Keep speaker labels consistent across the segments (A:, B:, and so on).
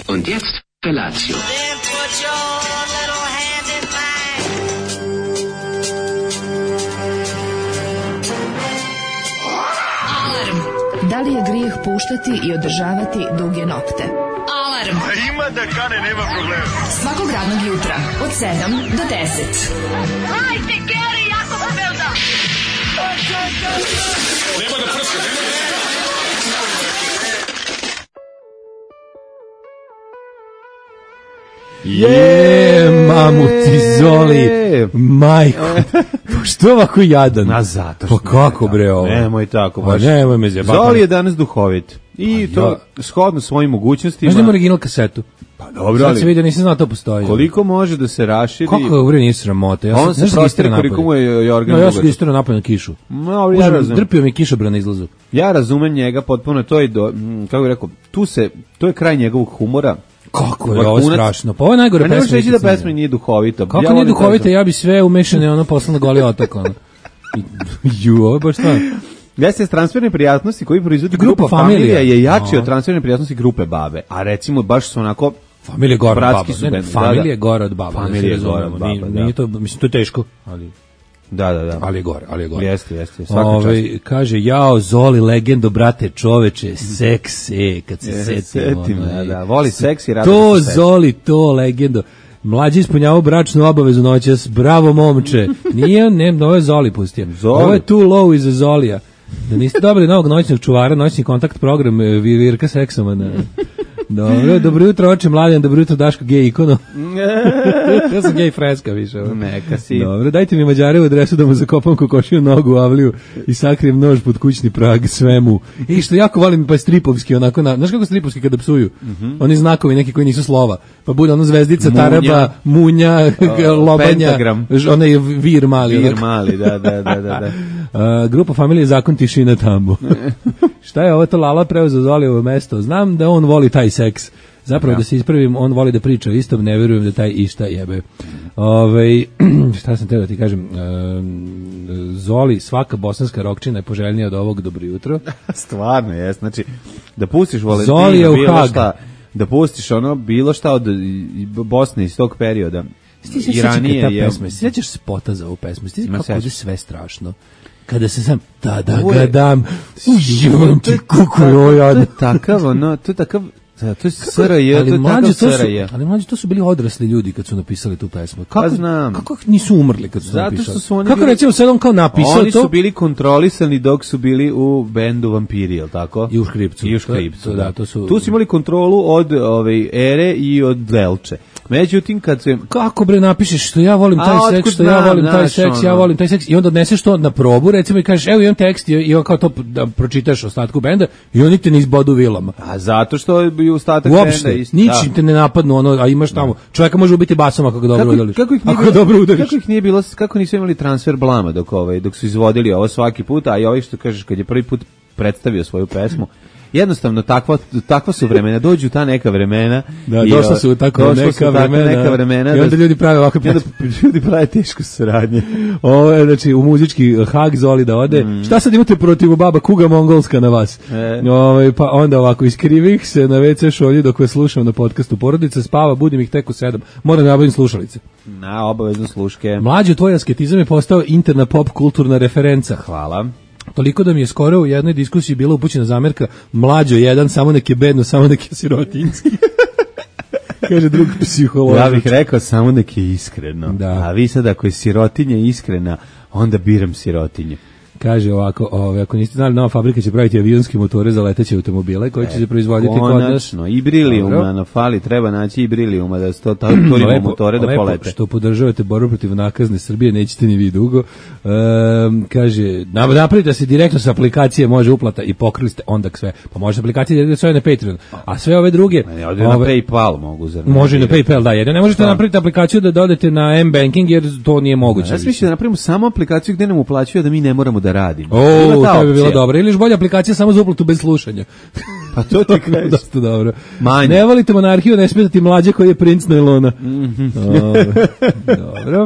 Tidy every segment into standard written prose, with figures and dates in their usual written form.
A: Und jetzt Felatio.
B: Da li je grijeh puštati i održavati duge nokte? Alarm!
C: Ima da kane, nema problema.
B: Svakog radnog jutra, od 7 do 10.
D: Hajde, Geri, jako se velda!
C: Nema da prska,
E: Mamu ti Zoli, majko, što ovako jadan?
F: A zato
E: što. Pa kako bre ovo?
F: Nemoj tako baš.
E: Nemoj me zjebati.
F: Zoli je danas duhovit. I to shodno svojim mogućnostima.
E: Znaš da ima original kasetu?
F: Pa dobro,
E: sad se vidio, nisam znao to postoji.
F: Koliko može da se raširi?
E: Kako je uvre, nije sramota. Ja
F: on se prostire koliko mu je Jorgan
E: Bugar. Ja sam istero napad na kišu.
F: No, ja razumem.
E: Drpio mi kišobran na izlazu.
F: Ja razumem njega potpuno, to je, kako bih rekao, to je kraj njegovog humora.
E: Kako je ovo strašno. Pa ovo je najgore pesma.
F: Ne možeš reći da pesma nije duhovita.
E: Kako nije duhovita, ja bi sve umešane ono posla na Goli otok. Ovo je baš stvarno.
F: Jeste transferne prijatnosti koji proizvodi grupa Familija je jači od transferne prijatnosti grupe Babe. A recimo baš su onako
E: Familija gore od Baba. Familija gore od Baba.
F: Familija gore od Baba.
E: Nije to, mislim, to je teško, ali...
F: Da.
E: Ali je gore.
F: Jeste, svaka čast.
E: Kaže, jao, Zoli, legendo, brate, čoveče, seks, kad se setim.
F: Da, voli seks i radi
E: to, Zoli, to, legendo. Mlađi ispunjavao bračnu obavezu noćas, bravo momče. Nije, ovo je Zoli pustio. Ovo je too low iza Zolija. Da niste dobili novog noćnog čuvara, noćni kontakt program Virka Seksomana. Dobro jutro, oče Mladen, dobro jutro, Daško, gej ikono. Ja sam gej freska više.
F: Neka si.
E: Dobro, dajte mi Mađarevu adresu da mu zakopam kokošiju nogu u avliju i sakrijem nož pod kućni prag svemu. I što jako volim, pa je stripovski, onako, znaš kako stripovski kada psuju? Oni znakovi neki koji nisu slova. Pa bude ono zvezdica, taraba, munja, lobanja,
F: pentagram.
E: Onaj vir mali.
F: Vir mali, da.
E: Grupa Familije, zakon tišina tamo. Šta je ovo to Lala preuzeo Zolijevo mesto? Znam da on voli taj seks. Zapravo da se ispravim, on voli da priča istom, ne verujem da taj išta jebe. Šta sam teo da ti kažem? Zoli, svaka bosanska rokčina je poželjnija od ovog dobro jutro.
F: Stvarno je, znači da pustiš
E: Zoli je u Hag.
F: Da pustiš ono bilo šta od Bosne iz tog perioda.
E: I ranije je. Sjećaš se spota za ovu pesmu? Sjećaš kako ovdje sve strašno? Kada se sam tada ga dam, ujivam ti kuku jojad.
F: Takav, ono, to je takav, to je SRJ, to je takav SRJ.
E: Ali mlađi, to su bili odrasli ljudi kad su napisali tu pesmu.
F: Kako znam?
E: Kako nisu umrli kad su napisali?
F: Zato što su oni
E: kako recimo sad on kao napisao to?
F: Oni su bili kontrolisani dok su bili u bendu Vampiri, je li tako?
E: I u Škripcu.
F: Da. Tu su imali kontrolu od Ere i od Velče. Međutim, kad se...
E: Kako bre napišeš što ja volim taj seks, i onda odneseš to na probu, recimo i kažeš, evo imam tekst i on kao to da pročitaš ostatku benda i oni te ne izbodu vilama.
F: A zato što je ostatak benda isto.
E: Ničim te ne napadnu, ono, a imaš tamo, čovjeka može ubiti basom ako ga dobro udariš.
F: Kako ih nije bilo, kako nisu imali transfer blama dok su izvodili ovo svaki put, a i ovih što kažeš kad je prvi put predstavio svoju pesmu, jednostavno takva su vremena, dođu ta neka vremena.
E: Da, došla su tako neka vremena. I onda ljudi prave ovakve pesme.
F: Ljudi prave teško saradnje.
E: Ovo je, znači, u muzički Hag Zoli da ode. Šta sad imate protiv baba kuga mongolska na vas? Pa onda ovako, iskrivih se na WC šolji dok vas slušam na podcastu Porodica spava, budim ih tek u 7. Moram da nabavim slušalice.
F: Na, obavezno sluške.
E: Mlađo, tvoj asketizam je postao interna pop kulturna referenca.
F: Hvala.
E: Toliko da mi je skoro u jednoj diskusiji bila upućena zamjerka, Mlađo jedan, samo nek je bedno, samo nek je sirotinjski. Kaže drug psiholog.
F: Ja bih rekao samo nek je iskreno.
E: Da.
F: A vi sad ako je sirotinja iskrena, onda biram sirotinje.
E: Kaže ovako, ako niste znali, nova fabrika će praviti avionske motore za leteće automobile koji će se proizvoditi kod nas.
F: Konačno, i Briliuma na fali, treba naći i Briliuma da se to turimo motore da polete.
E: Lepo, što podržavate borbu protiv nakazne Srbije, nećete ni vi dugo. Kaže, napravite se direktno sa aplikacije, može uplata i pokrili ste onda sve. Pa može aplikacije da sve na Patreon, a sve ove druge...
F: Na PayPal mogu zar.
E: Može i na PayPal, da, jer ne možete napraviti aplikaciju da dodate na M-Banking jer to nije moguće.
F: Ja mislim da napravimo samo aplikaciju gde nam uplaćuje da mi ne moramo da radimo.
E: To bi bilo dobro. Ili još bolja aplikacija samo za uplatu bez slušanja.
F: Pa to ti kažeš.
E: Dosta dobro.
F: Manje.
E: Ne volite monarhiju, ne smijete ti mlađe koji je princ Nailona. Dobro.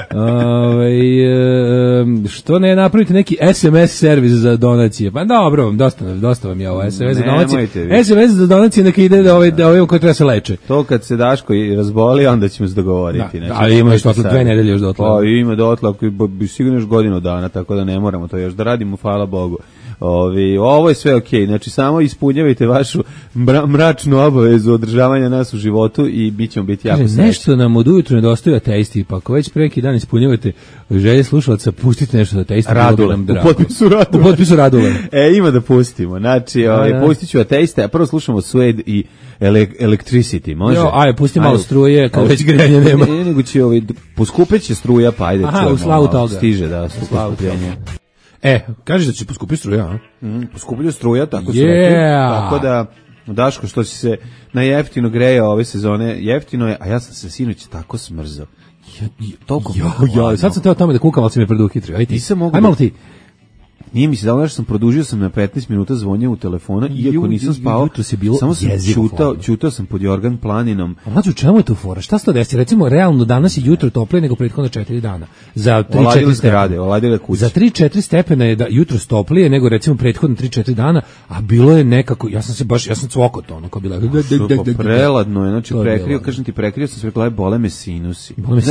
E: Što ne napravite neki SMS servis za donacije? Pa dobro, dosta vam je ovo SMS za donacije. SMS za donacije neka ide da ovaj koji treba se leče.
F: To kad se Daško i razboli, onda ćemo se dogovoriti.
E: Da, ali ima još dotle 2 nedelje još dotle.
F: Pa ima dotle, bi sigurno još godinu dana, tako da ne moramo to još da radimo, hvala Bogu. Ovo je sve okej, znači samo ispunjavajte vašu mračnu obavezu održavanja nas u životu i bit ćemo biti jako srećni.
E: Nešto nam od ujutru nedostaju ateisti, pa ako već preki dan ispunjavate želje slušalaca, pustite nešto da ateisti.
F: Radule, u potpisu Radule. Ima da pustimo, znači pustit ću ateiste, a prvo slušamo Suede i Electricity, može?
E: Ajde, pusti malo struje, kad već grejanja nema.
F: Nego će poskupeće struja, pa ajde.
E: Aha, u slavu toga.
F: Stiže, da, poskupljenje.
E: Kažeš da će poskupiti struja, a?
F: Poskuplju struja, tako su rekli. Tako da, Daško, što si se na jeftino greja ove sezone, jeftino je, a ja sam se sinoć tako smrzao. Toliko
E: sad sam teo tamo da kukam, ali si me preduhitrio. Ajde
F: malo ti. Nije mi se dalo nešto, sam produžio sam na 15 minuta zvonje u telefona, iako nisam spavao, samo sam čutao sam pod Jorgan planinom.
E: A mlađe, u čemu je tu fora? Šta se to desi? Recimo, realno danas je jutro toplije nego prethodno 4 dana. Za 3-4 stepena. Za 3-4 stepena je jutro toplije nego recimo prethodno 3-4 dana, a bilo je nekako, ja sam cvoko to, ono, kao bila.
F: Preladno je, znači prekrio sam sve glave, bole me sinusi.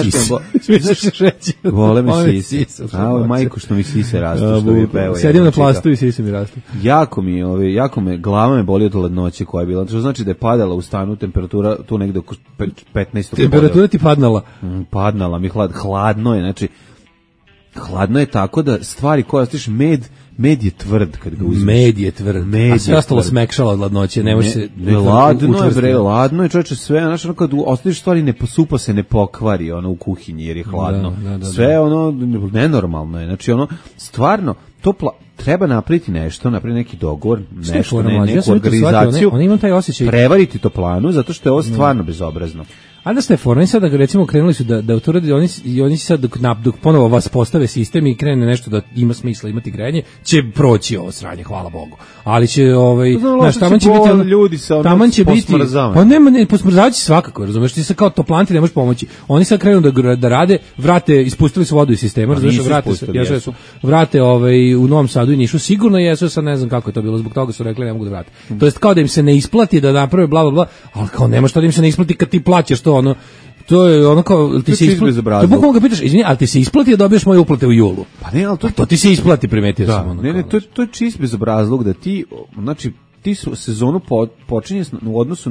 F: Bole me sisi. Majko što mi sise rastu, što mi peva.
E: Sedim na plastu i sisi mi rastu.
F: Jako me, glava me boli od hladnoće koja je bila. To znači da je padala u stanu temperatura tu negde oko 15.
E: Temperatura ti padnala?
F: Padnala mi hladno je, znači hladno je tako da stvari koje ostiš med je tvrd kad ga uzmeš.
E: Med je tvrd. A sve ostalo smekšalo od hladnoće, ne može se
F: ladno je čoveče sve, znači kad ostaviš stvari ne posupa se, ne pokvari ono u kuhinji jer je hladno. Sve ono nenormalno je. Znači ono stvarno treba napraviti nešto, napraviti neki dogovor, nešto, neku organizaciju, prevariti toplanu, zato što je ovo stvarno bezobrazno.
E: A da ste forni sad, da recimo krenuli su da to radi, oni sad dok ponovo vas postave sistem i krene nešto da ima smisla imati grejanje, će proći ovo sranje, hvala Bogu. Ali će taman će biti
F: ljudi sa
E: taman će biti pa nema posmrzavajući svakako, razumeš, ti se kao toplanti ne možeš pomoći. Oni sad krenu da rade, vrate, ispustili su vodu iz sistema, razumeš, vrate u Novom Sadu i Nišu, sigurno jesu, sad ne znam kako je to bilo, zbog toga su rekli ne mogu da vrate. To jest kao da im se ne isplati da naprave bla bla bla, al kao nema šta da im se ne isplati kad ti plaćaš to je ono kao ti se isplati. To bukvalno ga pitaš, izvini, ali ti se isplati da dobiješ moje uplate u julu.
F: Pa ne, al
E: to ti se isplati, primetio sam ono.
F: Ne, to je čist bezobrazluk da ti, znači ti sezonu počinješ u odnosu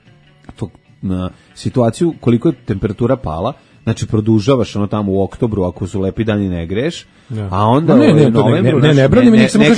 F: na situaciju koliko je temperatura pala. Znači produžavaš ono tamo u oktobru ako su lepi dani ne greš, a onda u novembru
E: ne branim,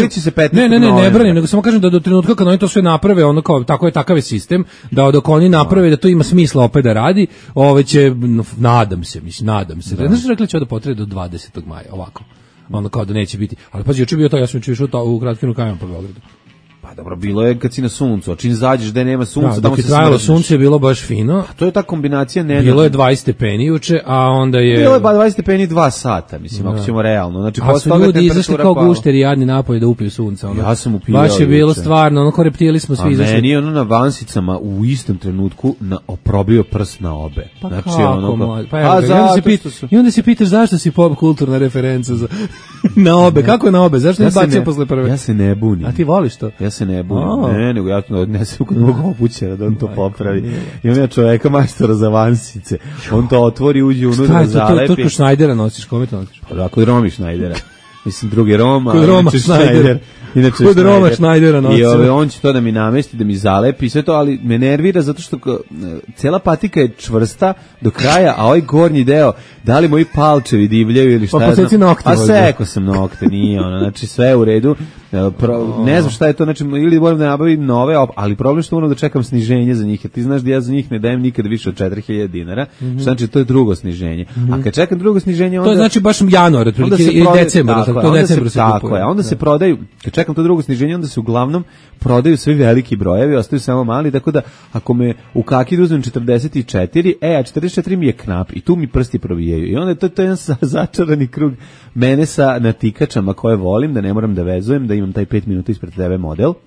E: ne branim, nego samo kažem da do trenutka kad oni to sve naprave, ono kao takav je sistem, da dok oni naprave da to ima smisla opet da radi, će nadam se. Znači rekli će da potrebe do 20. maja ovako. Ono kao da neće biti. Ali pazi, juče bio to, ja sam išao u kratkim rukavima po Beogradu.
F: Pa dobro, bilo je kad si na suncu, a čim zađeš da nema sunca,
E: tamo se smrzneš. Dok je sunce je bilo baš fino.
F: A to je ta kombinacija
E: Bilo je 20 stepeni juče, a onda je...
F: Bilo je 20 stepeni 2 sata, mislim, ako ćemo realno. Znači,
E: a su ljudi izašli kao gušteri jadni napolje da upiju sunca.
F: Ja sam upijao.
E: Baš je bilo stvarno, ono kao reptili smo svi izašli.
F: A meni je ono na vansicama u istom trenutku probio prst na obe.
E: Pa znači, kako, mlad? I onda se pitaš zašto si pop kulturna referenca na obe. Kako je na obe? Zašto ne bacio posle prve?
F: Ja se ne bunim.
E: A ti voliš to?
F: Ja se ne bunim. Ne, nego ja to odnesem kod mog opućera da on to popravi. Imam ja čoveka majstora za vansice. On to otvori, uđe unutra, zalepi.
E: To kod Šnajdera nosiš, kome to nosiš?
F: Pa kod Romi Šnajdera. Mislim, drugi Roma,
E: kod Roma Šnajder. Kod Roma Šnajdera nosi.
F: I on će to da mi namesti, da mi zalepi, sve to, ali me nervira zato što cela patika je čvrsta do kraja, a ovaj gornji deo, da li moji palčevi divljaju ili šta
E: pa posjeci nokte.
F: A seko sam nokte, nije ono, znači sve je u redu. Ne znam šta je to, znači ili moram da nabavim nove, ali problem što moram da čekam sniženje za njih, jer ti znaš da ja za njih ne dajem nikad više od 4000 dinara, što znači to je drugo sniženje. A kad čekam drugo sniženje, onda...
E: To znači baš januar, ili decembar, to decembru se kupuje.
F: Onda se prodaju, kad čekam to drugo sniženje, onda se uglavnom prodaju svi veliki brojevi, ostaju samo mali, tako da ako me u kaki uzmem 44, a 44 mi je knap i tu mi prsti probijaju. I onda to je jedan začarani krug mene sa natikačama koje volim, da ne moram da vezujem, da imam taj 5 minuta ispred TV model.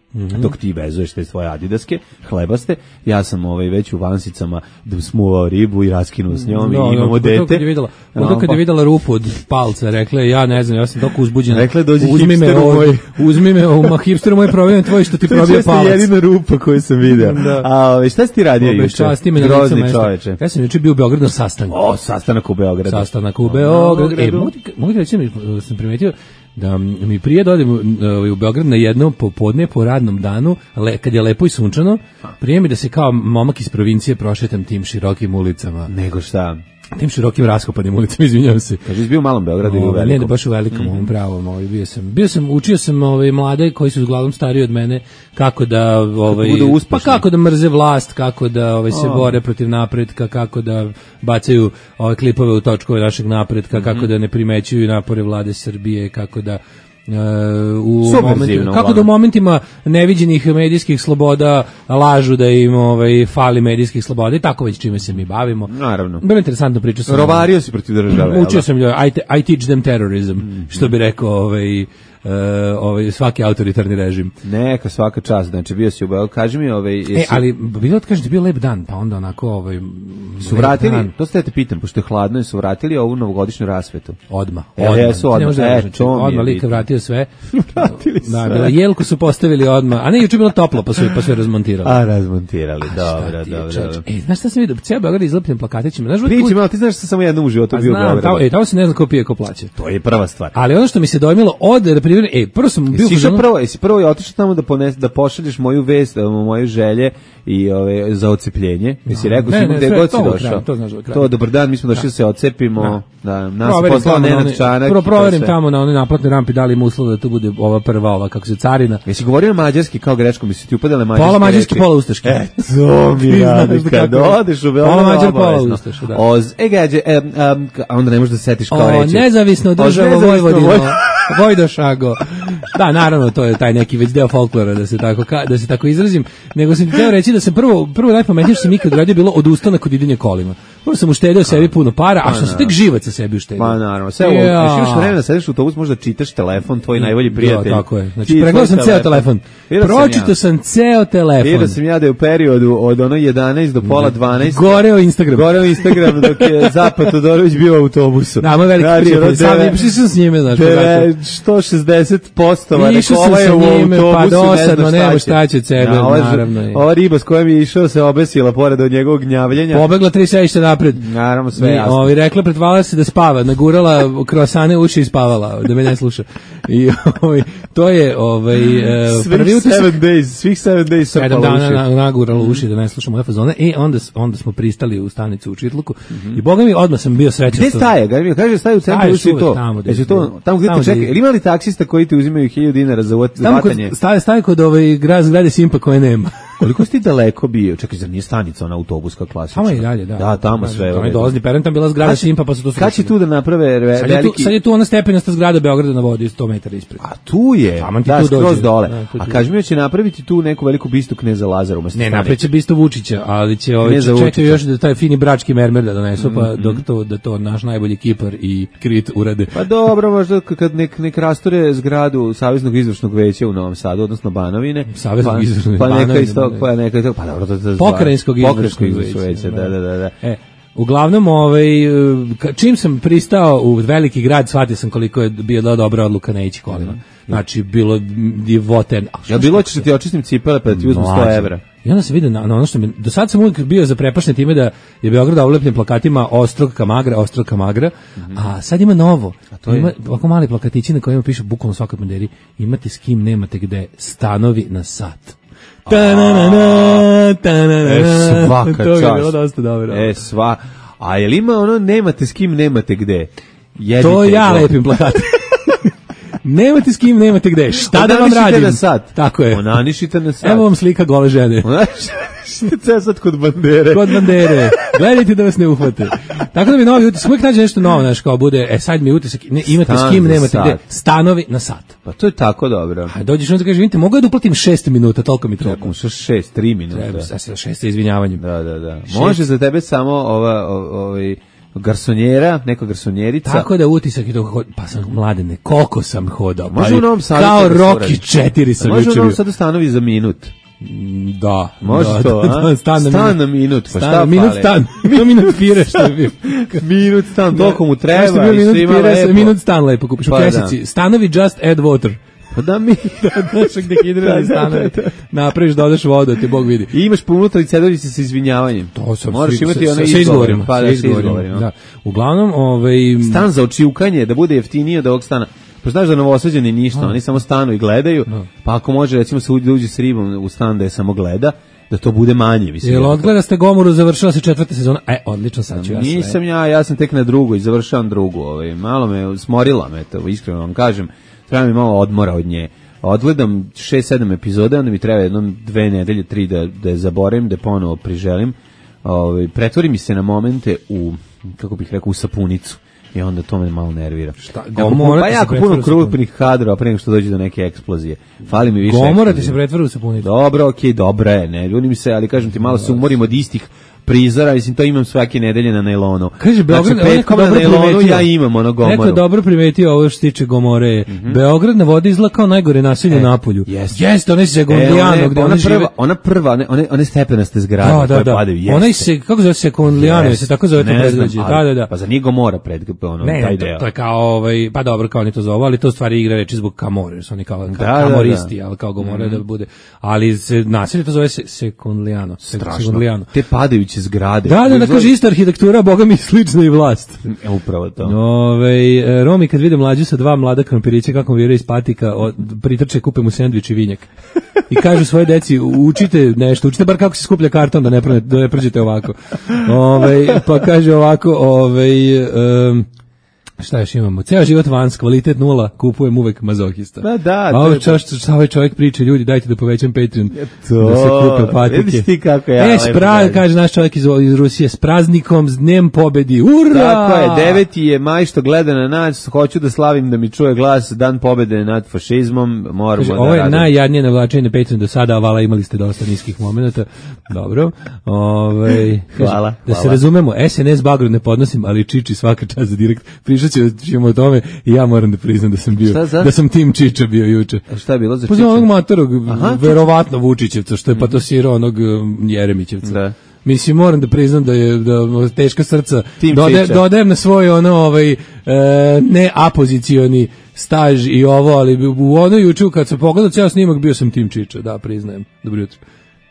F: dok ti vezuješ te svoje adidaske, hlebaste, ja sam već u vansicama smuvao ribu i raskinuo s njom i imamo dete.
E: Kad je videla rupu od palca, rekla je, ja ne znam, ja sam toliko uzbuđena.
F: Rekla je, dođi hipsteru moj.
E: Uzmi me, hipsteru moj problem tvoj što ti probio palac.
F: To je jedina rupa koju sam video. A šta si ti radio juče? Grozni čoveče.
E: Ja sam juče bio u Beogradu na sastanku.
F: Sastanak u Beogradu.
E: Sastanak u Beogradu. Mogu ti reći da sam primetio da mi prije da odem u Beograd na jedno popodne po radnom danu, kad je lepo i sunčano, prije mi da se kao momak iz provincije prošetam tim širokim ulicama.
F: Nego šta?
E: Tim širokim raskopanim ulicama, izvinjavam se.
F: Kaže, bio u malom Beogradu ili u velikom?
E: Ne, baš u velikom, ovom pravom. Učio sam mlade koji su uglavnom stariji od mene kako da kako da mrze vlast, kako da se bore protiv napretka, kako da bacaju klipove u točkove našeg napretka, kako da ne primećuju napore vlade Srbije, kako da u momentima neviđenih medijskih sloboda lažu da im fali medijskih sloboda i tako već čime se mi bavimo.
F: Naravno.
E: Bilo interesantno priča sam.
F: Rovario si protiv države.
E: Učio sam I teach them terrorism, što bi rekao svaki autoritarni režim.
F: Neka svaka čast, znači bio si u Beogradu, kaži mi
E: ali bilo kažem ti bio lep dan, pa onda onako
F: su vratili, dan. To ste te pitam, pošto je hladno, su vratili ovu novogodišnju rasvetu.
E: Odmah.
F: Odmah
E: lika vratio sve.
F: Vratili sve.
E: Da, jelku su postavili odmah, a ne, juče bilo toplo, pa su razmontirali.
F: A, razmontirali, dobro.
E: Znaš šta sam vidio? Cijel Beograd izlepljen plakatićima.
F: Pričam, ali ti znaš što sam samo jednom u životu bio u Beogradu.
E: Tamo se ne zna ko pije, ko plaća.
F: To je prva stvar.
E: Ali ono što mi se dojmilo prvo sam bio
F: jesi prvo otišao tamo da pošalješ moju vest, moje želje i za odcepljenje. Jesi rekao si gde god si došao. To dobar dan, mi smo došli da se odcepimo. Da, nas poslao Nenad Čanak.
E: Prvo proverim tamo na one naplatne rampi da li ima uslova da to bude ova prva, kako se carina.
F: Jesi govorio mađarski kao greško, mi se ti upadale mađarske reči.
E: Pola mađarski, pola ustaški.
F: To mi radiš kad odeš u Beograd.
E: Pola mađar, pola ustaš, da.
F: Gađe, onda ne možeš da se setiš kao reći.
E: Nezavisno država Vojvodina. Vojdošago. Da, naravno, to je taj neki već deo folklora, da se tako izrazim. Nego sam ti htio reći da sam prvo najpametnije što sam ikad uradio bilo odustanak od idenja kolima. Prvo sam uštedio sebi puno para, a što se tek živac sa sebi uštedio.
F: Ma naravno, sve ovo, imaš vremena da sediš u autobus, možda čitaš telefon, tvoj najbolji prijatelj.
E: Da, tako je. Znači, pregledao sam ceo telefon. Pročitao sam ceo telefon.
F: Vidio sam ja da je u periodu od 11 do pola 12.
E: Goreo Instagram
F: dok je Zapad Todorović bio u autobusu.
E: Da, moj veliki prijatelj. Sam išao s njime, znaš.
F: 160%.
E: Išao sam sa njime, pa dosadno, nema šta će od sebe, naravno.
F: Ova riba s kojom je išao se obesila pored od njegovog gnjavljenja.
E: Pobegla 3 sedišta napred.
F: Naravno, sve jasno.
E: Rekla, pretvala se da spava, nagurala kroasane uši i spavala, da me ne sluša. I to je prvi utisak.
F: Svih 7 days sam
E: 7 dana nagurala uši da ne sluša moje fazone. I onda smo pristali u stanicu u Čitluku. I boga mi, odmah sam bio srećan.
F: Gde staje? Kaže staje u centru uši to. Tamo gde te čeka. Ili ima li taksista koji ti uzimaju 1000 dinara za vatanje?
E: Staje kod zgrade Simpa koje nema.
F: Koliko si ti daleko bio? Čekaj, zar nije stanica ona autobuska klasična?
E: Tamo i dalje, da.
F: Da, tamo sve.
E: Tamo je dolazni peren, tam bila zgrada Simpa, pa su to
F: kad će tu da naprave veliki...
E: Sad je tu ona stepenasta zgrada Beograda na vodi 100 metara ispred.
F: A tu je, da, skroz dole. A kaži mi, će napraviti tu neku veliku bistu kneza Lazara umesto stanice?
E: Ne, napravit će bistu Vučića, ali će čekaju još da taj fini brački mermer da donesu, pa da to naš najbolji kipar i Krit urade.
F: Pa dobro, možda kad nek rastore zgradu Saveznog izvršnog veća u Novom Sadu, odnosno Banovine.
E: Saveznog izvršnog
F: Banovine. Pa dobro,
E: pokrajinskog izvršnog veća,
F: da.
E: Uglavnom, čim sam pristao u veliki grad, shvatio sam koliko je bila dobra odluka ne ići kolima. Znači, bilo divoten.
F: Ja bilo ćeš da ti očistim cipele pa da ti uzmu 100 evra.
E: I onda se vidi na ono što mi... Do sad sam uvijek bio zaprepašten time da je Beograd oblepljen plakatima Ostrog Kamagra, a sad ima novo. Ima ovako mali plakatići na kojima piše bukvalno svakoj banderi: imate s kim, nemate gde, stanovi na sat.
F: Svaka
E: čast.
F: To
E: je bilo dosta dobro.
F: A je li ima ono nemate s kim, nemate gde?
E: To ja lepim plakati. Nemate s kim, nemate gde. Šta da vam radim?
F: Na sat.
E: Tako je.
F: Onanišite na sat.
E: Evo vam slika gole žene.
F: Onanišite sad kod bandere.
E: Kod bandere. Gledajte da vas ne uhvate. Tako da mi novi utisak, uvijek nađe nešto novo, znaš, kao bude, sad mi utisak, imate s kim, nemate gde. Stanovi na sat.
F: Pa to je tako dobro.
E: A dođeš onda kaže, vidite, mogu ja da uplatim 6 minuta, toliko mi treba.
F: Toliko, 3 minuta.
E: Treba, 6 sa izvinjavanjem.
F: Da. Može za tebe samo garsonjera, neka garsonjerica.
E: Tako da utisak je to, pa sam Mladene, koliko sam hodao.
F: Može u Novom Sadu
E: kao
F: da
E: Rocky 4 sam
F: može
E: juče
F: u Novom
E: bio.
F: Sadu stanovi za minut.
E: Da.
F: Može
E: da,
F: to,
E: da,
F: a?
E: Stan
F: na minut, pa šta
E: minut
F: fale?
E: stan. Minut pire što je bio.
F: Minut stan, toliko mu
E: Kao što
F: treba
E: je bio
F: i
E: minut
F: svima
E: pire,
F: lepo.
E: minut stan lepo kupiš u
F: Pa
E: kesici. Stanovi just add water.
F: Pa da mi...
E: Znaš gde hidrali stanovi. Napraviš, dodaš vodu, te Bog vidi.
F: I imaš po unutra cedovice sa izvinjavanjem.
E: To sam
F: moraš imati
E: sa
F: one
E: izgovorima.
F: Pa da, sa izgovorima.
E: Da. Uglavnom,
F: Stan za očiukanje, da bude jeftinije od ovog stana. Pa znaš da Novosađani ništa, oni samo stanu i gledaju, pa ako može recimo se uđe s ribom u stan da je samo gleda, da to bude manje.
E: Jel odgleda ste Gomoru, završila se 4. sezona? Odlično, sad ću ja sve.
F: Nisam ja sam tek na drugoj i završavam drugu. Malo me smorila me to, iskreno vam kažem. Treba mi malo odmora od nje. Odgledam 6-7 epizoda, onda mi treba jednom 2 nedelje, 3 da je zaboravim, da ponovo priželim. Pretvori mi se na momente u, kako bih rekao, u sapunicu. I onda to me malo nervira.
E: Gomora
F: pa jako puno krupnih kadrova pre nego što dođe do neke eksplozije. Fali mi više.
E: Gomora ti se pretvara u sapunicu.
F: Dobro, okej, dobra je, ne ljunim se, ali kažem ti, malo se umorim od istih prizora, mislim, to imam svake nedelje na najlonu.
E: Kaže, Beograd,
F: znači, petkom na najlonu ja imam ono Gomoru.
E: Neko je dobro primetio ovo što se tiče Gomore. Beograd na vodi izgleda kao najgore naselje u Napolju. Jeste, one se Gondlijano, gde oni žive.
F: Ona prva, one stepenaste zgrade koje padaju, jeste.
E: Ona se, kako zove se Gondlijano, se tako zove to predgrađe. Da.
F: Pa za nije Gomora taj deo.
E: To je kao, pa dobro, kao oni to zovu, ali to u stvari igra reči zbog Kamore, su oni kao kamoristi, ali kao Gomora da bude. Ali naselje to zove se Gondlijano.
F: Strašno. Te padajuće zgrade.
E: Da, kaže ista arhitektura, boga mi slična i vlast.
F: Upravo to.
E: Romi kad vide mlađu sa 2 mlada krompirića kako vire iz patika, pritrče, kupe mu sendvič i vinjak. I kažu svoje deci, učite nešto, učite bar kako se skuplja karton da ne prođete ovako. Pa kaže ovako, šta još imamo? Ceo život vans, kvalitet 0, kupujem uvek mazohista.
F: Da.
E: Šta ovaj čovjek priča, ljudi, dajte da povećam Patreon.
F: To,
E: da se kupe patike.
F: Vidiš ti kako ja.
E: Kaže naš čovjek iz Rusije, s praznikom, s dnem pobedi, ura!
F: Tako je, 9. je maj što gleda na nas, hoću da slavim da mi čuje glas, dan pobede nad fašizmom, moramo da
E: ovo je najjadnije navlačenje na Patreon do sada, a vala imali ste dosta niskih momenata. Dobro.
F: Hvala.
E: Da se razumemo, SNS bagru ne podnosim, ali Čiči svaka čast za direkt. Ćemo o tome i ja moram da priznam da sam bio, da sam tim Čiča bio juče.
F: A šta je bilo za
E: Čiča? Onog matorog, verovatno Vučićevca, što je patosirao onog Jeremićevca. Da. Mislim, moram da priznam da je teška srca. Dodajem na svoj ne apozicioni staž i ovo, ali u onoj juče kad sam pogledao ceo snimak bio sam tim Čiča, da, priznajem. Dobro jutro.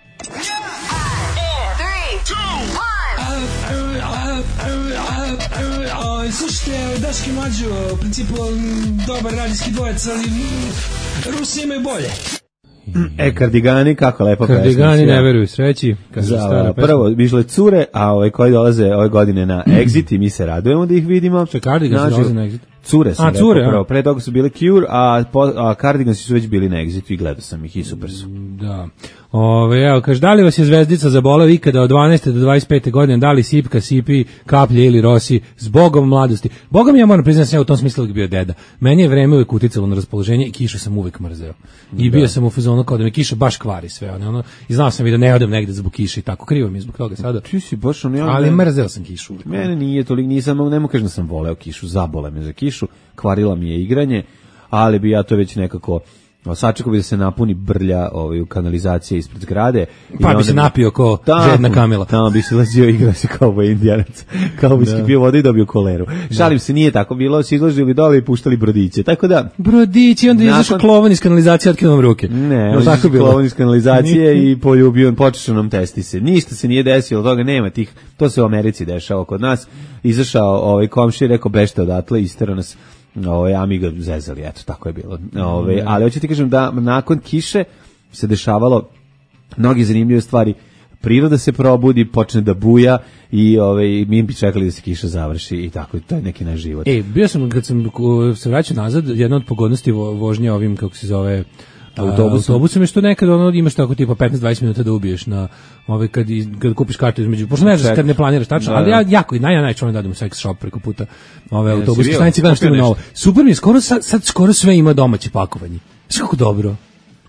A: Slušajte, Daški Mlađo, u principu dobar radijski dvojec, ali Rusi imaju bolje.
F: Kardigani, kako lepo pesma.
E: Kardigani ne veruju sreći.
F: Prvo, bižle cure, a koji dolaze ove godine na Exit i mi se radujemo da ih vidimo.
E: Što Kardigani dolaze na Exit?
F: Cure sam rekao prvo. Pre toga su bile Cure, a Cardigansi su već bili na Exitu i gledao sam ih i super su.
E: Da. Evo, kaže, da li vas je zvezdica zabolao ikada od 12. do 25. godine, da li sipka, sipi, kaplje ili rosi, zbogom mladosti? Bogom ja moram priznati, ja u tom smislu uvijek bio deda. Meni je vreme uvijek uticalo na raspoloženje i kišu sam uvijek mrzeo. I bio sam u fazonu kao da mi kiša baš kvari sve. I znao sam i da ne odem negde zbog kiše i tako. Krivo mi je zbog toga sada.
F: Ti si baš
E: ali mrzeo sam kišu uvijek.
F: Mene nije toliko, ne mogu kažem da sam voleo kišu, zabole me za kišu, kvarila mi je igranje, ali bi ja to već nekako sačekao bi da se napuni brlja u kanalizacije ispred zgrade.
E: Pa bi se napio ko žedna kamila.
F: Tamo bi se lazio igrao se kao indijanac. Kao bi se pio vodu i dobio koleru. Šalim se, nije tako bilo, se izložili dole i puštali brodiće. Tako da...
E: Brodići, onda je izašao klovan iz kanalizacije, otkinuo vam ruke.
F: Ne, on je klovan iz kanalizacije i poljubio, počešao testi se. Ništa se nije desilo, toga nema tih, to se u Americi dešava kod nas. Izašao komšija i rekao, bešte odatle, isterao nas. A mi ga zezali, eto, tako je bilo. Ali hoću ti kažem da nakon kiše se dešavalo mnogi zanimljive stvari. Priroda se probudi, počne da buja i mi bi čekali da se kiša završi i tako, to je neki naš život.
E: Bio sam, kad sam se vraćao nazad, jedna od pogodnosti vožnje ovim, kako se zove, autobusom je što nekad imaš tako tipa 15-20 minuta da ubiješ na kad kupiš kartu između, pošto ne znaš kad ne planiraš tačno, ali ja jako i najčešće da idem u sex shop preko puta autobuske stanice, gledam što ima novo. Super mi je, skoro sve ima domaće pakovanje. Sve kako dobro.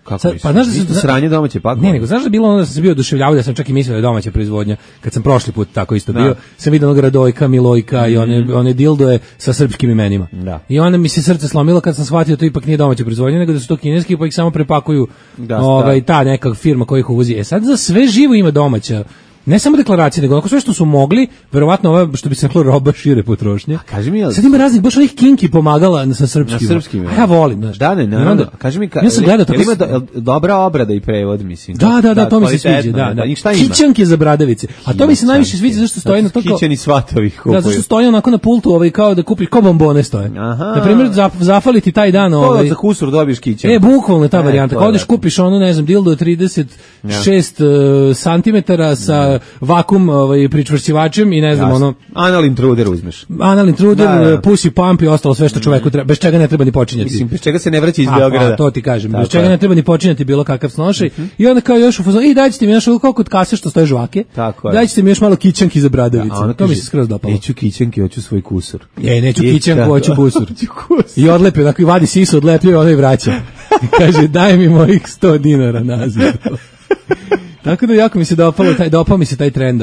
F: Pa znaš da se sranje domaće pakovanje?
E: Ne, nego znaš da je bilo ono da sam se bio oduševljavao, da sam čak i mislio da je domaća proizvodnja. Kad sam prošli put tako isto bio, sam vidio onog Radojka, Milojka i one dildoje sa srpskim imenima.
F: Da.
E: I onda mi se srce slomilo kad sam shvatio da to ipak nije domaća proizvodnja, nego da su to kineski, pa ih samo prepakuju ta neka firma koja ih uvozi. Sad za sve živo ima domaća. Ne samo deklaracije, nego sve što su mogli, verovatno ova, što bi se reklo, roba šire potrošnje.
F: Kaži mi,
E: sad ima raznih, baš ovih kinki pomagala sa srpskim. Ja volim, znaš.
F: Da, ne, kaži mi,
E: ja sam gledao to.
F: Ima dobra obrada i prevod, mislim.
E: Da, to mi se sviđa, da. Kićanke za bradavice. A to mi se najviše sviđa zašto stoji na to kao...
F: Kićani svatovi kupuju.
E: Da, zašto stoji onako na pultu, kao da kupiš, kao bombone stoje. Na primjer, zafaliti taj dan...
F: To za kusur dobiješ kićanku.
E: Bukvalno ta varijanta. Kao odeš kupiš ono, ne znam, dildo 36 centimetara sa vakum pričvršćivačem i ne znam ono...
F: Anal intruder uzmeš.
E: Anal intruder, pussy pump i ostalo sve što čoveku treba, bez čega ne treba ni počinjati.
F: Mislim, bez čega se ne vraća iz Beograda.
E: To ti kažem, bez čega ne treba ni počinjati bilo kakav snošaj. I onda kao još u fazonu, i dajte mi još kao kod kase što stoje žvake, dajte mi još malo kićanki za bradavice. To mi se skroz dopalo.
F: Neću kićanki, hoću svoj kusur.
E: Neću kićanku, hoću busur. I odlepi, onako i vadi sisu, odlepljuje, ono i vraća. I kaže, daj mi mojih 100 dinara nazad. Tako da jako mi se dopao mi se taj trend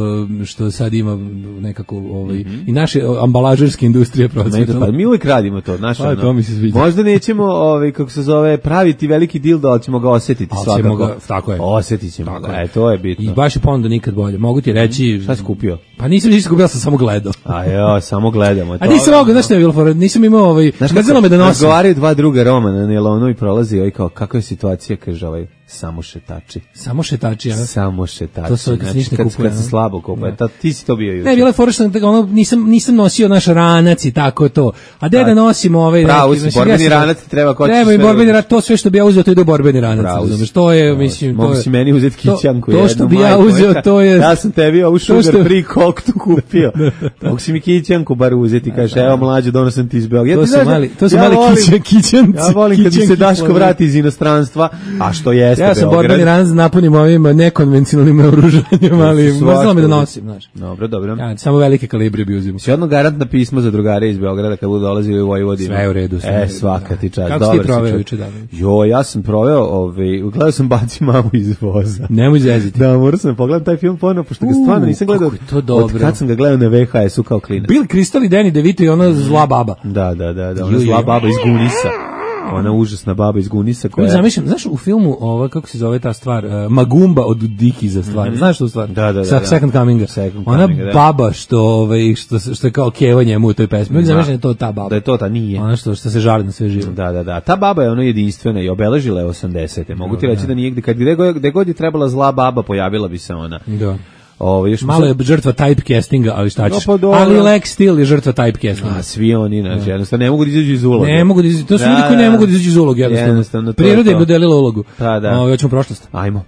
E: što sad ima nekako i naše ambalažerske industrije procvetala.
F: Pa mi uvijek radimo to,
E: to mi se sviđa.
F: Možda nećemo kako se zove praviti veliki dildo, ali ćemo ga osjetiti svakako.
E: Tako je.
F: Osjetit ćemo ga. To je bitno.
E: I baš je ponuda nikad bolje. Mogu ti reći.
F: Šta si kupio?
E: Pa nisam kupio, sam samo gledao.
F: Samo gledamo.
E: A nisam mogao, znaš šta je bilo? Nisam imao gazilo me da nosim.
F: Razgovaraju dva druga Roma na nelonu i prolazi kao kakva je situacija, kaže samo šetači.
E: Samo šetači, ja.
F: Samo šetači.
E: To se
F: kad se slabo kupuje. Ti si to bio juče.
E: Ne, bila je fora što nisam nosio naš ranac i tako to. A da nosim
F: Pravo si, borbeni ranac treba koći sve.
E: Treba i borbeni ranac, to sve što bi ja uzeo, to ide u borbeni ranac. To je, mislim...
F: Mogu si meni uzeti kićanku.
E: To što bi ja uzeo, to je...
F: Ja sam tebi ovu sugar free koktu kupio. Mogu si mi kićanku bar uzeti, kaže, evo mlađe, donosim ti iz Beograda.
E: To su mali kićanci.
F: Ja volim kad mi se Daško vrati iz inostranstva, a što jeste
E: ja sam borbeni ranac napunim ovim nekonvencionalnim oružanjem, ali možda mi da nosim, znaš.
F: Dobro.
E: Ja, samo velike kalibre bi uzimao.
F: Si jedno garantna pismo za drugare iz Beograda kad budu dolazili u Vojvodinu.
E: Sve u redu.
F: Svaka ti čast.
E: Kako si ti proveo juče dan?
F: Ja sam proveo, gledao sam Baci mamu iz voza.
E: Nemoj zeziti.
F: Da, morao sam pogledati taj film ponovno, pošto ga stvarno nisam gledao. Od kad sam ga gledao na VHS-u kao klinac.
E: Bill Crystal i Danny DeVito i ona zla baba.
F: Da, ona zla baba iz Gunisa. Ona užasna baba iz Gunisa koja...
E: Zamišljam, znaš u filmu, kako se zove ta stvar, Magumba od Dikiza stvar, znaš tu stvar?
F: Da.
E: Second Cominga. Ona baba što je kao keva njemu u toj pesmi. Zamišljam je to ta baba.
F: Da je to ta, nije.
E: Ona što se žali na sve živo.
F: Da. Ta baba je ono jedinstvena i obeležila je 80-te. Mogu ti reći da nije gde god je trebala zla baba, pojavila bi se ona.
E: Da. Malo je žrtva typecastinga, ali šta ćeš? Ali Lex Steel je žrtva typecastinga.
F: Svi oni, jednostavno, ne mogu da izađu iz uloga.
E: To su ljudi koji ne mogu da izađu iz uloga, jednostavno. Priroda je dodelila ulogu. Hoćemo prošlost.
F: Ajmo.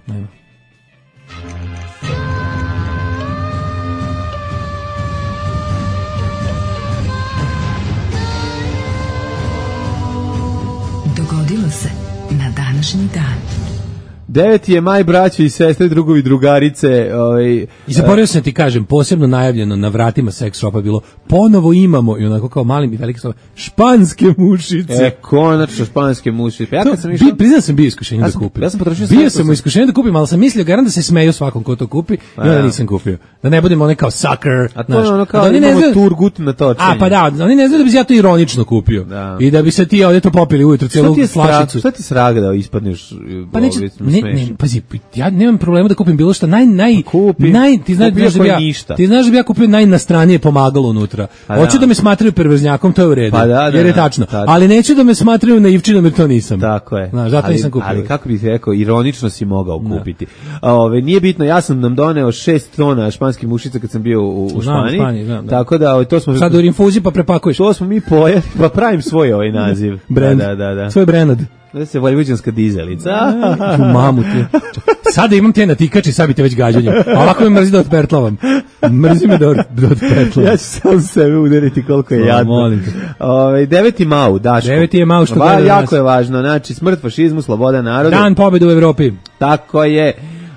B: Dogodilo se na današnji dan.
F: 9. je maj, braće i sestre, drugovi, drugarice.
E: I zaboravio sam ti kažem, posebno najavljeno na vratima seks shopa je bilo, ponovo imamo, i onako kao malim i velikim slovom, španske mušice.
F: Konačno španske mušice. Ja kad sam išao...
E: Priznam sam bio iskušenje da kupim.
F: Ja sam potrošio
E: bio sam u iskušenju da kupim, ali sam mislio garant da se smeju svakom ko to kupi, i onda nisam kupio. Da ne budemo one kao sucker.
F: A to je ono kao da imamo turgut na točenje.
E: A pa da, oni ne znaju da bi ja to ironično kupio. I da bi se ti ovdje to popili ujutro, cijelu flašicu.
F: Šta ti sraga da ispadneš?
E: Pazi, ja nemam problema da kupim bilo šta, ti znaš da bi ja kupio najnastranije pomagalo unutra. Hoću da me smatraju perverznjakom, to je u redu, jer je tačno. Ali neću da me smatraju naivčinom, jer to nisam.
F: Tako je.
E: Zato nisam kupio.
F: Ali kako bih rekao, ironično si mogao kupiti. Nije bitno, ja sam nam doneo 6 tona španskih mušica kad sam bio u Španiji. Tako da, to smo...
E: Sad u rinfuzi pa prepakuješ.
F: To smo mi pojeli, pa pravim svoj naziv.
E: Brand. Svoj brand.
F: Da se vojvođanska dizelica.
E: Mamu ti. Sada imam te natikači, sad bi te već gađanjem. A ovako me mrzi da odpertlavam. Mrzi me da odpertlavam.
F: Ja ću sam sebe udariti koliko je jadno.
E: Molim te.
F: 9. mau, Daško.
E: 9. mau što gleda nas.
F: Jako je važno. Znači, smrt fašizmu, sloboda narodu.
E: Dan pobjede u Evropi.
F: Tako je.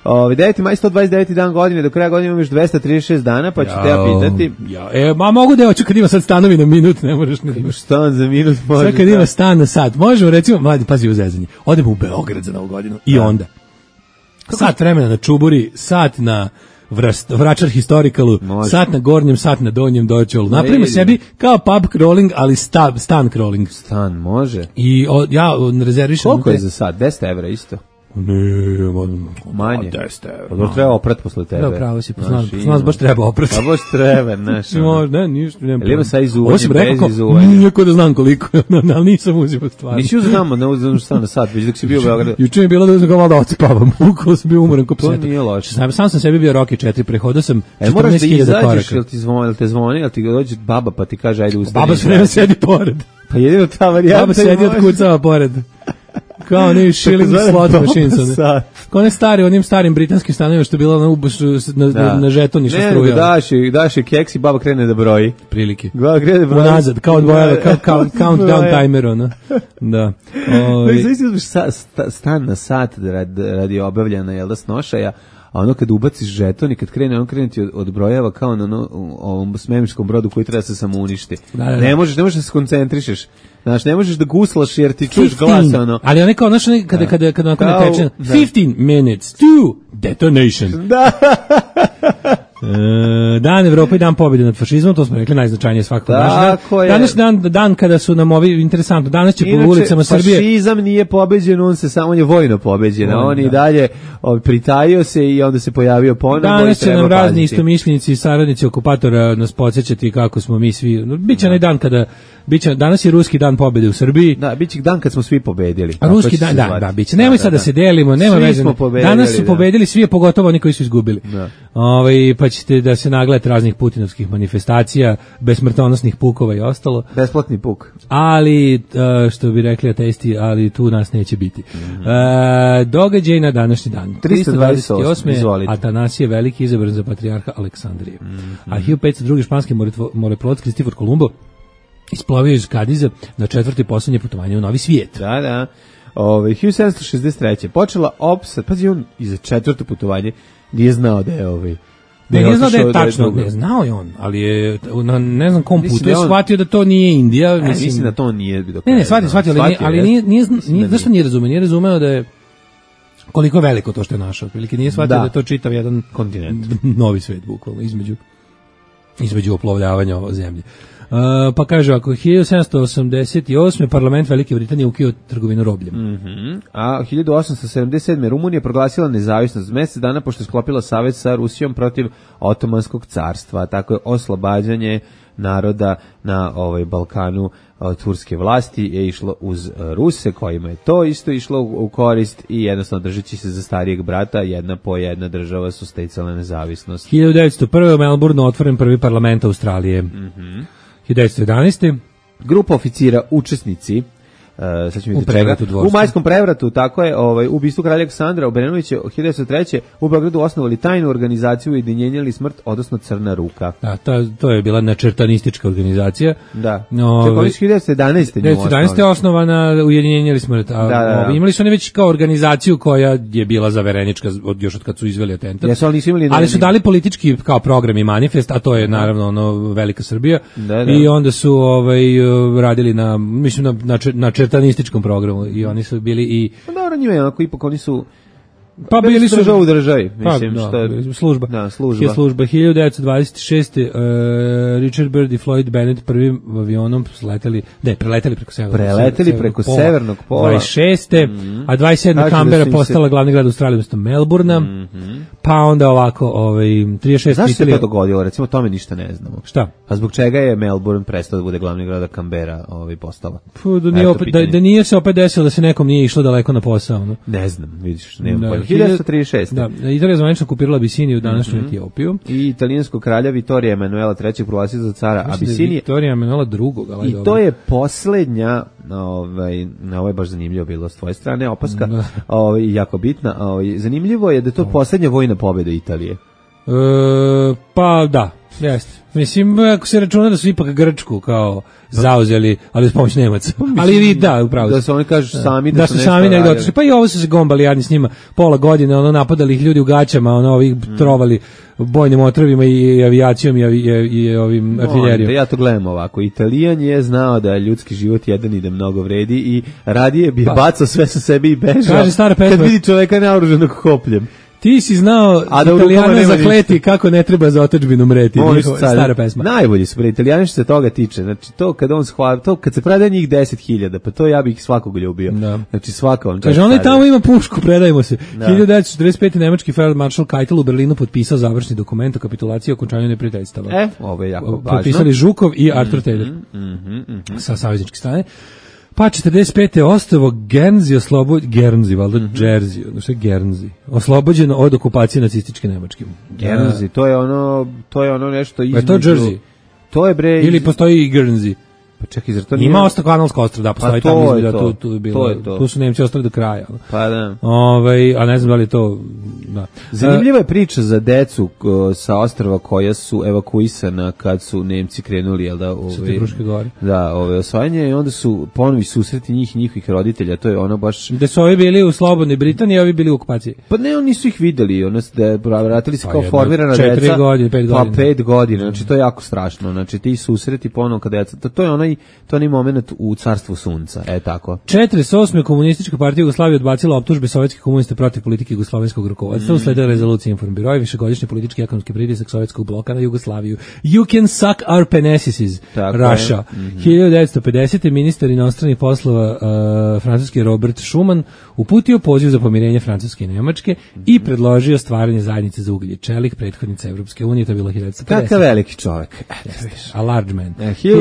F: 9. maj 129. dan godine, do kraja godine imamo još 236 dana, pa ću te ja pitati.
E: Ma mogu da hoću kad ima sad stanovi na minut, ne moraš ne imaš.
F: Stan za minut može.
E: Sad kad ima stan na sat, možemo recimo, mladi, pazi u zezanje, odemo u Beograd za Novu godinu i onda sat vremena na Čuburi, sat na Vračar Historicalu, sat na Gornjem, sat na Donjem Dočolu. Napravimo sebi kao pub crawling, ali stan crawling.
F: Stan može.
E: I ja rezervišem.
F: Koliko je za sat? 10 evra isto?
E: Ne,
F: manje.
E: 10 evra.
F: Odmah treba oprat posle tebe.
E: Da, pravo si, nas baš treba oprat.
F: Pa baš treba, znaš.
E: Ne, ništa.
F: Ili ima sa izuvanjem, bez izuvanja.
E: Nijako da znam koliko, ali nisam uzio stvarno.
F: Nisi uzio tamo, ne uzio stan na sat, već dok si bio u Beogradu.
E: Juče mi je bilo da uzem kao malo da odspavam, ukolo sam bio umoran ko pseta.
F: To nije loše.
E: Sam sam sebi bio Rocky 4, prehodio sam 14.000 koraka.
F: Moraš da izađeš, jel te zvoni, jel ti dođe baba pa ti kaže ajde ustani.
E: Baba sve sedi pored.
F: Pa jedino ta varijanta.
E: Baba sedi od kucava pored. Kao oni shilling slot machines. Kao ne stari, onim starim britanskim stanovima što je bilo na žetoni što strujao.
F: Ne, daš je keks i baba krene da broji.
E: Prilike.
F: Baba krene da broji.
E: Unazad, kao odbojava, kao countdown timer, ono. Da.
F: Znači, uzmeš stan na sat radi obavljena, jel da, snošaja, a ono kad ubaciš žeton i kad krene, on krene ti odbrojava kao na ovom svemirskom brodu koji treba se samo uništi. Da. Ne možeš da se koncentrišeš. Znaš, ne možeš da guslaš jer ti čuješ glas, ono.
E: Ali on je kao, znaš, kada onako ne teče, 15 minutes to detonation.
F: Da.
E: Dan Evrope i dan pobjede nad fašizmom, to smo rekli najznačajnije svakako. Danas dan kada su nam ovi, interesantno, danas će po ulicama Srbije.
F: Fašizam nije pobeđen, on je vojno pobeđen, a on i dalje pritajio se i onda se pojavio ponovo.
E: Danas će nam razni istomišljenici i saradnici okupatora nas podsjećati kako smo mi svi, biće onaj dan kada, danas je ruski dan pobjede u Srbiji.
F: Da, biće dan kad smo svi pobedili.
E: A ruski dan, da, biće. Nemoj sad da se delimo, nema veze. Danas su pobedili svi, pogotovo oni koji su izgubili. Pa ćete da se nagledate raznih putinovskih manifestacija, besmrtonosnih pukova i ostalo.
F: Besplatni puk.
E: Ali, što bi rekli ateisti, ali tu nas neće biti. Događaj na današnji dan. 328. Atanasije Veliki izabran za patrijarha Aleksandrije. A 1502. španski moreplot Kristofor Kolumbo isplovio iz Kadiza na 4. i posljednje putovanje u Novi svijet.
F: Da. 1763. počela opsad, pazi, on i za 4. putovanje nije znao da je
E: nije znao da je tačno, ne znao je on, ali je na ne znam kom putu je shvatio da to nije Indija.
F: Mislim da to nije.
E: Ne, shvatio, ali nije zašto nije razumeo? Nije razumeo da je koliko veliko to što je našao. Otprilike nije shvatio da je to čitav jedan kontinent, novi svet bukvalno između oplovljavanja ove zemlje. Pa kaže, ako 1788. parlament Velike Britanije ukio trgovinu robljem.
F: A 1877. Rumunija proglasila nezavisnost mjesec dana pošto je sklopila savez sa Rusijom protiv Otomanskog carstva. Tako je oslobađanje naroda na Balkanu od turske vlasti je išlo uz Ruse, kojima je to isto išlo u korist i jednostavno držeći se za starijeg brata, jedna po jedna država su stecala nezavisnost.
E: 1901. u Melbourneu otvoren prvi parlament Australije. 1911.
F: Grupa oficira, učesnici u majskom prevratu, tako je, ubistvu kralja Aleksandra Obrenovića 1903. u Beogradu osnovali tajnu organizaciju Ujedinjenja ili smrt, odnosno Crna ruka.
E: Da, to je bila načrtanistička organizacija.
F: Da. To je 1911.
E: 1911. je osnovana Ujedinjenja ili smrt. Imali su oni već kao organizaciju koja je bila zaverenička još od kad su izveli atentat. Ali su dali politički kao program i manifest, a to je naravno Velika Srbija. I onda su radili na čertanističkom programu i oni su bili i...
F: Dobro, njima je onako, ipak oni su...
E: Pa bili su
F: u državi, mislim,
E: služba.
F: Da, služba.
E: 1926. Richard Byrd i Floyd Bennett prvim avionom preleteli preko severnog pola. 26. A 27. Canberra postala glavni grad Australije umjesto Melbourna. Pa onda ovako, 36.
F: Zašto se to dogodilo? Recimo, tome ništa ne znamo.
E: Šta?
F: A zbog čega je Melbourne prestao da bude glavni grad, a Canberra postala?
E: Da nije se opet desilo da se nekom nije išlo daleko na posao. No?
F: Ne znam, vidiš, nema pojma. 1936.
E: Da, Italija zvanično okupirala Abisiniju, današnju Etiopiju.
F: I italijanskog kralja Vitorija Emanuela III. Proglasio za cara Abisinije.
E: Vitorija Emanuela II.
F: I to je posljednja, na ovo je baš zanimljivo bilo s tvoje strane, opaska, jako bitna. Zanimljivo je da je to posljednja vojna pobjeda Italije.
E: Pa da, Jeste. Mislim, ako se računa da su ipak Grčku kao zauzeli, ali uz pomoć Nemaca. Ali vi, da, upravo.
F: Da se oni kažu sami
E: da su sami negdje otišli. Pa i ovo su se gombali jadni s njima pola godine, ono napadali ih ljudi u gaćama, ono ovih trovali bojnim otrovima i avijacijom i ovim artiljerijom.
F: Ja to gledam ovako. Italijan je znao da ljudski život jedan i da mnogo vredi i radije bi bacao sve sa sebe i bežao.
E: Kaže stara pesma,
F: kad vidi čoveka naoružanog kopljem.
E: Ti si znao Italijane zakleti kako ne treba za otadžbinu mreti. Stara pesma.
F: Najbolji su Italijani što se toga tiče. Znači to kad on shvali, to kad se prede njih 10.000, pa to ja bih svakog ljubio.
E: Da.
F: Znači svaka on.
E: Kaže onaj tamo ima pušku, predajmo se. 1945. nemački feldmaršal Keitel u Berlinu potpisao završni dokument o kapitulaciji i okončanju neprijateljstava.
F: Ovo je jako važno.
E: Potpisali Žukov i Arthur Taylor sa savezničke strane. Pa 45. ostrvo Guernsey, valjda Jersey, što je Guernsey, oslobođeno od okupacije nacističke Nemačke.
F: Guernsey, to je ono nešto između.
E: Je to Jersey?
F: To je bre.
E: Ili postoji i Guernsey?
F: Pa čekaj, zar to nije?
E: Ima ostao kanalsko ostrvo, da, postoji
F: pa
E: tamo izgleda, tu je bilo. Tu su Nemci ostali do kraja.
F: Pa da.
E: A ne znam da li to, da.
F: Zanimljiva je priča za decu sa ostrva koja su evakuisana kad su Nemci krenuli, jel da,
E: sa te Fruške gore.
F: Da, osvajanje i onda su ponovi susreti njihovih roditelja, to je ono baš.
E: Da su ovi bili u slobodnoj Britaniji, a ovi bili u okupaciji.
F: Pa ne, oni nisu ih videli, ono da vratili se kao formirana deca.
E: 4 godine, 5 godina.
F: Pa 5 godina, znači to je jako strašno. Znači ti susreti ponovo kad deca, to je onaj moment u carstvu sunca, tako.
E: 48. komunistička partija Jugoslavije odbacila optužbe sovjetskih komunista protiv politike jugoslovenskog rukovodstva, usledila rezolucija Informbiroja, višegodišnji politički i ekonomski pritisak sovjetskog bloka na Jugoslaviju. You can suck our penises, Russia. 1950. ministar inostranih poslova francuski Robert Schuman uputio poziv za pomirenje Francuske i Nemačke i predložio stvaranje zajednice za uglje čelik, prethodnica Evropske unije, to je bilo 1950.
F: Kakav veliki čovjek.
E: A large man.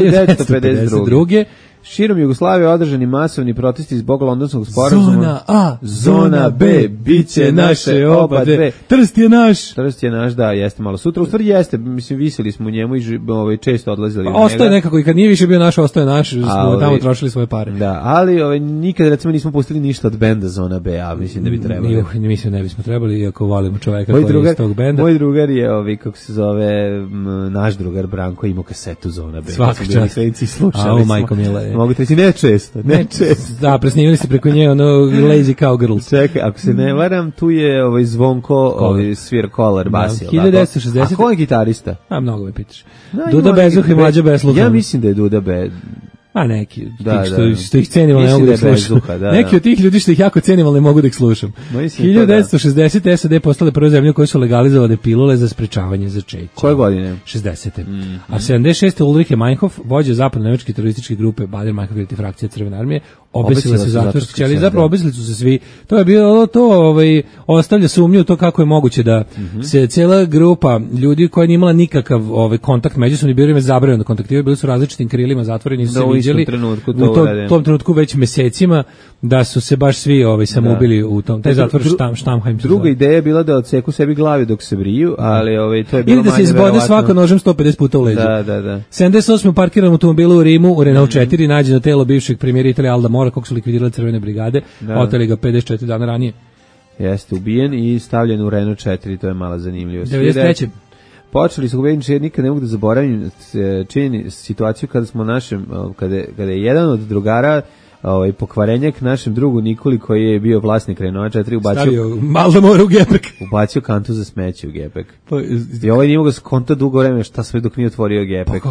F: 1952. Širom Jugoslavije održani masovni protesti zbog londonskog sporazuma.
E: Zona A, zona B, biće naše oba dve. Trst je naš.
F: Trst je naš, da, jeste malo sutra. U stvari jeste, mislim, visili smo u njemu i često odlazili u njega.
E: Ostaje nekako i kad nije više bio naš, ostaje naš, smo tamo trošili svoje pare.
F: Da, ali nikad recimo nismo pustili ništa od benda Zona B, a mislim da bi trebali.
E: Mislim ne bismo trebali, iako volimo čoveka koji je iz tog benda.
F: Moj drugar je, kako se zove, naš drugar Branko, imao kasetu Zona B.
E: Svaka čast.
F: Slušali smo. Mogu te reći, ne često.
E: Da, presnimili se preko nje ono Lazy Cowgirls.
F: Čekaj, ako se ne varam, tu je Zvonko svira Kolar, basi.
E: 1960.
F: A ko je gitarista?
E: Mnogo me pitaš. Duda Bezuh i Mlađa Besluha.
F: Ja mislim da je Duda Bezuh.
E: A neki, što ih cenim, ali ne mogu da ih slušam. Neki od tih ljudi što ih jako cenim, ali ne mogu da ih slušam. 1960. SAD postale prve zemlje koje su legalizovale pilule za sprečavanje začeća.
F: Koje godine?
E: 60. A 76. Ulrike Meinhof, vođa zapadno-nemačke terorističke grupe Bader-Meinhof ili frakcija Crvene armije, obesila se zatvorski ćeliji. Zapravo obesili su se svi. To je bilo to, ostavlja sumnju u to kako je moguće da se cijela grupa ljudi koja nije imala nikakav kontakt međusobno, bilo im je zabranjeno da kontaktiraju, bili su različitim krilima zatvoreni, nisu se viđali u tom trenutku već mesecima, da su se baš svi samoubili u tom. Taj zatvor Štamheim.
F: Druga ideja je bila da odseku sebi glavi dok se briju, ali to je bilo
E: ili da se izbode svako nožem 150 puta u leđu.
F: Da.
E: 78. u parkiranom automobilu u Rimu u Renault 4 nađeno telo bivšeg premijera Italije Alda Mora, kog su likvidirale Crvene brigade, oteli ga 54 dana ranije.
F: Jeste ubijen i stavljen u Renault 4, to je mala zanimljivost.
E: 93.
F: Počeli su gubjeniče, nikad ne mogu da zaboravim situaciju kada smo kada je jedan od drugara pokvarenjak našem drugu Nikoli koji je bio vlasnik Renault 4
E: ubacio Maldamora u gepek.
F: Ubacio kantu za smeće u gepek. I nije mogao skonta dugo vremena šta sve dok nije otvorio gepek.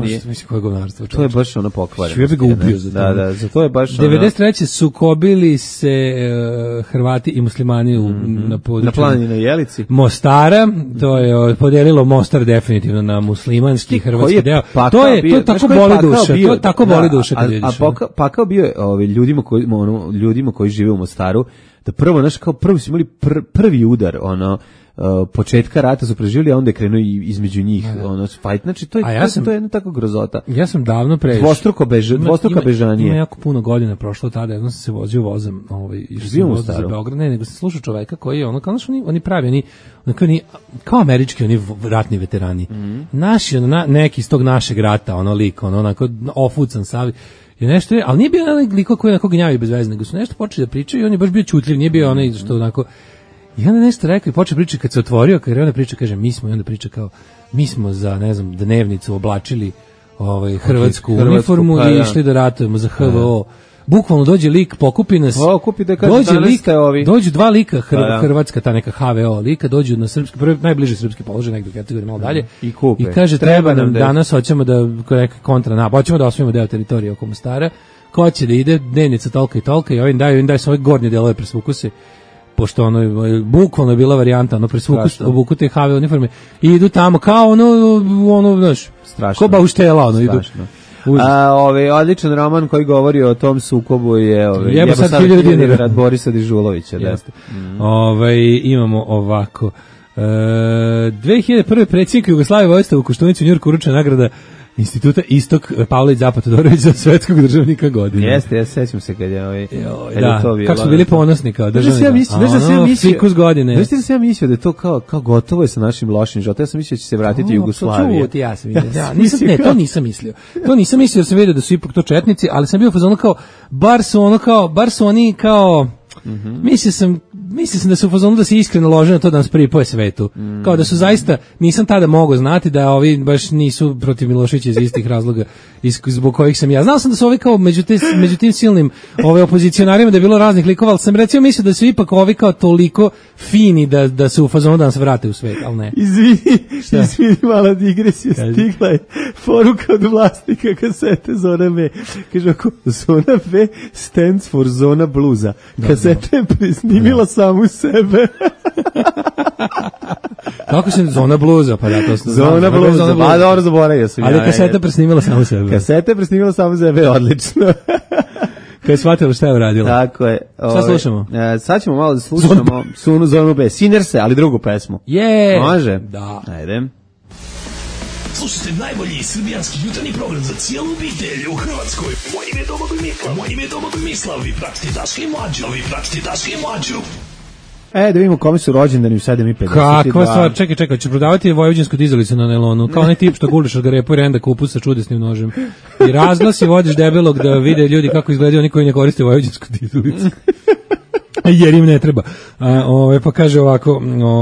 F: To je baš ono pokvareno.
E: Ja bih ga ubio za to.
F: Da, za to je baš
E: 93. sukobili se Hrvati i muslimani na području.
F: Na planini na Jelici.
E: Mostara, to je podelilo Mostar definitivno na muslimanski i hrvatski deo. To tako boli duša. To tako boli duša kad vidiš.
F: Pakao bio je ljudima koji žive u Mostaru, da prvo su imali prvi udar, početka rata su preživjeli, a onda je krenuo između njih fight. Znači to je jedna tako grozota.
E: Ja sam davno prešao.
F: Dvostruka bežanije.
E: Ima jako puno godina prošlo tada, jednom sam se vozio vozom,
F: išao sam za
E: Beograd, nego sam slušao čoveka koji je oni pravi, kao američki, oni ratni veterani. Naši, neki iz tog našeg rata, lik, onako ofucan savi. Je nešto, ali nije bio onaj liko koji je onako gnjavi bez veze, nego su nešto počeli da pričaju i on je baš bio čutljiv, nije bio onaj što onako. I onda nešto rekao i počeo pričati kad se otvorio, kad je ona priča, kaže mi smo, i onda priča kao mi smo za, ne znam, dnevnicu oblačili hrvatsku uniformu
F: pa,
E: i išli da ratujemo za HVO. Bukvalno dođe lik, pokupi nas. Dođu dva lika hrvatska, ta neka HVO lika, dođu na srpski, najbliži srpski položaj, negdje u Hercegovini, malo dalje. I kaže, treba nam danas, hoćemo da hoćemo da osvojimo deo teritorije oko Mostara. Ko će da ide, dnevnica tolika i tolika, i ovim daju svoje gornje delove, presvuku se, pošto bukvalno je bila varijanta, obuku te HVO uniforme i idu tamo kao znaš, strašno. Ko bauštela, idu.
F: Odličan roman koji govori o tom sukobu je
E: Jebo sad 1000 dinara
F: Borisa Dežulovića.
E: Imamo ovako 2001. predsjednik Jugoslavije Vojislav Koštunić u Njujorku uručena nagrada Instituta Istok Pavlović Zapad Todorović za svetskog državnika godine.
F: Jeste, ja sećam se kad je
E: to bilo. Kako su bili ponosni kao državnika. Fikus godine.
F: Znaš ti da sam ja mislio da je to kao gotovo je sa našim lošim životom. Ja sam mislio da će se vratiti Jugoslavija.
E: Ja sam mislio. To nisam mislio. To nisam mislio jer sam vidio da su ipak to četnici, ali sam bio u fazonu kao bar su oni kao mislio sam da su u fazonu da se iskreno lože na to da nas pripoje svetu. Kao da su zaista, nisam tada mogao znati da ovi baš nisu protiv Miloševića iz istih razloga zbog kojih sam ja. Znao sam da su ovi kao među tim silnim opozicionarima da je bilo raznih likova, ali sam recimo mislio da su ipak ovi kao toliko fini da su u fazonu da nas vrate u svet, ali ne.
F: Izvini, mala digresija, stigla je poruka od vlasnika kasete Zona V. Kaže ako Zona V stands for Zona bluza. Kaseta je presnimila samu sebe.
E: Kako se Zona bluza? Pa da, to
F: Zona bluza. Pa dobro, zaboravio sam.
E: Ali kaseta presnimila samu sebe.
F: Kaseta je presnimila samu sebe, odlično.
E: Kad je shvatila šta je uradila.
F: Tako je.
E: Šta slušamo?
F: Sad ćemo malo da slušamo Zonu B. Sinerse, ali drugu pesmu. Može?
E: Da.
F: Ajde.
G: Slušajte najbolji srbijanski jutarnji program za cijelu obitelj u Hrvatskoj. Moje ime je Domagoj Mislav. Vi pratite Daška i Mlađu.
F: Da vidimo kome su rođendani u 7:52.
E: Kakva stvar, čekaj, će prodavati vojvođansku dizalicu na nailonu, kao onaj tip što guliš od garepu i renda kupus sa čudesnim nožem. I razglasi vodiš debelog da vide ljudi kako izgledaju oni koji ne koriste vojvođansku dizalicu. Jer im ne treba. Pa kaže ovako,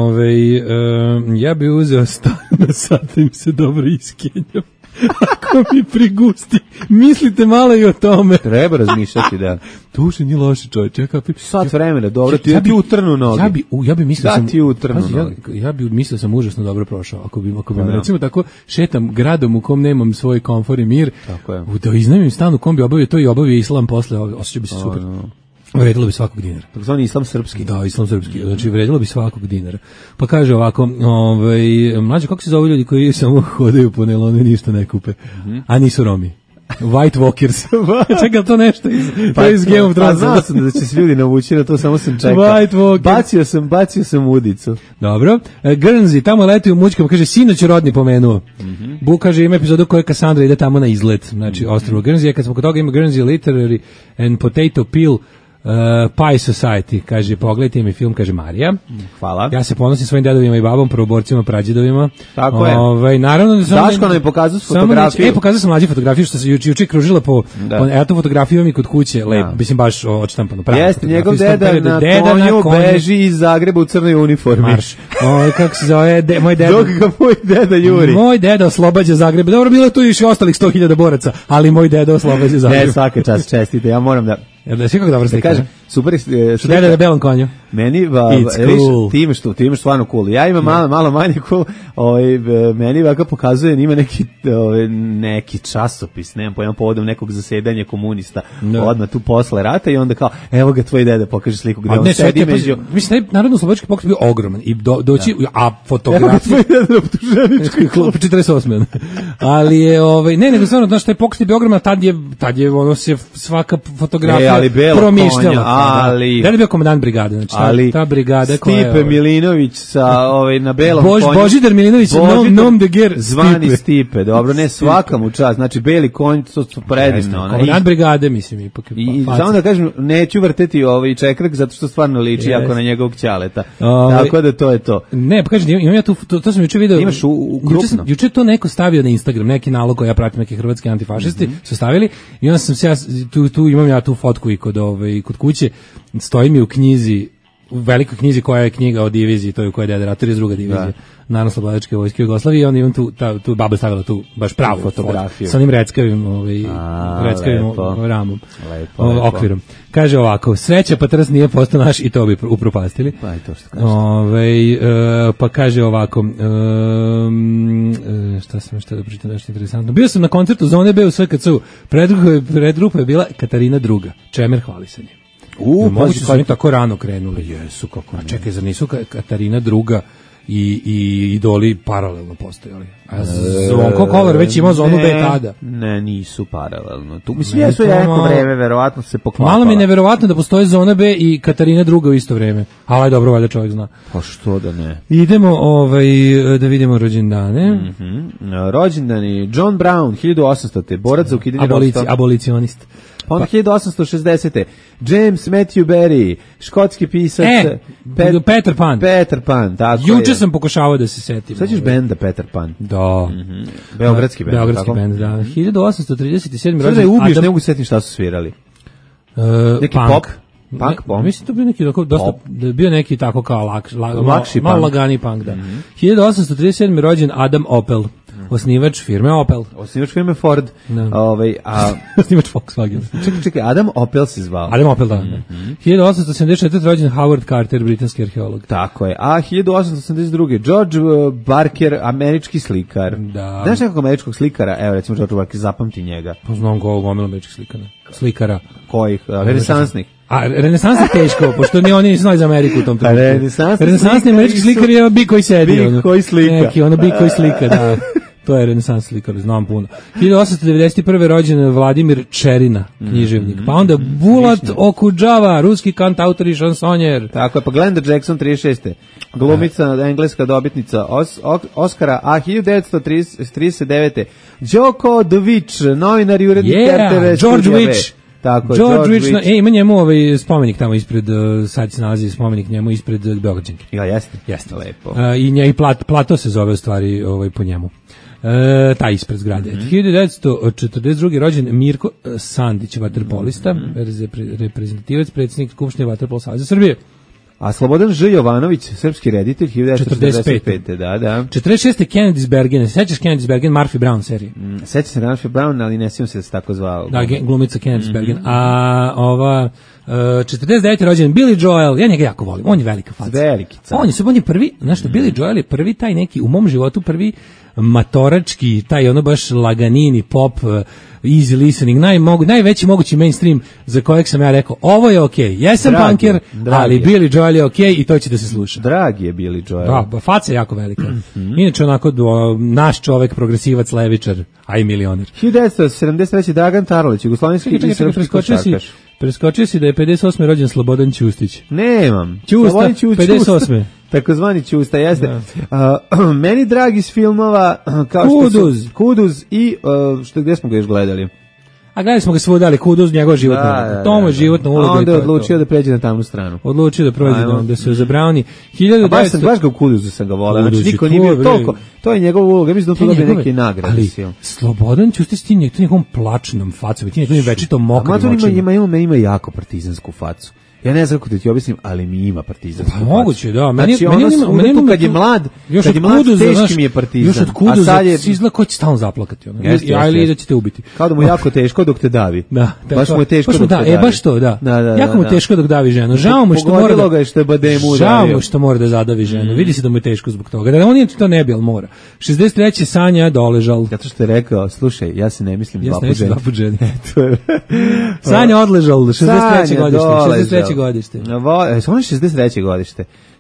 E: ja bi uzeo stan na sad da im se dobro iskenjam. Ako mi prigusti, mislite malo i o tome.
F: Treba razmišljati, da.
E: To ušte nije loše, čovječe.
F: Sat vremena, dobro, ti utrnu noge.
E: Ja bi mislio
F: sam... ti utrnu noge.
E: Ja bi mislio sam užasno dobro prošao. Ako bi recimo tako šetam gradom u kom nemam svoj komfor i mir, da iznajmim stan u kom bi obavio to i obavio islam posle, osjećao bi se super. Vredilo bi svakog dinara.
F: Takozvani islam srpski.
E: Da, islam srpski. Znači, vredilo bi svakog dinara. Pa kaže ovako, mlađe, kako se zove ljudi koji samo hodaju po nailonu i ništa ne kupe? A nisu Romi. White Walkers. Čekaj, to nešto iz Game of Thrones.
F: Znao sam da će se ljudi navući na to, samo sam čekao.
E: White Walkers.
F: Bacio sam udicu.
E: Dobro. Guernsey, tamo leti u mućkama, kaže, sinoć Rodni pomenuo. Bu, kaže, ima epizodu koje Cassandra ide tamo na izlet. Znači, ostrvo Guernsey, kad smo kod toga ima Guernsey Literary and Potato Peel Pie Society, kaže, pogledajte mi film, kaže Marija.
F: Hvala.
E: Ja se ponosim svojim dedovima i babom, prvoborcima, prađedovima.
F: Tako je.
E: Naravno da sam...
F: Daško nam je pokazao fotografiju.
E: Pokazao sam mlađu fotografiju, što se juče kružila po... Evo tu fotografiju mi kod kuće, mislim baš odštampano.
F: Jeste, njegov deda na konju beži iz Zagreba u crnoj uniformi.
E: Marš. Kako se zove, moj deda...
F: Dok ga moj deda juri.
E: Moj deda oslobađa Zagreb. Dobro, bilo je tu još i ostalih 100.000 boraca, ali moj deda oslobađa Zagreb.
F: Ne, svake čast, čestite, ja moram da...
E: Da sve kako dobro slika.
F: Kaže, super slika.
E: Deda na belom konju.
F: Meni cool. Ti imaš stvarno cool. Ja imam malo manje cool. Meni ovako pokazuje, ima neki časopis, nemam pojma, povodom nekog zasedanja komunista. Odmah tu posle rata i onda kao, evo ga tvoj deda, pokaže sliku gde on sedi među.
E: Mislim, narodno-slobodački pokret bio ogroman i doći, a fotografija...
F: Evo ga tvoj deda na optuženičkoj klubu.
E: 48. Ali je, nego stvarno, znaš, taj pokret je bio ogroman, tad je ono se svaka fotografija promišljala. Da je bio komandant brigade, znači ta brigada koja je...
F: Stipe Milinović na belom konju.
E: Božidar Milinović, nom de guerre,
F: zvani Stipe, dobro, ne svaka mu čast, znači beli konj, to su predivno.
E: Komandant brigade, mislim, ipak.
F: I samo da kažem, neću vrteti čekrak, zato što stvarno liči jako na njegovog ćaleta. Tako da to je to.
E: Ne, pa kažem, imam ja to sam juče video.
F: Imaš ukrupno.
E: Juče to neko stavio na Instagram, neki nalog koji ja pratim, neki hrvatski antifašisti su stavili i onda sam se tu imam ja tu fotku i kod kuće, stoji mi u knjizi u velikoj knjizi koja je knjiga o diviziji, to je u kojoj je deda rat, 32. divizija, Narodnooslobodilačke vojske Jugoslavije, i onda imam tu baba stavila tu baš pravu fotografiju sa onim reckavim ramom, okvirom. Kaže ovako, sreća pa trs nije postao naš i to bi upropastili.
F: Pa i to što kažete.
E: Pa kaže ovako, šta sam da pričitam nešto interesantno. Bio sam na koncertu Zone B u SKC-u, predgrupa je bila Katarina II. Čemer hvalisanje. Moguće su oni tako rano krenuli.
F: Jesu, kako ne.
E: A čekaj, zar nisu Katarina II. I idoli paralelno postojali. A Zvonko Kolar već imao Zonu B tada.
F: Ne, nisu paralelno. Tu mislim jesu jako vreme, verovatno se poklapala.
E: Malo mi je neverovatno da postoje Zona B i Katarina II. U isto vreme. Ali dobro, valjda čovjek zna.
F: Pa što da ne.
E: Idemo da vidimo rođendane.
F: Rođendani John Brown, 1800. Borac za ukidanje ropstva.
E: Abolicionist.
F: Pa onda 1860. James Matthew Barrie, škotski pisac.
E: Peter Pan.
F: Peter Pan, tako je.
E: Juče sam pokušavao da se setim.
F: Sećaš benda Peter Pan?
E: Da.
F: Beogradski bend.
E: Beogradski bend, da. 1837.
F: Sada je ubiješ, ne mogu setim šta su svirali. Neki pop? Punk, pop?
E: Mislim to bio neki tako dosta, da bio neki tako kao
F: lakši
E: malo lagani punk, da. 1837. rođen Adam Opel. Osnivač firme Opel.
F: Osnivač firme Ford.
E: Osnivač Volkswagen.
F: Čekaj, Adam Opel se zvao.
E: Adam Opel, da. 1874. rođen Howard Carter, britanski arheolog.
F: Tako je. A 1882. George Barker, američki slikar.
E: Da.
F: Znaš nekog američkog slikara? Evo, recimo George Barker, zapamti njega.
E: Pa znam gomila američkih slikara.
F: Kojih? Renesansnih.
E: A renesans je teško, pošto oni nisu znali za Ameriku u tom trenutku. Renesansni američki slikar je bi koji sedi.
F: Bi koji slika.
E: Neki, bi koji slika, da. To je renesans slikar, znam puno. 1891. rođen Vladimir Čerina, književnik. Pa onda Bulat Okudžava, ruski kantautor i šansonjer.
F: Tako je, pa Glenda Jackson, 36. Glumica, engleska dobitnica Oscara, a 1939. Đoko Dović, novinar i urednik RTV.
E: George Witch.
F: Tako,
E: George Witch. Ima njemu spomenik tamo ispred, sad se nalazi spomenik njemu ispred Beograđanke.
F: Ja, jeste?
E: Jeste.
F: Lepo.
E: I plato se zove u stvari po njemu. Taj ispred zgrade. 1942. rođen Mirko Sandić, vaterpolista, reprezentativac, predsjednik Skupštine Vaterpolo saveza Srbije.
F: A Slobodan Ž. Jovanović, srpski reditelj, 1945. Da.
E: 46. Kennedy's Bergen. Sećaš Kennedy's Bergen, Murphy Brown serije?
F: Sećam se Murphy Brown, ali ne sjećam se da se tako zvao.
E: Da, glumica Kennedy's Bergen. A ova 49. rođen Billy Joel, ja njega jako volim, on je velika faca.
F: Veliki car.
E: On je prvi, znaš što, Billy Joel je prvi taj neki, u mom životu prvi matorački, taj ono baš laganini, pop, easy listening, najveći mogući mainstream za kojeg sam ja rekao, ovo je okej, jesam punker, ali Billy Joel je okej i to će da se sluša.
F: Dragi je Billy Joel.
E: Da, faca je jako velika. Inače onako naš čovek, progresivac, levičar, a i milioner.
F: 1973. Dragan Tarolić, jugoslovenski i srpski košarkaš.
E: Preskočio si da je 58. rođen Slobodan Ćustić.
F: Nemam.
E: Ćusta, 58.
F: Takozvani Ćusta, jeste. Meni drag iz filmova kao Kuduz i gdje smo ga još gledali?
E: A gledali smo ga svuda, ali Kuduz njegova životna uloga. To je životna uloga.
F: Onda je odlučio da pređe na tamnu stranu.
E: Odlučio da prođe da se zabrani.
F: Baš ga u Kuduzu sam ga volao. Znači niko nije bio toliko. To je njegova uloga. Mislim da to dobije neke nagrade.
E: Ali Slobodan Ćustić ti njegovom plačnom facom, ti njegovim večitom mokrim očima.
F: Ima jako partizansku facu. Ja ne znam kako ti objasnim, ali mi ima partizansku facu.
E: Moguće, da.
F: Meni kad je mlad, teški mi je partizan.
E: Još od Kuduza izgleda ko će stalno zaplakati. Ili da će te ubiti.
F: Kao da mu jako teško dok te davi. Baš mu je teško dok te davi.
E: Baš to, da. Jako mu je teško dok davi ženu. Žao mu što mora da zadavi ženu. Vidi se da mu je teško zbog toga. Da on je to ne bi, ali mora. 63. Sanja Doležal.
F: Zato što je rekao, slušaj, ja se ne mislim dva put ženi.
E: Sanja Odležal, 63. godište. Godište.
F: Samo 63. godište.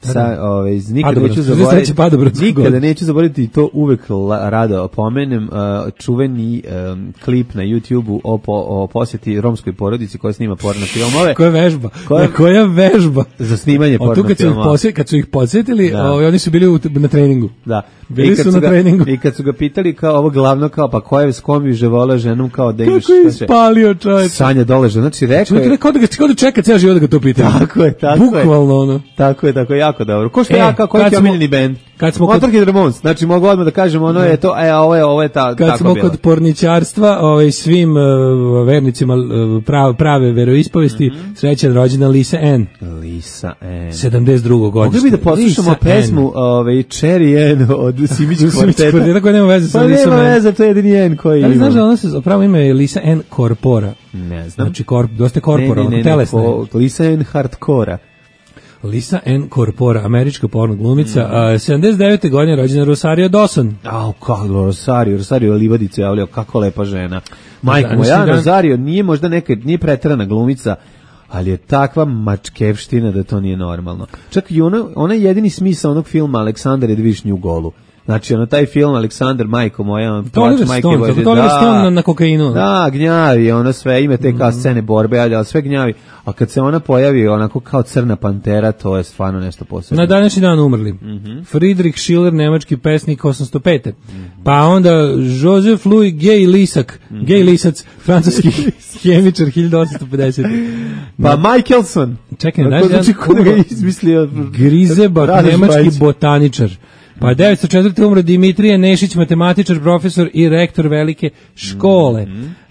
F: Nikada neću zaboraviti to uvek rado opomenem čuveni klip na YouTube-u o posjeti romskoj porodici koja snima porno filmove.
E: Koja vežba?
F: Za snimanje porno filmova.
E: Kad su ih podsjetili, oni su bili na treningu.
F: Da.
E: Bili su na treningu.
F: I kad su ga pitali kao ovo glavno kao pa ko je s kom bi ževola ženom kao da imaš.
E: Kako je ispalio čovječ.
F: Sanja Doležal. Znači rekao je.
E: Kao da čeka ceo život da ga to pitaju.
F: Tako je.
E: Bukvalno ono.
F: Tako je. jako dobro. Ko što ja, koji ti omiljeni bend? Motorhead Ramones, znači mogu odmah da kažem, ono je to, ovo je tako bilo.
E: Kad smo kod porničarstva, svim vernicima prave veroispovesti, srećan rođena Lisa Ann.
F: Lisa Ann.
E: 72. godište.
F: Mogli bi da poslušamo pesmu Cherry Ann od Simić kvarteta.
E: Koja nema veze sa Lisa Ann.
F: Nema veze, to je jedini Ann koji ima.
E: Ali znaš da ona se, pravo ime je Lisa Ann Corpora.
F: Ne znam.
E: Znači, dosta korpora, telesna.
F: Lisa Ann Hardcora.
E: Lisa Ann Corpora, američka porno glumica, 79. godine rođena Rosario Dawson.
F: Kako Rosario Livadice javljao, kako lepa žena. Majko moja, Rosario nije možda nije preterana glumica, ali je takva mačkevština da to nije normalno. Čak i ona je jedini smisao onog filma Aleksandar je dvišnju u golu. Znači, taj film Aleksandar, majko moja,
E: Oliver Stone na kokainu.
F: Da, gnjavi, ono sve, ima te kao scene borbe, ali sve gnjavi. A kad se ona pojavi onako kao crna pantera, to je stvarno nešto posebno.
E: Na današnji dan umrli. Friedrich Schiller, nemački pesnik, 805. Pa onda Joseph Louis Gay Lisac, francuski hemičar, 1850.
F: Pa Michelson.
E: Čekaj, da
F: izmislio
E: Grisebach, nemački botaničar. Pa 904. umro Dimitrije Nešić, matematičar, profesor i rektor velike škole.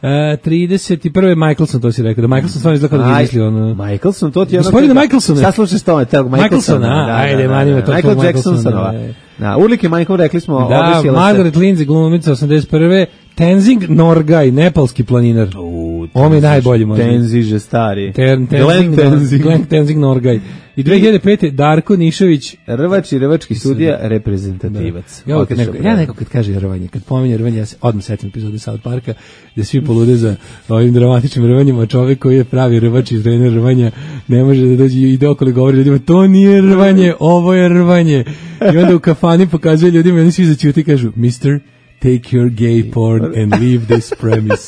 E: 31. Michelson, to si rekao, da Michelson stvarno izgleda da je izmislio ono...
F: Michelson, to ti je ono...
E: Gospodine Michelson!
F: Sad slušaš tome, tog Michelson.
E: Ajde, manimo to
F: Michael Jacksonova. Urlike Michael, rekli smo...
E: Da, Margaret Lindsay, glumica, 81. Tenzing Norgay, nepalski planinar. On je najbolji možda.
F: Tenziže stari.
E: Glenn Tenzing Norgay. I 2005. Darko Nišević.
F: Rvački sudija, reprezentativac.
E: Ja neko kad kaže rvanje, kad pominje rvanje, ja se odmah setim epizode South Parka, gde svi polude za ovim dramatičnim rvanjima, a čovek koji je pravi rvač i trener rvanja ne može da dođe i ide okolo i govori ljudima, to nije rvanje, ovo je rvanje. I onda u kafani pokazuje ljudima i oni svi zaćuti i kažu, Mister, take your gay porn and leave this premise.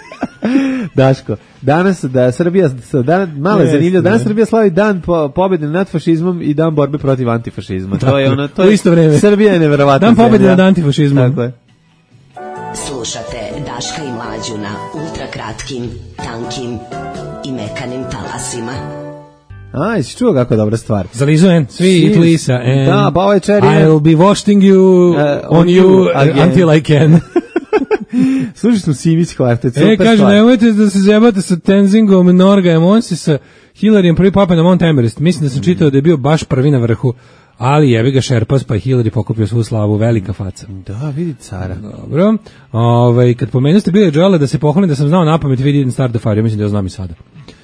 F: Daško, danas da Srbija malo je zanimljivo, danas Srbija slavi dan pobjede nad fašizmom i dan borbe protiv antifašizma. To je ono, to je isto vreme. Srbija je neverovatna.
E: Dan pobjede nad antifašizmom.
F: Tako je.
H: Slušate Daška i Mlađu na ultrakratkim, tankim i mekanim talasima.
F: Jesi čuo kako dobra stvar?
E: Za Lizu N, svi it Lisa N.
F: Da, pa ovo je Cherry.
E: I'll be washing you on you until I can.
F: Slušaj smo Simić kvartet.
E: Kaže, nemojte da se zjebate sa Tenzingom i Norgajem, on si sa Hillaryjem prvi popeo na Mount Everest. Mislim da sam čitao da je bio baš prvi na vrhu, ali jebi ga šerpas, pa je Hillary pokupio svu slavu, velika faca.
F: Da, vidi cara.
E: Dobro. Kad pomenu ste bili Joela da se pohvalim da sam znao napamet, vi didn't start the fire, ja mislim da ja znam i sada.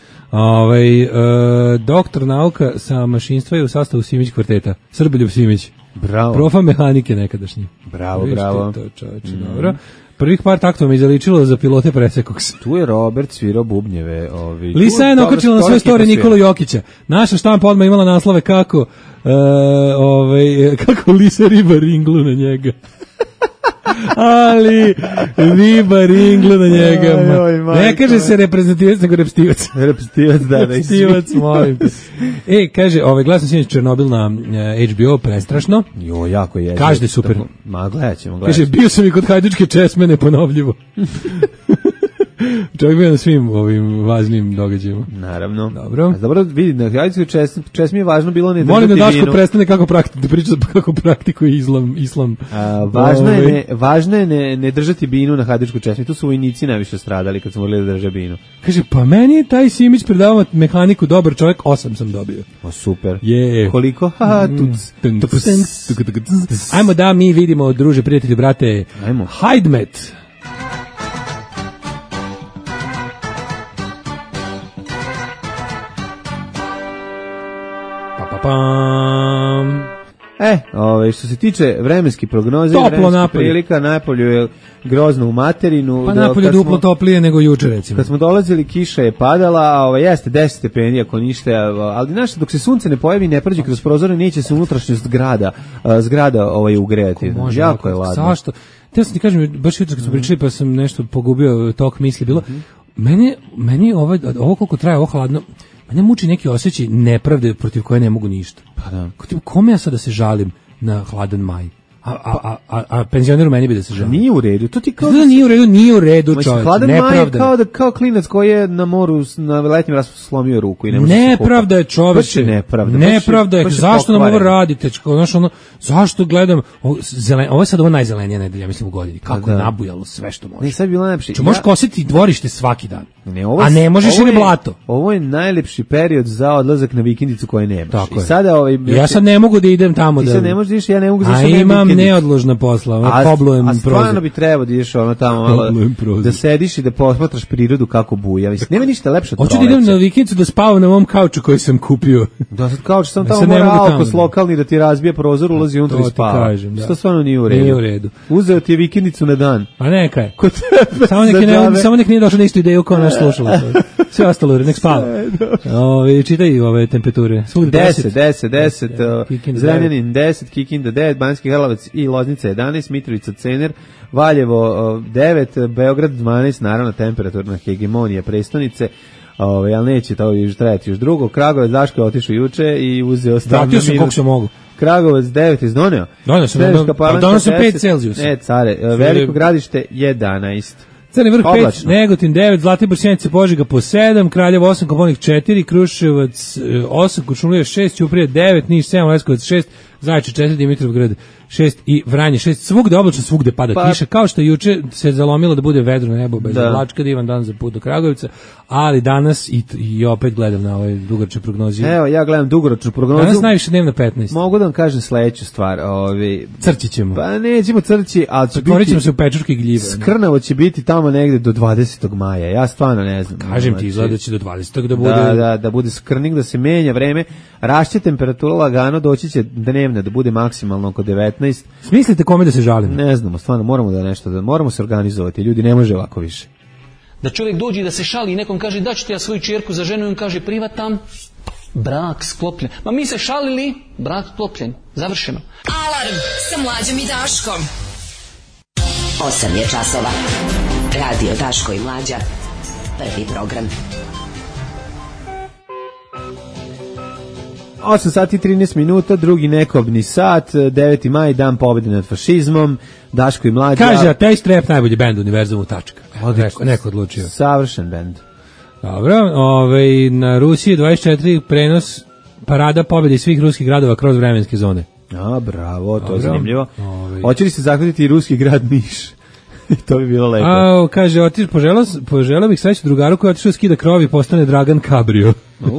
E: Doktor nauka sa mašinstva je u sastavu Simić kvarteta. Srbiljub Simić.
F: Bravo.
E: Profa mehanike nekadašnji.
F: Bravo.
E: To čoveče, dobro. Prvih par taktova mi je zaličilo za pilote presekog se.
F: Tu je Robert svirao bubnjeve.
E: Lisa je okačila na svoje story Nikolu Jokića. Naša štampa odmah imala naslove kako Lisa riba ringlu na njega. Ali riba ringlu na njega. Ne kaže se reprezentativac, nego repstivac.
F: Repstivac, da.
E: Repstivac, molim te. Kaže, gledam sinoć Černobil na HBO, prestrašno.
F: Jo, jako je.
E: Kaže da je super.
F: Ma, gledat ćemo.
E: Kaže, bio sam i kod Hajdučke česme neponovljivo. Čovjek bio na svim ovim važnim događajima.
F: Naravno.
E: Dobro,
F: vidi, na Hajdučkoj česmi je važno bilo ne držati
E: vinu. Molim da Daško
F: vinu.
E: prestane da priča kako praktikuje islam.
F: Važno je ne držati binu na Hajdučkoj česmi. Tu su vojnici najviše stradali kad su morali da drže binu.
E: Kaže, pa meni je taj Simić predavao mehaniku, dobar čovjek, 8 sam dobio.
F: O, super.
E: Koliko?
F: Tuc.
E: Ajmo da mi vidimo, druže, prijatelji, brate.
F: Ajmo.
E: Hajdmet.
F: Što se tiče vremenske prognoze,
E: toplo
F: prilika, napolju je grozno u materinu.
E: Pa napolju duplo toplije nego juče, recimo.
F: Kad smo dolazili, kiša je padala, jeste 10 stepeni, ako ništa, ali dok se sunce ne pojavi, ne prođe kroz prozore, neće se unutrašnjost zgrada ugrejati. Jako je ladno.
E: Zašto? Te sam ti kažem, baš jutro kad smo pričali, pa sam nešto pogubio tok misli, bilo, meni ovo koliko traje, ovo hladno, mene muči neki osjećaj nepravde protiv koje ne mogu ništa.
F: Pa da.
E: Kome ja sad da se žalim na hladan maj? A penzioner u meni bi da se žali.
F: Nije u redu, to ti kao...
E: Nije u redu, čovječ.
F: Hladan maj je kao klinac koji je na moru, na letnjem raspu slomio ruku i ne može se kupati.
E: Nepravda je, čovječe. Nepravda je, zašto nam ovo radite? Zašto gledam, ovo je sad ovo najzelenija nedelja, mislim, u godini. Kako je nabujalo sve što može.
F: Ne, sad je bilo najlepše.
E: Možeš kositi dvorište svaki dan.
F: A
E: ne možeš ili blato.
F: Ovo je najlepši period za odlazak na vikendicu koje nemaš.
E: Tako
F: I sada
E: ja sad ne mogu da idem tamo.
F: Ti sad ne možeš da ideš, ja ne mogu da idem.
E: A imam neodložna posla, poblujem prozor.
F: A stvarno bi trebao da ideš tamo malo, da sediš i da posmatraš prirodu kako buja. Nema ništa lepše od proleća.
E: Hoću da idem na vikendicu da spavam na mom kauču koji sam kupio.
F: Da, sad kauč sam tamo mora alkos lokalni da ti razbije prozor, ulazi unutra i spava. To stvarno nije u redu.
E: Nije u redu.
F: Uzeo ti je vikendicu na dan.
E: Pa neka je.
F: Kod tebe.
E: Samo nek nije došao na istu ideju kao naš slušalac. Sve ostalo, nek spava. Čitaj ove temperature.
F: 10, Zrenjanin 10, Kikinda 9, Banjski Karlovac i Loznica 11, Mitrovica, Cener, Valjevo 9, Beograd 12, naravno temperaturna hegemonija prestonice, ali neće to još trajati još drugo. Kragujevac, Daško je otišao juče i uzeo stavno
E: minut. Koliko se mogu.
F: Kragujevac 9 izdoneo.
E: Donio sam 5 Celzijusa.
F: Care, Veliko Gradište 11.
E: Crni vrh 5, Negotin 9, Zlatibor, Sjenica, Požega po 7, Kraljevo 8, Koponik 4, Kruševac 8, Kuršumlija 6, Ćuprija 9, Niš 7, Leskovac 6, Zaječar 4, Dimitrovgrad 6 i Vranje 6. Svugde oblačno, svugde pada kiša, kao što juče se zalomilo da bude vedro nebo bez oblačka, divan dan za put do Kragujevca, ali danas i opet gledam na ovoj dugoročnoj prognozi.
F: Evo, ja gledam dugoročnu prognozu.
E: Danas najviše dnevno 15.
F: Mogu da vam kažem sledeću stvar.
E: Crći ćemo.
F: Pa nećemo crći, ali će
E: biti... ćemo se u Pečurke gljive.
F: Skrnavo će biti tamo negde do 20. maja. Ja stvarno ne znam.
E: Kažem ti, izgleda će do 20. da bude...
F: Da bude skrning, da se menja vreme. Rašće temperatura lagano, doći će dnevna da bude maksimalno oko 19.
E: Smislite kome da se žalimo?
F: Ne znamo, stvarno moramo se organizovati. Ljudi, ne može ovako više.
I: Da čovjek dođe da se šali i nekom kaže da ću ti ja svoju čerku za ženu i on kaže privatan, brak sklopljen. Ma mi se šalili, brak sklopljen. Završeno.
B: Alarm sa Mlađom i Daškom.
H: 8 je časova. Radio Daško i Mlađa. Prvi program.
F: 8 sati 13 minuta, drugi nekobni sat, 9. maj, dan pobjede nad fašizmom, Daško i Mlađa.
E: Kaže, Taste Rap najbolji bend univerzumu, tačka. Neko odlučio.
F: Savršen bend.
E: Dobro, na Rusiji 24 prenos parada pobjede svih ruskih gradova kroz vremenske zone.
F: Bravo, to je zanimljivo. Hoće li se zahvatiti i ruski grad Niš? To bi bilo lepo.
E: Kaže, poželao bih sreću drugaru koji je otišao skida krov i postane Dragan Cabrio.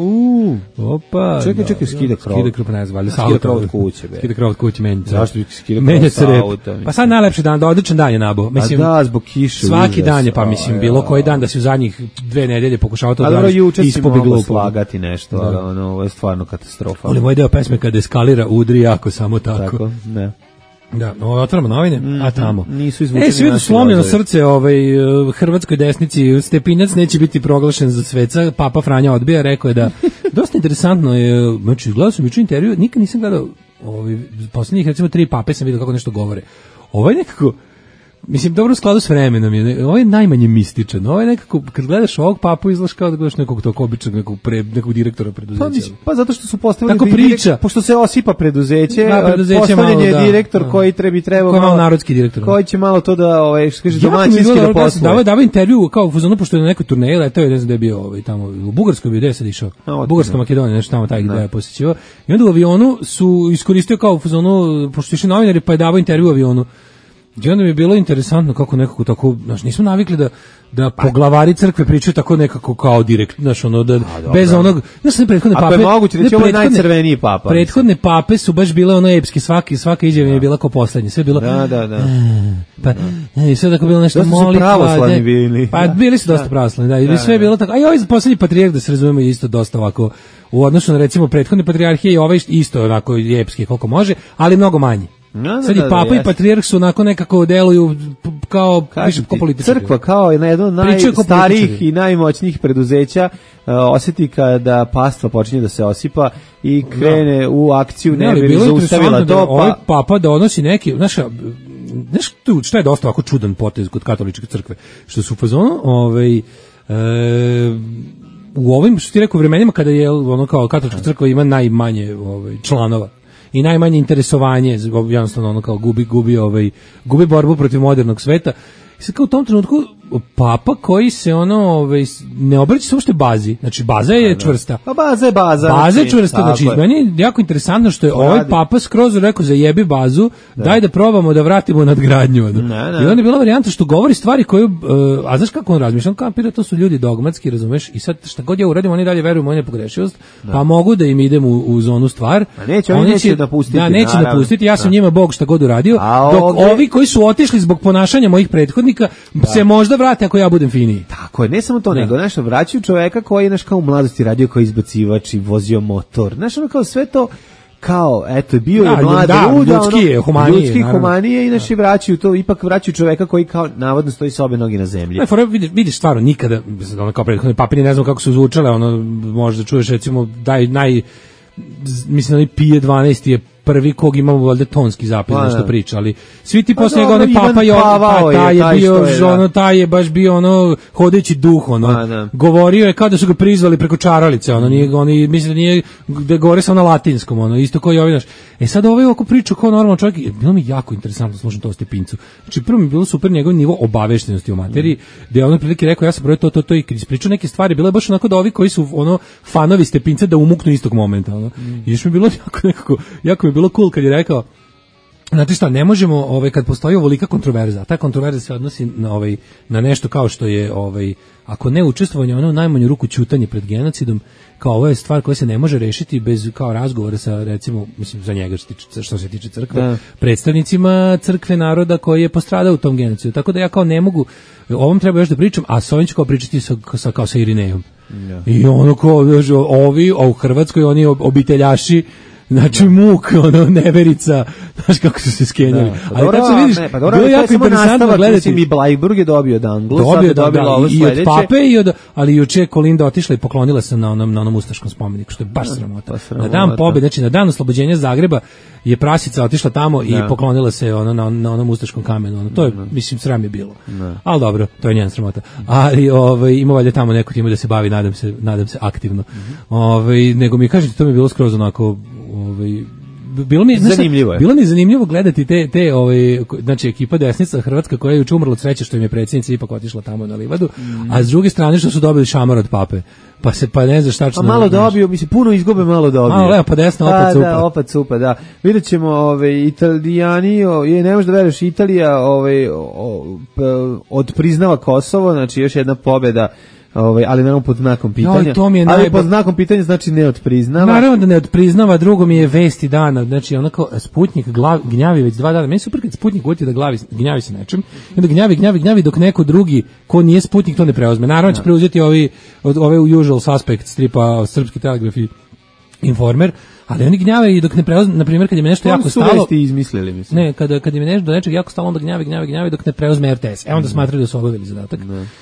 E: Opa.
F: Čekaj, skida krov.
E: Skida krov, ne znam,
F: skida krov od kuće.
E: Skida krov od kuće, menja.
F: Zašto bi skida krov sa auta?
E: Pa sad najlepši dan, odličan dan je nabo.
F: Mislim, zbog kiše.
E: Svaki dan je, pa mislim, bilo koji dan da si u zadnjih 2 nedelje pokušao to da radiš.
F: Juče si mogao slagati nešto, ali ovo je stvarno katastrofa.
E: Ali moj deo pesme kada eskalira, udri jako, samo tako.
F: Tako, ne.
E: Da, otvaramo novine, a tamo.
F: Nisu izvučeni.
E: Svi slomljeno srce hrvatskoj desnici, Stepinac neće biti proglašen za sveca, Papa Franja odbija, rekao je da, dosta interesantno je, znači, gledao sam juče intervju, nikad nisam gledao, posljednjih, recimo, 3 pape sam vidio kako nešto govore. Ovo je nekako, mislim, dobro u skladu s vremenom je, ovo je najmanje mističan, ovo je nekako, kad gledaš ovog papu, izgledaš kao da gledaš nekog tog običnog, nekog direktora preduzeća.
F: Pa zato što su postavili pošto se osipa preduzeće, postavljen je direktor koji trebao
E: malo narodski direktor.
F: Koji će malo to da, što kaže, domaćinski da posluje.
E: Dava intervju kao u fazonu, pošto je na nekoj turneji, letao je, ne znam da je bio tamo, u Bugarskoj bio, gde je sad išao? Bugarska, Makedonija, nešto tamo taj gde je posjećivao. I onda u avionu su iskoristio kao u fazonu, pošto išli novinari, pa je davao intervju u avionu. I onda mi je bilo interesantno kako nekako tako, znaš, nismo navikli da poglavari crkve pričaju tako nekako kao direkt, znaš, bez onog, znaš, ne prethodne pape.
F: Ako je moguće da će ovo najcrveniji papa.
E: Prethodne pape su baš bile epske, svaka izjava je bila kao poslednja, sve je bilo.
F: Da.
E: Pa, i sve tako bilo nešto molitva.
F: Da su pravoslavni bili.
E: Pa bili su dosta pravoslavni, da, i sve je bilo tako. A i ovaj poslednji patrijarh, da se razumemo, isto dosta ovako, u odnosu na recimo prethodne patrijarhije i ovaj isto onako epski koliko može, ali mnogo manje. Sad i papa i patrijarh su onako nekako deluju kao više kao politički.
F: Crkva kao je na jedno od najstarijih i najmoćnijih preduzeća osjeti kada pastva počinje da se osipa i krene u akciju, ne bi zaustavila to.
E: Ovaj papa da odnosi neki, znaš šta je dosta ovako čudan potez kod katoličke crkve, što su u fazonu, u ovim, što ti rekao, vremenima kada je ono kao katolička crkva ima najmanje članova, i najmanje interesovanje, jednostavno ono kao gubi borbu protiv modernog sveta. I sad kao u tom trenutku papa koji se ne obraća se uopšte bazi, znači baza je čvrsta.
F: Pa baza je baza.
E: Baza je čvrsta, znači meni je jako interesantno što je ovaj papa skroz rekao zajebi bazu, daj da probamo da vratimo nadgradnju. I onda je bila varijanta što govori stvari koju, a znaš kako on razmišlja, on kapira, to su ljudi dogmatski, razumeš, i sad šta god ja uradim, oni dalje veruju u moju nepogrešivost, pa mogu da im idem u zonu stvar.
F: Oni neće napustiti.
E: Da, neće napustiti, ja sam njima Bog šta god uradio, dok ovi koji su otišli zbog ponašanja mojih prethodnika se možda vrate ako ja budem finiji.
F: Tako je, ne samo to, nego nešto vraćaju čoveka koji je kao u mladosti radio kao izbacivač i vozio motor. Znaš, ono kao sve to kao, eto, bio je mlad lud, ljudski humanije i naši vraćaju to, ipak vraćaju čoveka koji kao navodno stoji sa obe noge na zemlji.
E: Vidiš stvarno nikada, ono kao prethodne papine, ne znam kako su zvučale, ono, možda čuješ recimo, mislim da Pije 12 je prvi kog imamo valjda tonski zapis nešto priča, ali svi ti posle njega onaj papa taj je bio ono, taj je baš bio ono hodeći duh, ono govorio je kao da su ga prizvali preko čaralice, ono nije, oni mislim da nije da govore samo na latinskom, ono isto kao i ovi naš. Sad ovaj oko priča kao normalan čovjek, bilo mi jako interesantno slušati to Stepincu. Znači prvo mi bilo super njegov nivo obaveštenosti o materiji, da je ono prilike rekao ja sam broj to i ispričao neke stvari, bilo je baš onako da ovi koji su ono fanovi Stepinca da umuknu istog momenta, ono. I još mi bilo jako mi bilo cool kad je rekao, znate šta, ne možemo, kad postoji ovolika kontroverza, ta kontroverza se odnosi na nešto kao što je, ako ne učestvovanje, ono u najmanju ruku ćutanje pred genocidom, kao ovo je stvar koja se ne može rešiti bez kao razgovora sa, recimo, mislim, za njega što se tiče crkve, predstavnicima crkve naroda koji je postradao u tom genocidu. Tako da ja kao ne mogu, ovom treba još da pričam, a sa ovim ću kao pričati sa Irinejom. I ono kao, ovi, a u Hrvatskoj oni obiteljaši, znači muk, neverica, znaš kako su se skenjali. Ali tako se vidiš, bilo je jako interesantno gledati.
F: Mislim, i Blajburg je dobio od Anglu,
E: i od pape, ali juče Kolinda otišla i poklonila se na onom ustaškom spomeniku, što je baš sramota. Na dan pobjede, znači na dan oslobođenja Zagreba je prasica otišla tamo i poklonila se na onom ustaškom kamenu. To je, mislim, sram je bilo. Ali dobro, to je njena sramota. Ali ima valjda tamo neko time da se bavi, nadam se aktivno. Nego mi kažete, to mi je bilo skroz onako bilo mi je zanimljivo gledati te znači ekipa desnica hrvatska koja je juče umrla od sreće što im je predsjednica ipak otišla tamo na livadu, a s druge strane što su dobili šamar od pape. Pa ne znaš tačno.
F: A malo dobio, mislim, puno izgube, malo dobio.
E: Malo levo, pa desno, opet cupa.
F: Da, opet cupa, da. Vidjet ćemo, Italijani, ne možeš da veruješ, Italija odpriznava Kosovo, znači još jedna pobjeda, ali naravno pod znakom pitanja. Ali pod znakom pitanja znači ne odpriznava.
E: Naravno da ne odpriznava, drugo mi je vesti dana, znači onako Sputnik gnjavi već 2 dana. Meni super kad Sputnik uvjeti da gnjavi se nečem, i onda gnjavi dok neko drugi ko nije Sputnik to ne preuzme. Naravno će preuzeti ove usual suspects stripa Srpski telegraf i Informer, ali oni gnjave i dok ne preuzme, na primjer kad je mi nešto jako stalo.
F: Oni su vesti izmislili, mislim.
E: Ne, kad je mi nešto do nečeg jako stalo, onda gnjavi dok ne preuzme RTS. Onda smatraju da su obavili zadatak.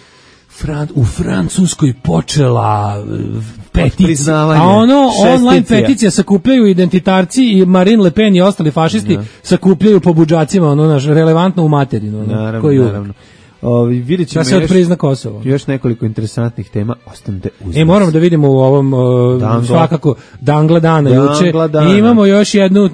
E: U Francuskoj počela peticija, a online peticija sakupljaju identitarci i Marine Le Pen i ostali fašisti sakupljaju po budžacima, relevantno u materinu.
F: Naravno. Vidjet ćemo još nekoliko interesantnih tema. Ostanite uz nas.
E: Moramo da vidimo u ovom svakako Dangla dana juče. I imamo još jednu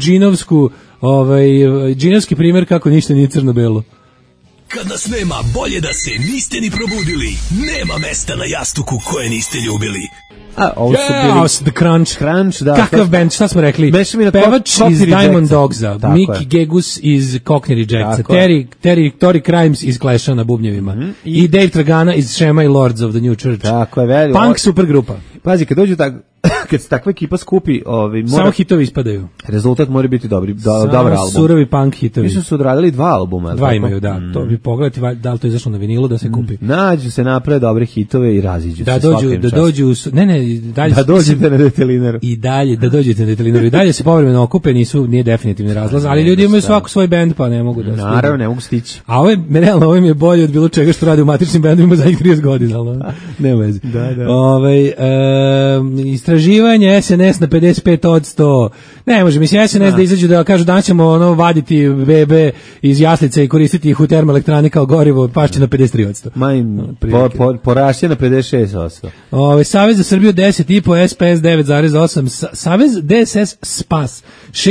E: džinovski primjer kako ništa nije crno-belo.
G: Kad nas nema, bolje da se niste ni probudili. Nema mesta na jastuku koje niste ljubili.
F: Ovo su bili
E: The Crunch,
F: da.
E: Kakav band, šta smo rekli? Pevač iz Diamond Dogsa, Mickey Gegus iz Cockney Rejectsa, Tory Crimes iz Clash-a na bubnjevima i Dave Tragana iz Shema i Lords of the New Church.
F: Tako je,
E: punk super grupa.
F: Pazi, kad dođu kad se takva ekipa skupi,
E: samo hitovi ispadaju.
F: Rezultat mora biti dobar album.
E: Surovi punk hitovi.
F: Mislim su odradili 2 albuma.
E: 2 imaju, da. To bi pogledati da li to izašlo na vinilu da se kupi.
F: Nađu se naprave dobre hitove i raziđu se
E: da dođu dalje
F: da dođete na Detelinaru.
E: I dalje da dođete na Detelinaru. I dalje se povremeno okupe, nije definitivni razlaz, ali ljudi imaju svako svoj bend pa ne mogu da stići.
F: Naravno, ne mogu stići.
E: A ovo mi je bolje od bilo čega što radi u matičnim bendovima zadnjih 30 godina, al nema veze. istraživanje, SNS na 55%. Ne može, mislim, SNS da izađu da kažu danas ćemo vaditi bebe iz jaslice i koristiti ih u termoelektrani kao gorivo, pašće na 53%.
F: Porašće na 56%.
E: Savez za Srbiju 10,5, SPS 9,8, Savez DSS Spas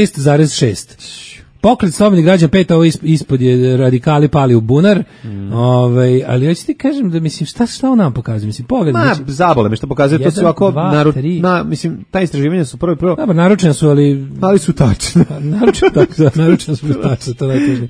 E: 6,6. Pokret slobodnih građana 5, ovo ispod je radikali pali u bunar. Ali ja ću ti kažem da mislim šta on nam pokazuje, mislim pogledaj.
F: Zabole me što pokazuje, to su ovako mislim ta istraživanja su prvo.
E: Dobro, naručena su, ali
F: su tačne.
E: Naručena su tačne, to najtežnije.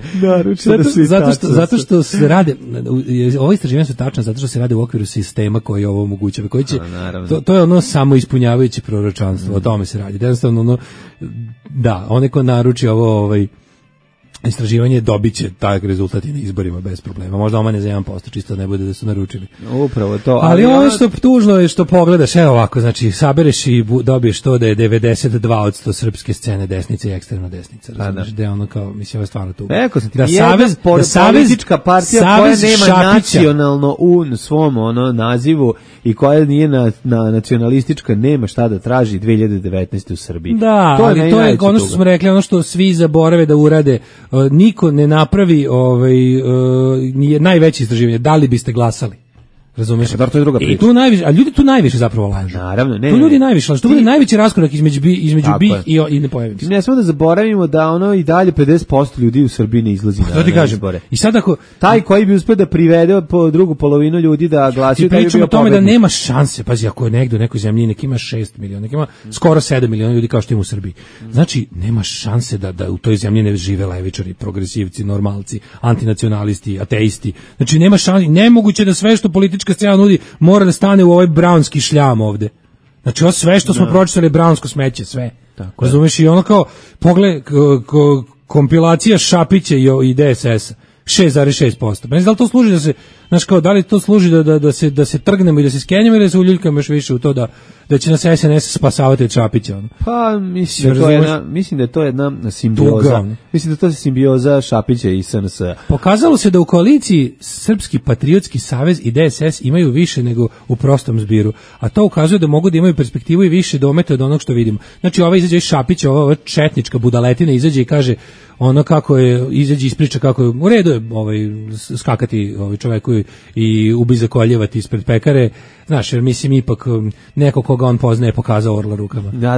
E: Zato što se rade, ovo istraživanja su tačna zato što se rade u okviru sistema koji ovo omogućava, koji će to je ono samo ispunjavajuće proročanstvo, o tome se radi. Jednostavno ono onaj ko naruči ovo istraživanje dobiće taj rezultat i na izborima bez problema. Možda omane za 1%, čisto ne bude da su naručili.
F: Upravo to.
E: Ali ono što tužno je što pogledaš, evo ovako, znači sabereš i dobiješ to da je 92% srpske scene desnice i ekstremna desnica. Razumiješ, da je ono kao, mislim, ovo je stvarno tužno.
F: Da politička partija koja nema nacionalno u svom nazivu i koja nije nacionalistička, nema šta da traži 2019. u Srbiji.
E: Da, ali to je ono što smo rekli, ono što svi zaborave da urade. Niko ne napravi nije najveće istraživanje, da li biste glasali? Razumeš?
F: Da, to je druga priča.
E: A ljudi tu najviše zapravo lažu.
F: Naravno, ne.
E: Tu ljudi najviše lažu. To bude najveći raskorak između bi i ne pojavi se.
F: Ne smemo da zaboravimo da i dalje 50% ljudi u Srbiji ne izlazi na izbore.
E: I sad ako
F: taj koji bi uspeo da privede po drugu polovinu ljudi da glasaju,
E: taj bi bio tome da nema šanse. Pazi, ako je negde u nekoj zemlji neki ima 6 miliona, neki ima skoro 7 miliona ljudi kao što ima u Srbiji. Znači, nema šanse da u toj zemlji ne žive levičari, progresivci, normalci, antinacionalisti, ateisti. Znači, nema šanse, nemoguće da sve što politička scena nudi mora da stane u ovaj brownski šljam ovde. Znači, ovo sve što smo pročitali je brownsko smeće, sve. Razumeš, i ono kao, pogled, kompilacija Šapića i DSS-a, 6,6%. Meni da li to služi da se, znaš kao, da li to služi da se trgnemo i da se skenjamo ili da se uljuljkamo još više u to da će nas SNS spasavati od Šapića? Ono?
F: Pa, mislim da je to jedna simbioza. Mislim da to je simbioza Šapića i SNS.
E: Pokazalo se da u koaliciji Srpski patriotski savez i DSS imaju više nego u prostom zbiru, a to ukazuje da mogu da imaju perspektivu i više domete od onog što vidimo. Znači, ova izađe iz Šapića, ova četnička budaletina izađe i kaže ono kako je, izađe ispriča kako je, u redu je skakati čoveku i ubiza koljevati ispred pekare, znaš, jer mislim ipak neko koga on poznaje je pokazao orla rukama.
F: Da.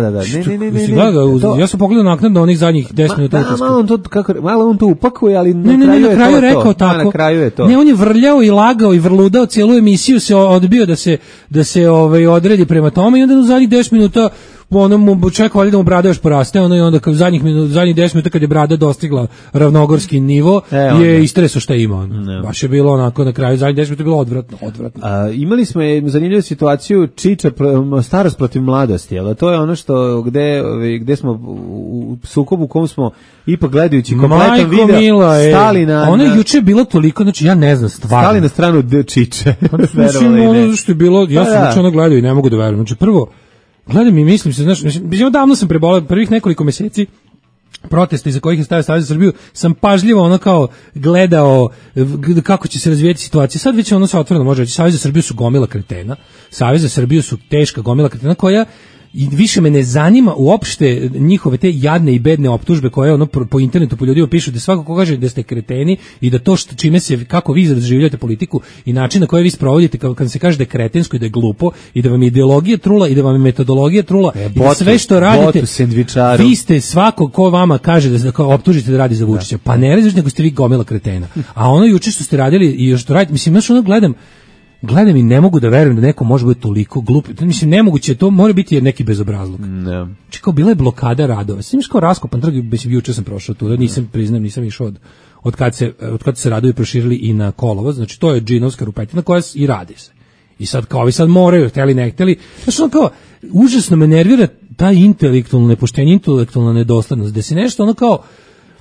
F: Ne.
E: Ja sam pogledao naknadno onih zadnjih 10 minuta.
F: Malo on to upakuje, ali na
E: kraju je rekao tako.
F: Na kraju je to.
E: Ne, on je vrljao i lagao i vrludao cijelu emisiju, se odbio da se odredi prema tome i onda u zadnjih 10 minuta mu čovjek valjda mu brada još poraste, i onda u zadnjih 10 minuta kad je brada dostigla ravnogorski nivo, je istreso šta ima. Baš je bilo onako na kraju, zadnjih 10 minuta je bilo odvratno.
F: Imali smo zanimljivu situaciju Čiča, starost protiv mladosti, ali to je ono što gde smo u sukobu u kom smo ipak gledajući kompletan video stali na...
E: Ono je juče bilo toliko, znači ja ne znam stvarno.
F: Stali na stranu Čiče.
E: Ono što je bilo, ja sam juče ono gledao i ne mogu da verujem. Znači prvo, gledam i mislim se, znaš, davno sam prebolao, prvih nekoliko meseci protesta iza kojih je stavio Savez za Srbiju, sam pažljivo ono kao gledao kako će se razvijeti situacija. Sad već ono se otvoreno može reći, Savez za Srbiju su gomila kretena, Savez za Srbiju su teška gomila kretena koja i više me ne zanima uopšte njihove te jadne i bedne optužbe koje ono po internetu po ljudima pišu da svako ko kaže da ste kreteni i da to čime se, kako vi doživljavate politiku i način na koji vi sprovodite, kad se kaže da je kretensko i da je glupo i da vam je ideologija trula i da vam je metodologija trula i da sve što radite, vi ste svako ko vama kaže da optužite da radi za Vučića, pa ne radiš nego ste vi gomila kretena. A ono juče što ste radili i još što radite, mislim, znaš, ono gledam i ne mogu da verujem da neko može biti toliko glup. Mislim, nemoguće, to mora biti neki bezobrazluk.
F: Ne.
E: Čekao, bila je blokada radova. Sam kao raskopan trg, juče sam prošao tu, nisam išao od kad se radovi proširili i na Kolovoz, znači to je džinovska rupetina koja i radi se. I sad kao ovi sad moraju, hteli ne hteli. Znači ono kao, užasno me nervira taj intelektualno nepoštenje, intelektualna nedoslednost, da se nešto ono kao,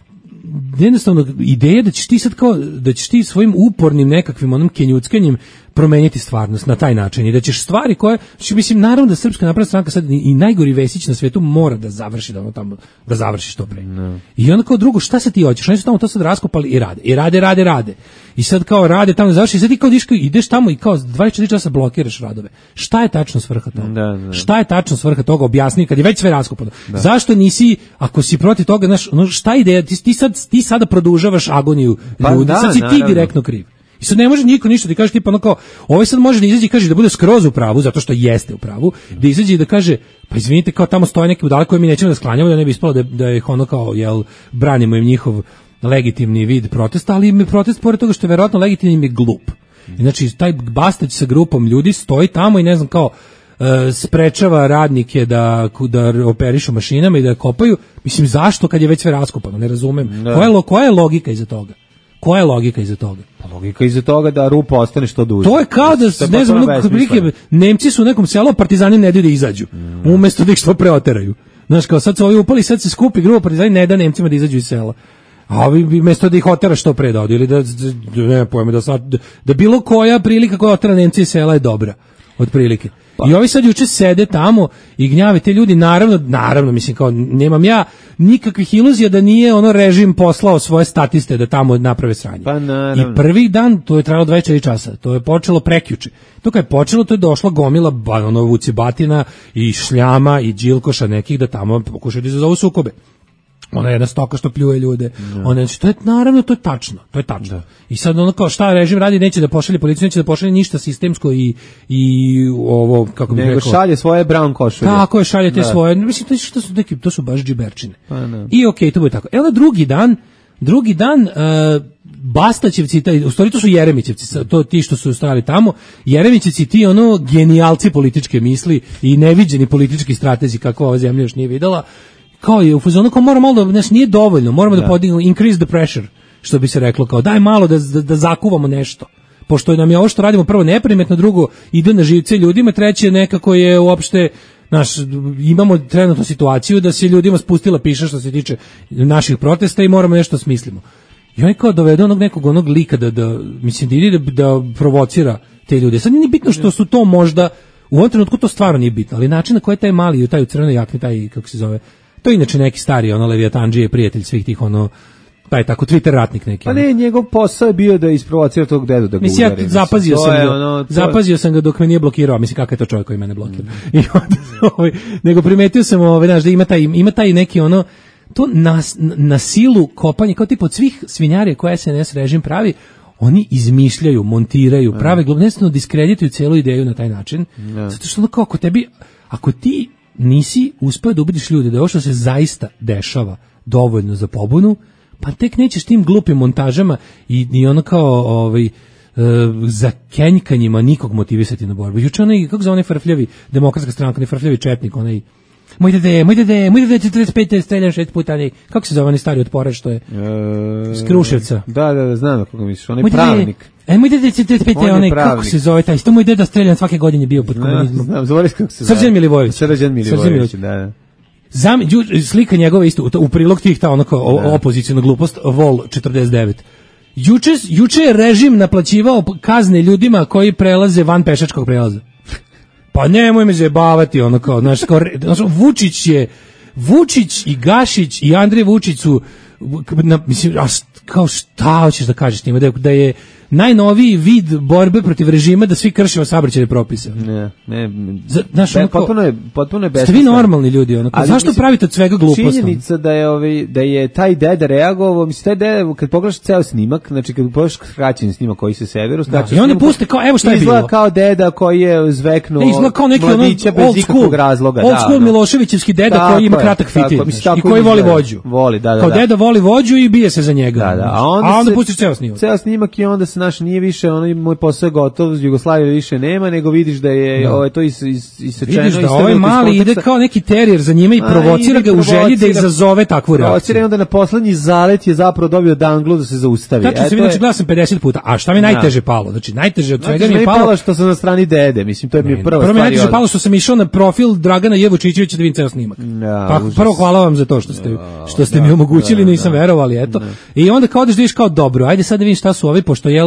E: jednostavno ideja da ćeš ti sad kao, da ćeš ti svojim upornim nekakvim onom kenjuckanjem promeniti stvarnost na taj način i da ćeš stvari koje, mislim, naravno da Srpska napredna stranka sad i najgori Vesić na svetu mora da završi, da ono tamo, da završi što pre. No. I onda kao drugo, šta se ti hoćeš? Oni su tamo to sad raskopali i rade. I sad kao rade tamo završi, i sad ti kao ideš tamo i kao 24 časa blokiraš radove. Šta je tačno svrha toga? Da. Šta je tačno svrha toga? Objasni kad je već sve raskopano. Da. Zašto nisi, ako si protiv toga, znaš, šta ideja? Ti sada produžavaš agoniju ljudi, sad si ti direktno kriv. I sad ne može niko ništa da kaže tipa ono kao, ovaj sad može da izađe i kaže da bude skroz u pravu, zato što jeste u pravu, da izađe i da kaže, pa izvinite, kao tamo stoje neki budale koje mi nećemo da sklanjamo, da ne bi ispalo da ih ono kao, jel, branimo im njihov legitimni vid protesta, ali im je protest pored toga što je verovatno legitimni im je glup. I znači, taj Bastać sa grupom ljudi stoji tamo i ne znam kao, sprečava radnike da operišu mašinama i da kopaju. Mislim, zašto kad je već sve raskopano? Ne razumem. Koja je logika iza toga? Koja je logika iza toga?
F: Pa logika iza toga da rupa ostane što duže.
E: To je kao da, ne znam, Nemci su u nekom selu, partizani ne daju da izađu, umesto da ih što preoteraju. Znaš, kao sad su ovi upali, sad se skupi grupa partizani, ne da Nemcima da izađu iz sela. A ovi umesto da ih otera što pre da odu, ili ne pojme, da bilo koja prilika koja otera Nemci iz sela je dobra, otprilike. I ovi sad juče sede tamo i gnjave te ljudi, naravno, mislim, kao, nemam ja nikakvih iluzija da nije ono režim poslao svoje statiste da tamo naprave sranje.
F: Pa naravno.
E: I prvi dan, to je trajalo 24 časa, to je počelo prekjuče. To kad je počelo, to je došla gomila ono vucibatina i šljama i džilkoša nekih da tamo pokušaju da izazovu sukobe. Ona je jedna stoka što pljuje ljude. Ona, to je, naravno, to je tačno. Da. I sad ono kao šta režim radi, neće da pošalje policiju, neće da pošalje ništa sistemsko i ovo, kako bih rekao.
F: Nego šalje svoje brown košulje.
E: Tako je, šalje te svoje. Mislim, to su baš džiberčine. I okej, to bude tako. Evo drugi dan, Bastaćevci, u stvari to su Jeremićevci, to ti što su stajali tamo, Jeremićevci, ti ono genijalci političke misli i neviđeni politički stratezi kako ova zemlja još nije videla, kao je u fazonu, kao moramo malo da, nije dovoljno, moramo da podignemo, increase the pressure, što bi se reklo, kao daj malo da zakuvamo nešto, pošto nam je ovo što radimo prvo neprimetno, drugo ide na živce ljudima, treće nekako je uopšte, imamo trenutnu situaciju da se ljudima spustila piša što se tiče naših protesta i moramo nešto smislimo. I oni kao dovede onog lika mislim da ide da provocira te ljude. Sad nije bitno što su to možda, u ovom trenutku to stvarno nije bitno, ali način na koji taj mali, taj u crvenoj jakni, taj, kako se zove, to je inače neki stari, Leviatandžije, prijatelj svih tih, taj tako Twitter ratnik neki.
F: Pa ne, njegov posao je bio da isprovocira tog dedu da ga udari.
E: Mislim, zapazio sam ga dok me nije blokirao, mislim kakav je to čovjek koji mene blokira. I onda, nego primetio sam, znaš, da ima taj neki to na silu kopanje, kao tip od svih svinjarija koje SNS režim pravi, oni izmišljaju, montiraju, prave globnesno diskredituju celu ideju na taj način. Zato što kao ako ti nisi uspeo da ubediš ljude da je ovo što se zaista dešava dovoljno za pobunu, pa tek nećeš tim glupim montažama i ono kao za kenjkanjima nikog motivisati na borbu. Juče kako za onaj frfljavi demokratska stranka, onaj frfljavi četnik, onaj moj dede 45 streljan 6 puta, kako se zove onaj stari otporač što je iz Kruševca.
F: Da, znam kako misliš, onaj pravnik.
E: Moj dede 45 onaj, kako se zove taj, isto moj deda streljan svake godine bio pod komunizmom.
F: Znam, zaboravim kako se zove.
E: Srđan Milivojević,
F: da.
E: Slika njegova isto, u prilog tih ta onako opozicijna glupost, Vol 49. Juče je režim naplaćivao kazne ljudima koji prelaze van pešačkog prelaza. Pa nemoj me zajebavati, Vučić i Gašić i Andrej Vučić su, mislim, kao šta hoćeš da kažeš njima, da je najnoviji vid borbe protiv režima da svi kršimo saobraćajne propise.
F: Ne. Potpuno je besmisleno.
E: Ste vi normalni ljudi, zašto pravite od svega gluposti?
F: Činjenica da je taj deda reagovao, mislim, taj deda, kad pogledaš ceo snimak, znači kad pogledaš skraćeni snimak koji se severu,
E: i oni puste kao, evo šta je bilo.
F: Izgleda kao deda koji je zveknuo mladića bez ikakvog razloga.
E: Old school Miloševićevski deda koji ima kratak fitilj i koji voli vođu. Kao deda voli vođu i bije se za njega. A onda pustiš ceo snimak.
F: Ceo snimak i onda se naš nije više, moj posao je gotov, Jugoslavije više nema, nego vidiš da je to isečeno.
E: Vidiš da ovaj mali ide kao neki terijer za njima i provocira ga u želji da izazove takvu reakciju.
F: Provocira i onda na poslednji zalet je zapravo dobio danglu da se zaustavi.
E: Tačno se vidio, gledao sam 50 puta, a šta mi najteže palo? Znači, najteže od svega mi je palo
F: što sam na strani dede, mislim, to je mi prva stvar.
E: Prvo mi najteže palo što sam išao na profil Dragana Jevučićevića da vidim ceo snimak. Pa prvo hvala vam za to što ste mi omogućili, nisam verovali, eto. I onda kao odeš da vidiš kao dobro, ajde sad da vidim šta su ovi, pošto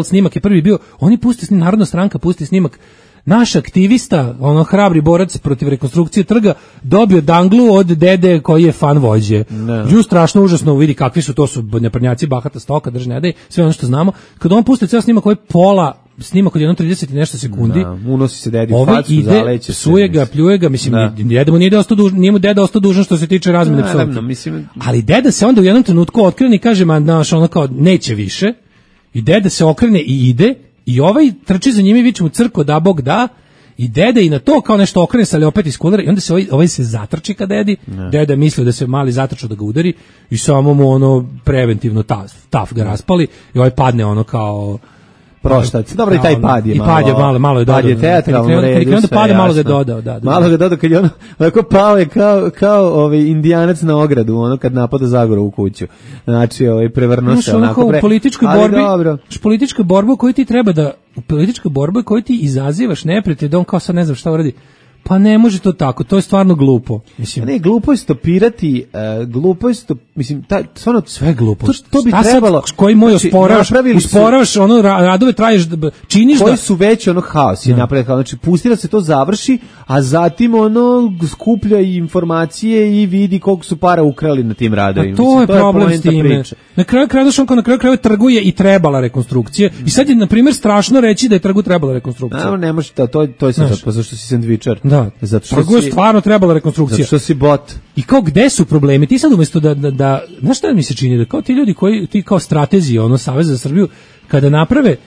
E: Roosevelt snimak je prvi bio, oni pusti snimak, Narodna stranka pusti snimak, naš aktivista, ono hrabri borac protiv rekonstrukcije trga, dobio danglu od dede koji je fan vođe. Ju strašno užasno vidi kakvi su to, su naprednjaci, bahata stoka, drži ne daj, sve ono što znamo. Kad on pusti ceo snimak koji je pola snimak od 1:30 i nešto sekundi.
F: Unosi se dedi u facu, zaleće se.
E: Psuje ga, pljuje ga, mislim, deda mu nije mu deda ostao dužan što se tiče razmene psovki. Ali deda se onda u jednom trenutku otkrene i kaže, naš ono kao, neće više, i deda se okrene i ide, i ovaj trči za njime i viče mu crko da Bog da, i deda i na to kao nešto okrene se, ali opet iz kulera, i onda se ovaj se zatrči ka dedi, deda je mislio da se mali zatrčao da ga udari, i samo mu ono preventivno taf ga raspali, i ovaj padne ono kao
F: proštac. Dobro, i taj pad je
E: malo. I pad je malo je dodao.
F: Pad je teatralno redu.
E: Kad pada malo ga dodao, da.
F: Malo ga dodao kad je ono, onako pao je kao indijanac na ogradu, ono kad napada Zagorovu kuću. Znači, prevrnuo se onako
E: u političkoj borbi. Politička borba koju ti treba da, u političkoj borbi koju ti izazivaš neprijatelja, da on kao sad ne znam šta uradi. Pa ne može to tako, to je stvarno glupo. Mislim,
F: ne, glupo je stopirati, mislim, stvarno
E: sve glupo.
F: To bi trebalo.
E: Koji moj usporavaš, ono radove traješ, činiš
F: koji su već ono haos je napravio, znači pusti da se to završi, a zatim ono skuplja i informacije i vidi koliko su para ukrali na tim radovima.
E: To je problem s time. Na kraju krajeva trguje i trebala rekonstrukcija. I sad je na primjer strašno reći da je trgu trebala rekonstrukcija.
F: Ne može, to je sad pa zašto si sendvičar.
E: Da, trgu je stvarno trebala rekonstrukcija.
F: Zato što si bot.
E: I kao gde su problemi? Ti sad umjesto da znaš šta mi se čini? Da kao ti ljudi koji, ti kao stratezi, ono, Savez za Srbiju, kada naprave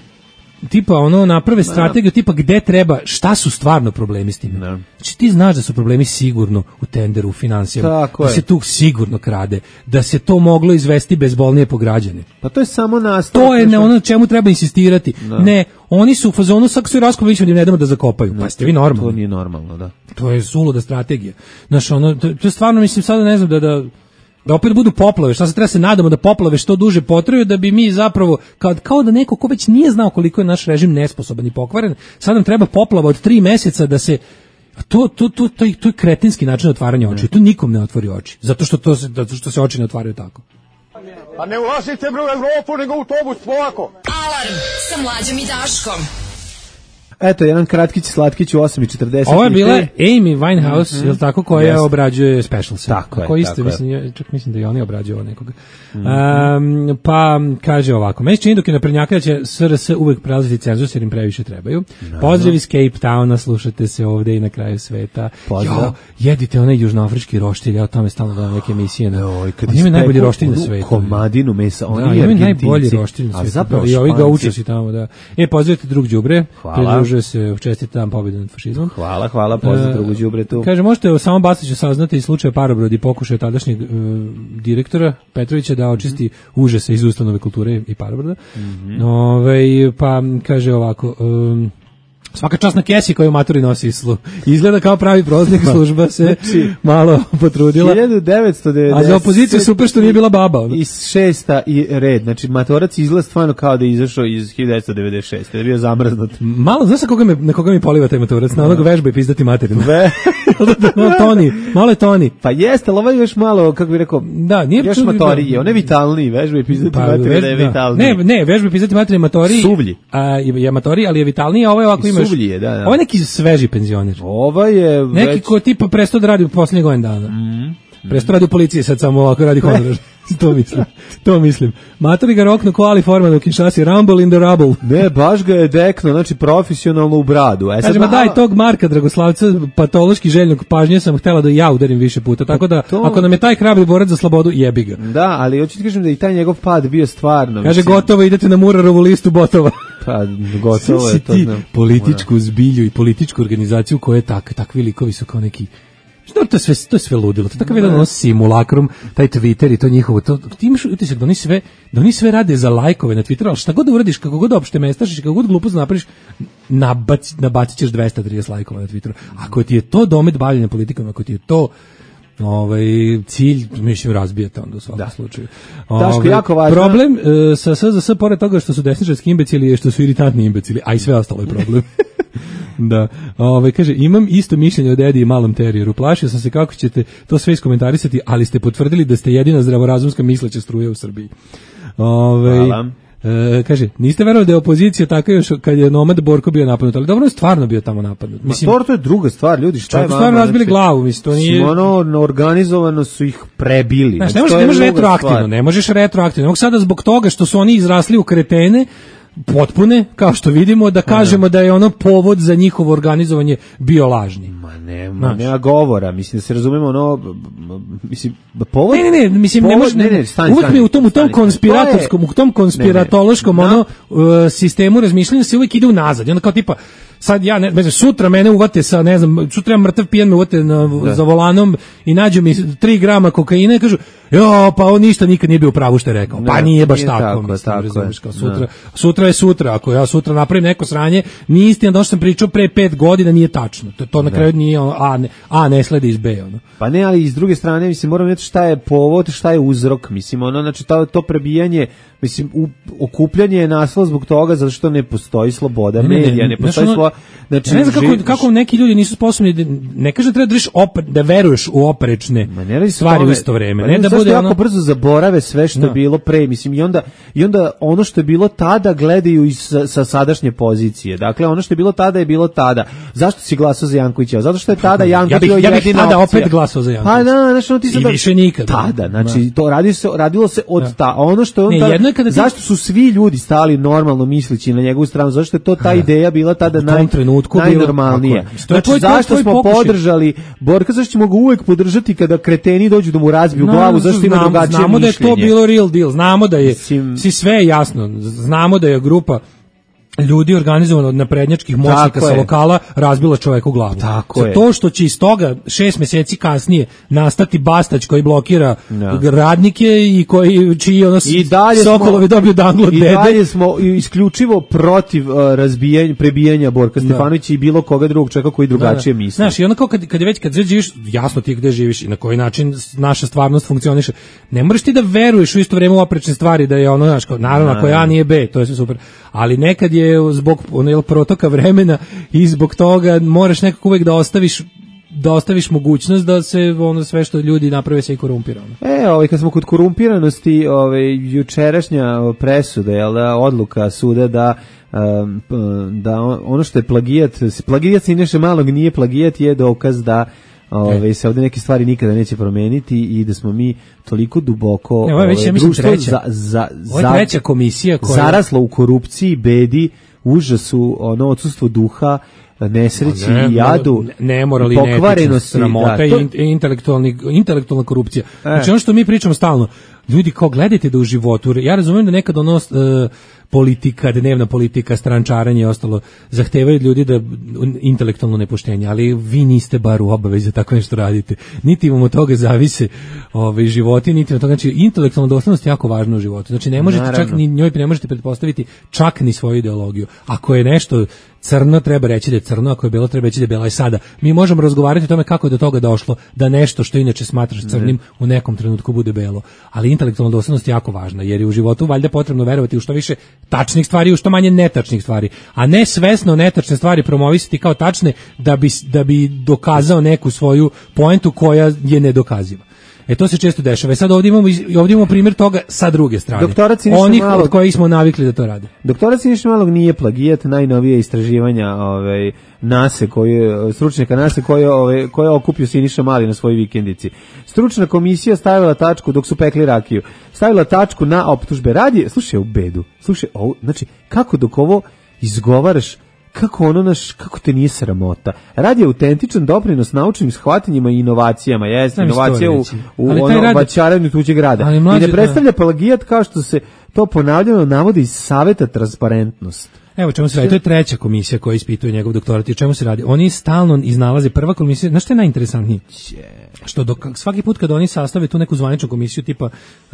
E: strategiju tipa gde treba, šta su stvarno problemi s tim. Znači ti znaš da su problemi sigurno u tenderu, u financijama, da se tu sigurno krade, da se to moglo izvesti bezbolnije po građane.
F: Pa to je samo nastavak.
E: To je ono na čemu treba insistirati. Ne, oni su u fazonu sad su raskovići da ne damo da zakopaju. Pa ste vi normalni.
F: To nije normalno, da.
E: To je suluda strategija. Znaš, ono, to je stvarno, mislim, sada ne znam da opet budu poplave, šta se treba se nadamo da poplave što duže potraju, da bi mi zapravo, kao da neko ko već nije znao koliko je naš režim nesposoban i pokvaren, sad nam treba poplava od 3 meseca da se, to je kretenski način otvaranja oči, to nikom ne otvori oči, zato što se oči ne otvaraju tako.
C: Pa ne ulazite u Evropu, nego u autobus, polako.
B: Alarm sa Mlađom i Daškom.
F: Eto, jedan kratkić, slatkić u 8:40.
E: Ovo je bila Amy Winehouse, je li tako, koja obrađuje Specials.
F: Tako je.
E: Mislim da i oni obrađuju nekoga. Pa, kaže ovako, meni se čini dok je naprednjaka da će SRS uvek prelaziti cenzus jer im previše trebaju. Pozdrav iz Cape Towna, slušate se ovde i na kraju sveta. Jo, jedite onaj južnoafrički roštilj, ja o tome stalno gledam neke emisije. Oni imaju najbolji roštilj na svetu.
F: Komadinu mesa, oni
E: imaju najbolji roštilj na svetu. I ovi ga učesi tamo, da. Pozdravite drug đubre.
F: Hvala.
E: Se čestitam pobjedu nad fašizmom.
F: Hvala, pozdrav drugu đubre tu.
E: Kaže, možete samo Bastaću saznati i slučaj Parobrod i pokušaj tadašnjeg direktora Petrovića da očisti užase iz ustanove kulture i Parobroda. Pa kaže ovako, svaka čast na kesi koju maturi nosi islu. Izgleda kao pravi proznik, služba se malo potrudila.
F: 1990.
E: A za opoziciju super što nije bila baba.
F: I 6. i red. Znači, matorac izgleda stvarno kao da je izašao iz 1996. Da je bio zamrznut.
E: Malo, znaš na koga mi poliva taj matorac? Na onog vežba i pizdati materinu. Malo je Toni.
F: Pa jeste, ali ovaj još malo, kako bih rekao, još matorije. On je vitalniji, vežba i pizdati materinu je vitalniji.
E: Ne, vežba i pizdati materinu matoriji.
F: Suvlji.
E: Je matoriji, ali je vitalniji, a ovo je ovako imaš.
F: Suvlji, da.
E: Ovo je neki sveži penzioner.
F: Ovo je
E: neki ko tipa prestao da radi u posljednjih godina dana. Prestao radi u policiji, sad samo ovako radi honorar. To mislim. Matori ga rokno ko Ali Forman u Kinshasi, Rumble in the Rubble.
F: Ne, baš ga je dekno, znači profesionalno u bradu.
E: Kažemo, daj tog Marka Dragoslavca, patološki željnog pažnje sam htjela da ja udarim više puta, tako da ako nam je taj hrabri borac za slobodu, jebi ga.
F: Da, ali hoću ti kažem da i taj njegov pad bio stvarno.
E: Kaže, gotovo, idete na Murarovu listu botova.
F: Pa, gotovo je to.
E: Političku zbilju i političku organizaciju koje takvi likovi su kao neki. To je sve ludilo. To je takav jedan simulakrum, taj Twitter i to njihovo. Ti imaš utisak da oni sve rade za lajkove na Twitteru, ali šta god da uradiš, kako god opšte mestašiš, kako god glupost napraviš, nabacit ćeš 230 lajkova na Twitteru. Ako ti je to domet bavljenja politikom, ako ti je to cilj, mislim, razbijete onda u svakom slučaju.
F: Daško, jako važno.
E: Problem sa SZS, pored toga što su desničarski imbecili, je što su iritantni imbecili, a i sve ostalo je problem. Da, kaže, imam isto mišljenje o dedi i malom terijeru. Plašio sam se kako ćete to sve iskomentarisati, ali ste potvrdili da ste jedina zdravorazumska misleća struja u Srbiji.
F: Hvala.
E: kaže, niste verovali da je opozicija tako još kad je Nomad Borko bio napadnut, ali dobro je stvarno bio tamo napadnut.
F: Mislim, to je druga stvar, ljudi, šta je vama?
E: Stvarno razbili glavu, mislim, to nije...
F: Organizovano su ih prebili.
E: Znaš, ne možeš retroaktivno, ne možeš retroaktivno. Nego sada zbog toga što su oni izrasli u kretene, potpune, kao što vidimo, da kažemo da je ono povod za njihovo organizovanje bio lažni.
F: Nema govora, mislim da se razumemo ono, mislim, povod...
E: Ne, mislim, ne može, uvijek mi u tom konspiratorskom, u tom konspiratološkom sistemu razmišljanja se uvijek ide unazad. I onda kao tipa, sad ja, ne znam, sutra mene uvate sa, ne znam, sutra ja mrtav pijan me uvate za volanom i nađu mi 3 grama kokaina i kažu, pa on ništa nikad nije bio u pravu što je rekao. Pa nije baš tako, mislim, razumiješ, kao sutra je sutra, ako ja sutra napravim neko sranje, nije istina da ono što sam pričao pre 5 godina nije tačno. To na kraju nije A ne sledi iz B. Ono.
F: Pa ne, ali iz druge strane, mislim, moramo vidjeti šta je povod, šta je uzrok, mislim, ono, znači, to prebijanje, mislim, okupljanje je nastalo zbog toga zato što ne postoji sloboda medija, ne postoji sloboda. Znači,
E: ne znam kako neki ljudi nisu sposobni, ne kažem treba da veruješ u oprečne stvari u isto vreme.
F: Ne da bude jako brzo zaborave sve što je bilo pre, mislim, i onda ono što je bilo tada gledaju sa sadašnje pozicije. Dakle, ono što je bilo tada je bilo tada. Zašto si glasao za Jankovića? Zato što je tada Janković bio jedina opcija.
E: Ja bih tada opet glasao za Jankovića.
F: Pa da, znači ono ti sad...
E: I više nikad.
F: Tada, znači, to radilo se od ono što je on tada... Zašto su svi ljudi stali normalno misleći na njegovu stranu? Zašto je to ta ideja bila tada najnormalnija? Znači, zašto smo podržali Borka? Zašto ćemo ga uvek podržati kada kreteni dođu da mu razbiju glavu? Zašto ima drugačije mišljenje?
E: Znamo da je to bilo real deal. Znamo da je sve je jasno. Znamo da je grupa ljudi organizovano od naprednjačkih moćnika sa lokala razbila čoveku glavu.
F: Tako je.
E: To što će iz toga 6 mjeseci kasnije nastati Bastać koji blokira radnike i čiji Sokolovi dobiju danglu od dede.
F: I dalje smo isključivo protiv prebijanja Borka Stefanovića i bilo koga drugog čovjeka koji drugačije misli.
E: Znaš, i onda kao kad živiš, jasno ti gde živiš i na koji način naša stvarnost funkcioniše, ne moraš ti da veruješ u isto vrijeme u oprečne stvari da je ono, znaš, naravno ako je A nije B, to je sve super, ali nekad je zbog protoka vremena i zbog toga moraš nekako uvek da ostaviš mogućnost da se ono sve što ljudi naprave se i korumpira.
F: Kad smo kod korumpiranosti, jučerašnja presuda, odluka suda da ono što je plagijat Siniše Malog nije plagijat je dokaz da se ovdje neke stvari nikada neće promeniti i da smo mi toliko duboko društvo
E: treća komisija koja
F: zaraslo u korupciji, bedi, užasu, odsustvo duha, nesreći i jadu,
E: nemoralni, pokvarenosti, sramota i intelektualna korupcija. Znači ono što mi pričamo stalno, ljudi kao gledajte da u životu, ja razumijem da nekad politika, dnevna politika, strančaranje i ostalo zahtevaju ljudi da intelektualno nepoštenje, ali vi niste bar u obavezi da tako nešto radite. Niti vam od toga zavise životi, niti od toga, znači intelektualna doslednost je jako važna u životu. Znači ne možete čak ni njoj ne možete pretpostaviti čak ni svoju ideologiju. Ako je nešto crno, treba reći da je crno, ako je belo, treba reći da je belo. I sada mi možemo razgovarati o tome kako je do toga došlo da nešto što inače smatraš crnim u nekom trenutku bude belo. Ali intelektualna doslednost je jako važna, jer je u životu valjda potrebno verovati u što više tačnih stvari i u što manje netačnih stvari, a ne svesno netačne stvari promovisati kao tačne da bi dokazao neku svoju poentu koja je nedokaziva. To se često dešava. Sad ovdje imamo primjer toga sa druge strane. Onih od kojih smo navikli da to rade.
F: Doktorat Siniše Malog nije plagijat, najnovije istraživanja stručnjaka NASA koje okupio Siniša Mali na svojoj vikendici. Stručna komisija stavila tačku dok su pekli rakiju. Stavila tačku na optužbe. Slušaj u bedu. Slušaj, znači kako dok ovo izgovaraš, kako te nije sramota. Radi autentičan doprinos naučnim shvatanjima i inovacijama. Jeste, inovacija u bačaranju tuđeg rada. I ne predstavlja plagijat kao što se to ponavljano navodi iz Saveta transparentnost.
E: Evo čemu se radi, to je treća komisija koja ispituje njegov doktorat i o čemu se radi. Oni stalno iznalaze, prva komisija, znaš što je najinteresantnije? Što svaki put kad oni sastave tu neku zvaničnu komisiju tipa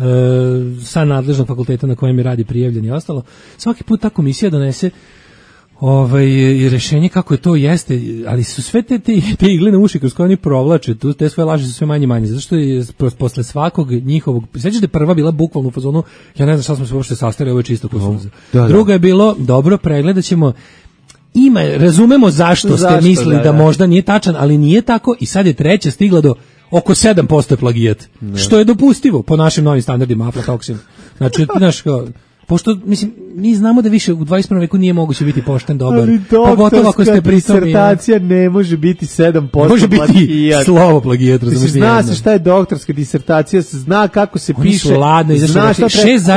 E: sa nadležnog fakulteta na kojem je radi prijavljen i ostalo, svaki put ta komisija donese rešenje kako je to jeste, ali su sve te igle na uši kroz koje oni provlače, te svoje laži su sve manje manje, zato što je posle svakog njihovog, sećaš da je prva bila bukvalno u fazonu, ja ne znam šta smo se uopšte sastali, ovo je čisto kusuza. Druga je bilo, dobro, pregledat ćemo, razumemo zašto ste mislili da možda nije tačan, ali nije tako, i sad je treća stigla do oko 7% plagijat, što je dopustivo po našim novim standardima aflatoksin. Znači, znaš kao, pošto, mislim, mi znamo da više u 21. veku nije moguće biti pošten, dobar, pogotovo ako ste pritom...
F: disertacija ne može biti 7%
E: može biti
F: plagijat.
E: slovo plagijat, razumiješ?
F: Zna se šta je doktorska disertacija, se zna kako se
E: oni
F: piše,
E: ladno,
F: zna šta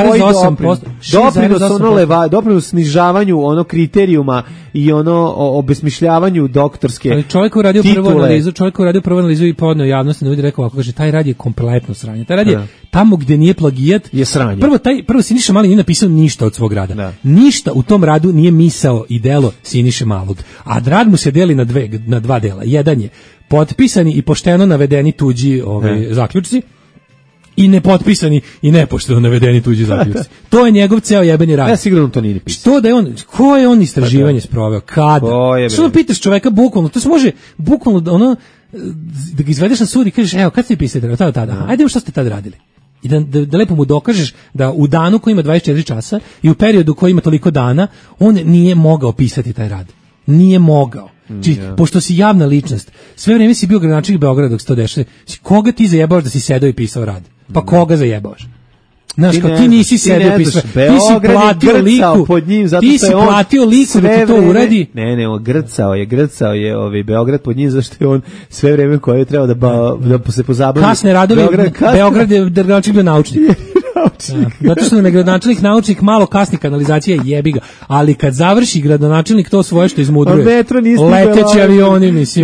E: 6,8%.
F: Doprinos snižavanju ono kriterijuma i ono obesmišljavanju doktorske.
E: Ali čovjek koji uradio prvu analizu i podneo javnosti na ljudi rekao ovako, kaže, taj rad je kompletno sranje. Taj rad je tamo gdje nije plagijat
F: je sranje.
E: Prvo Siniša Mali nije napisao ništa od svog rada. Da. Ništa u tom radu nije misao i delo Siniše Malog. A rad mu se deli na dva dela. Jedan je potpisani i pošteno navedeni tuđi zaključci i nepotpisani i nepošteno navedeni tuđi zaključci. To je njegov ceo jebeni rad.
F: Ja sigurno to nije ni pisao.
E: Što da je on, ko je on istraživanje sproveo? Kada? Što da pitaš čoveka bukvalno? To se može bukvalno ono da ga izvedeš na sud i kažeš, evo, kad ste pisali tada? Ajde, što ste tad radili? I da lepo mu dokažeš da u danu koji ima 24 časa i u periodu koji ima toliko dana, on nije mogao pisati taj rad. Nije mogao. Pošto si javna ličnost, sve vrijeme si bio gradonačelnik Beograda dok se to dešava, koga ti zajebavaš da si sedao i pisao rad? Pa koga zajebavaš? Znaš, ti nisi sedeo i pisao, ti si platio liku, ti si platio liku da ti to uradi.
F: Ne, grcao je Beograd pod njim, zašto je on sve vrijeme koje je trebao da se pozabavi.
E: Kasne radovi, Beograd je gradonačelnik bio naučnik. Zato što nam je gradonačelnik naučnik, malo kasni kanalizacija, jebi ga, ali kad završi gradonačelnik to svoje što izmudruje, leteći avioni, mislim,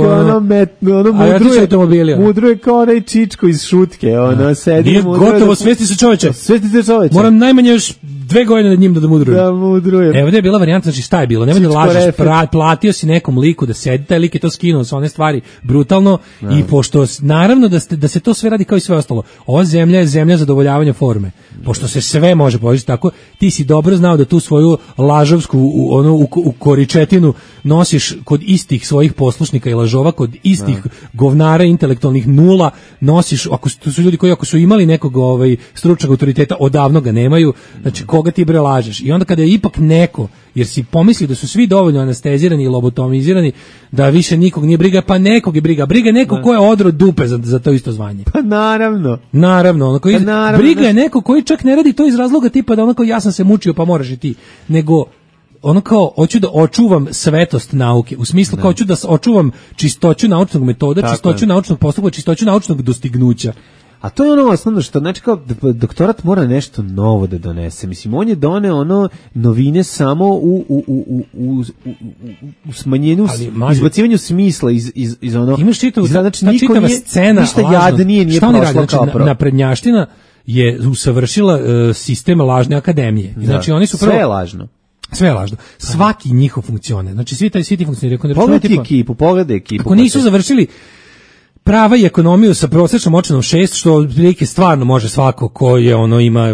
F: mudruje kao onaj Čičko iz Šutke, sedi,
E: nije gotovo, svesti se čoveče, moram najmanje još 2 godine nad njim da mudrujem. Evo da je bila varijanta, znači šta je bilo, nemoj da lažeš, platio si nekom liku da sedi, taj lik je to skinuo sa one stvari brutalno i pošto naravno da se to sve radi kao i sve ostalo, ova zemlja je zemlja zadovoljavanja forme, pošto se sve može požiti tako, ti si dobro znao da tu svoju lažovsku u koričetinu nosiš kod istih svojih poslušnika i lažova, kod istih govnara intelektualnih nula nosiš, ako su ljudi koji ako su imali nekog stručnog autoriteta, odavno ga nemaju, znači koga ti bre lažeš. I onda kada je ipak neko, jer si pomisli da su svi dovoljno anestezirani i lobotomizirani, da više nikog nije briga, pa nekog je briga neko ko je odro dupe za to isto zvanje.
F: Pa naravno.
E: Briga je neko koji čak ne radi to iz razloga tipa da onako ja sam se mučio pa moraš i ti, nego ono kao, hoću da očuvam svetost nauke, u smislu kao hoću da očuvam čistoću naučnog metoda, čistoću naučnog postupka, čistoću naučnog dostignuća.
F: A to je ono osnovno što, znači kao doktorat mora nešto novo da donese. Mislim, on je doneo novine samo u smanjenju, izbacivanju smisla iz ono...
E: Imaš čitava scena,
F: ništa jadnije nije prošlo kao pro.
E: Naprednjaština je usavršila sistem lažne akademije. Znači, oni su prvo...
F: Sve je lažno.
E: Sve je lažno. Svaki njihov funkcioner. Znači, svi ti funkcioneri.
F: Pogledaj ekipu.
E: Ako nisu završili prava i ekonomiju sa prosječnom ocenom 6, što otprilike stvarno može svako ko je ima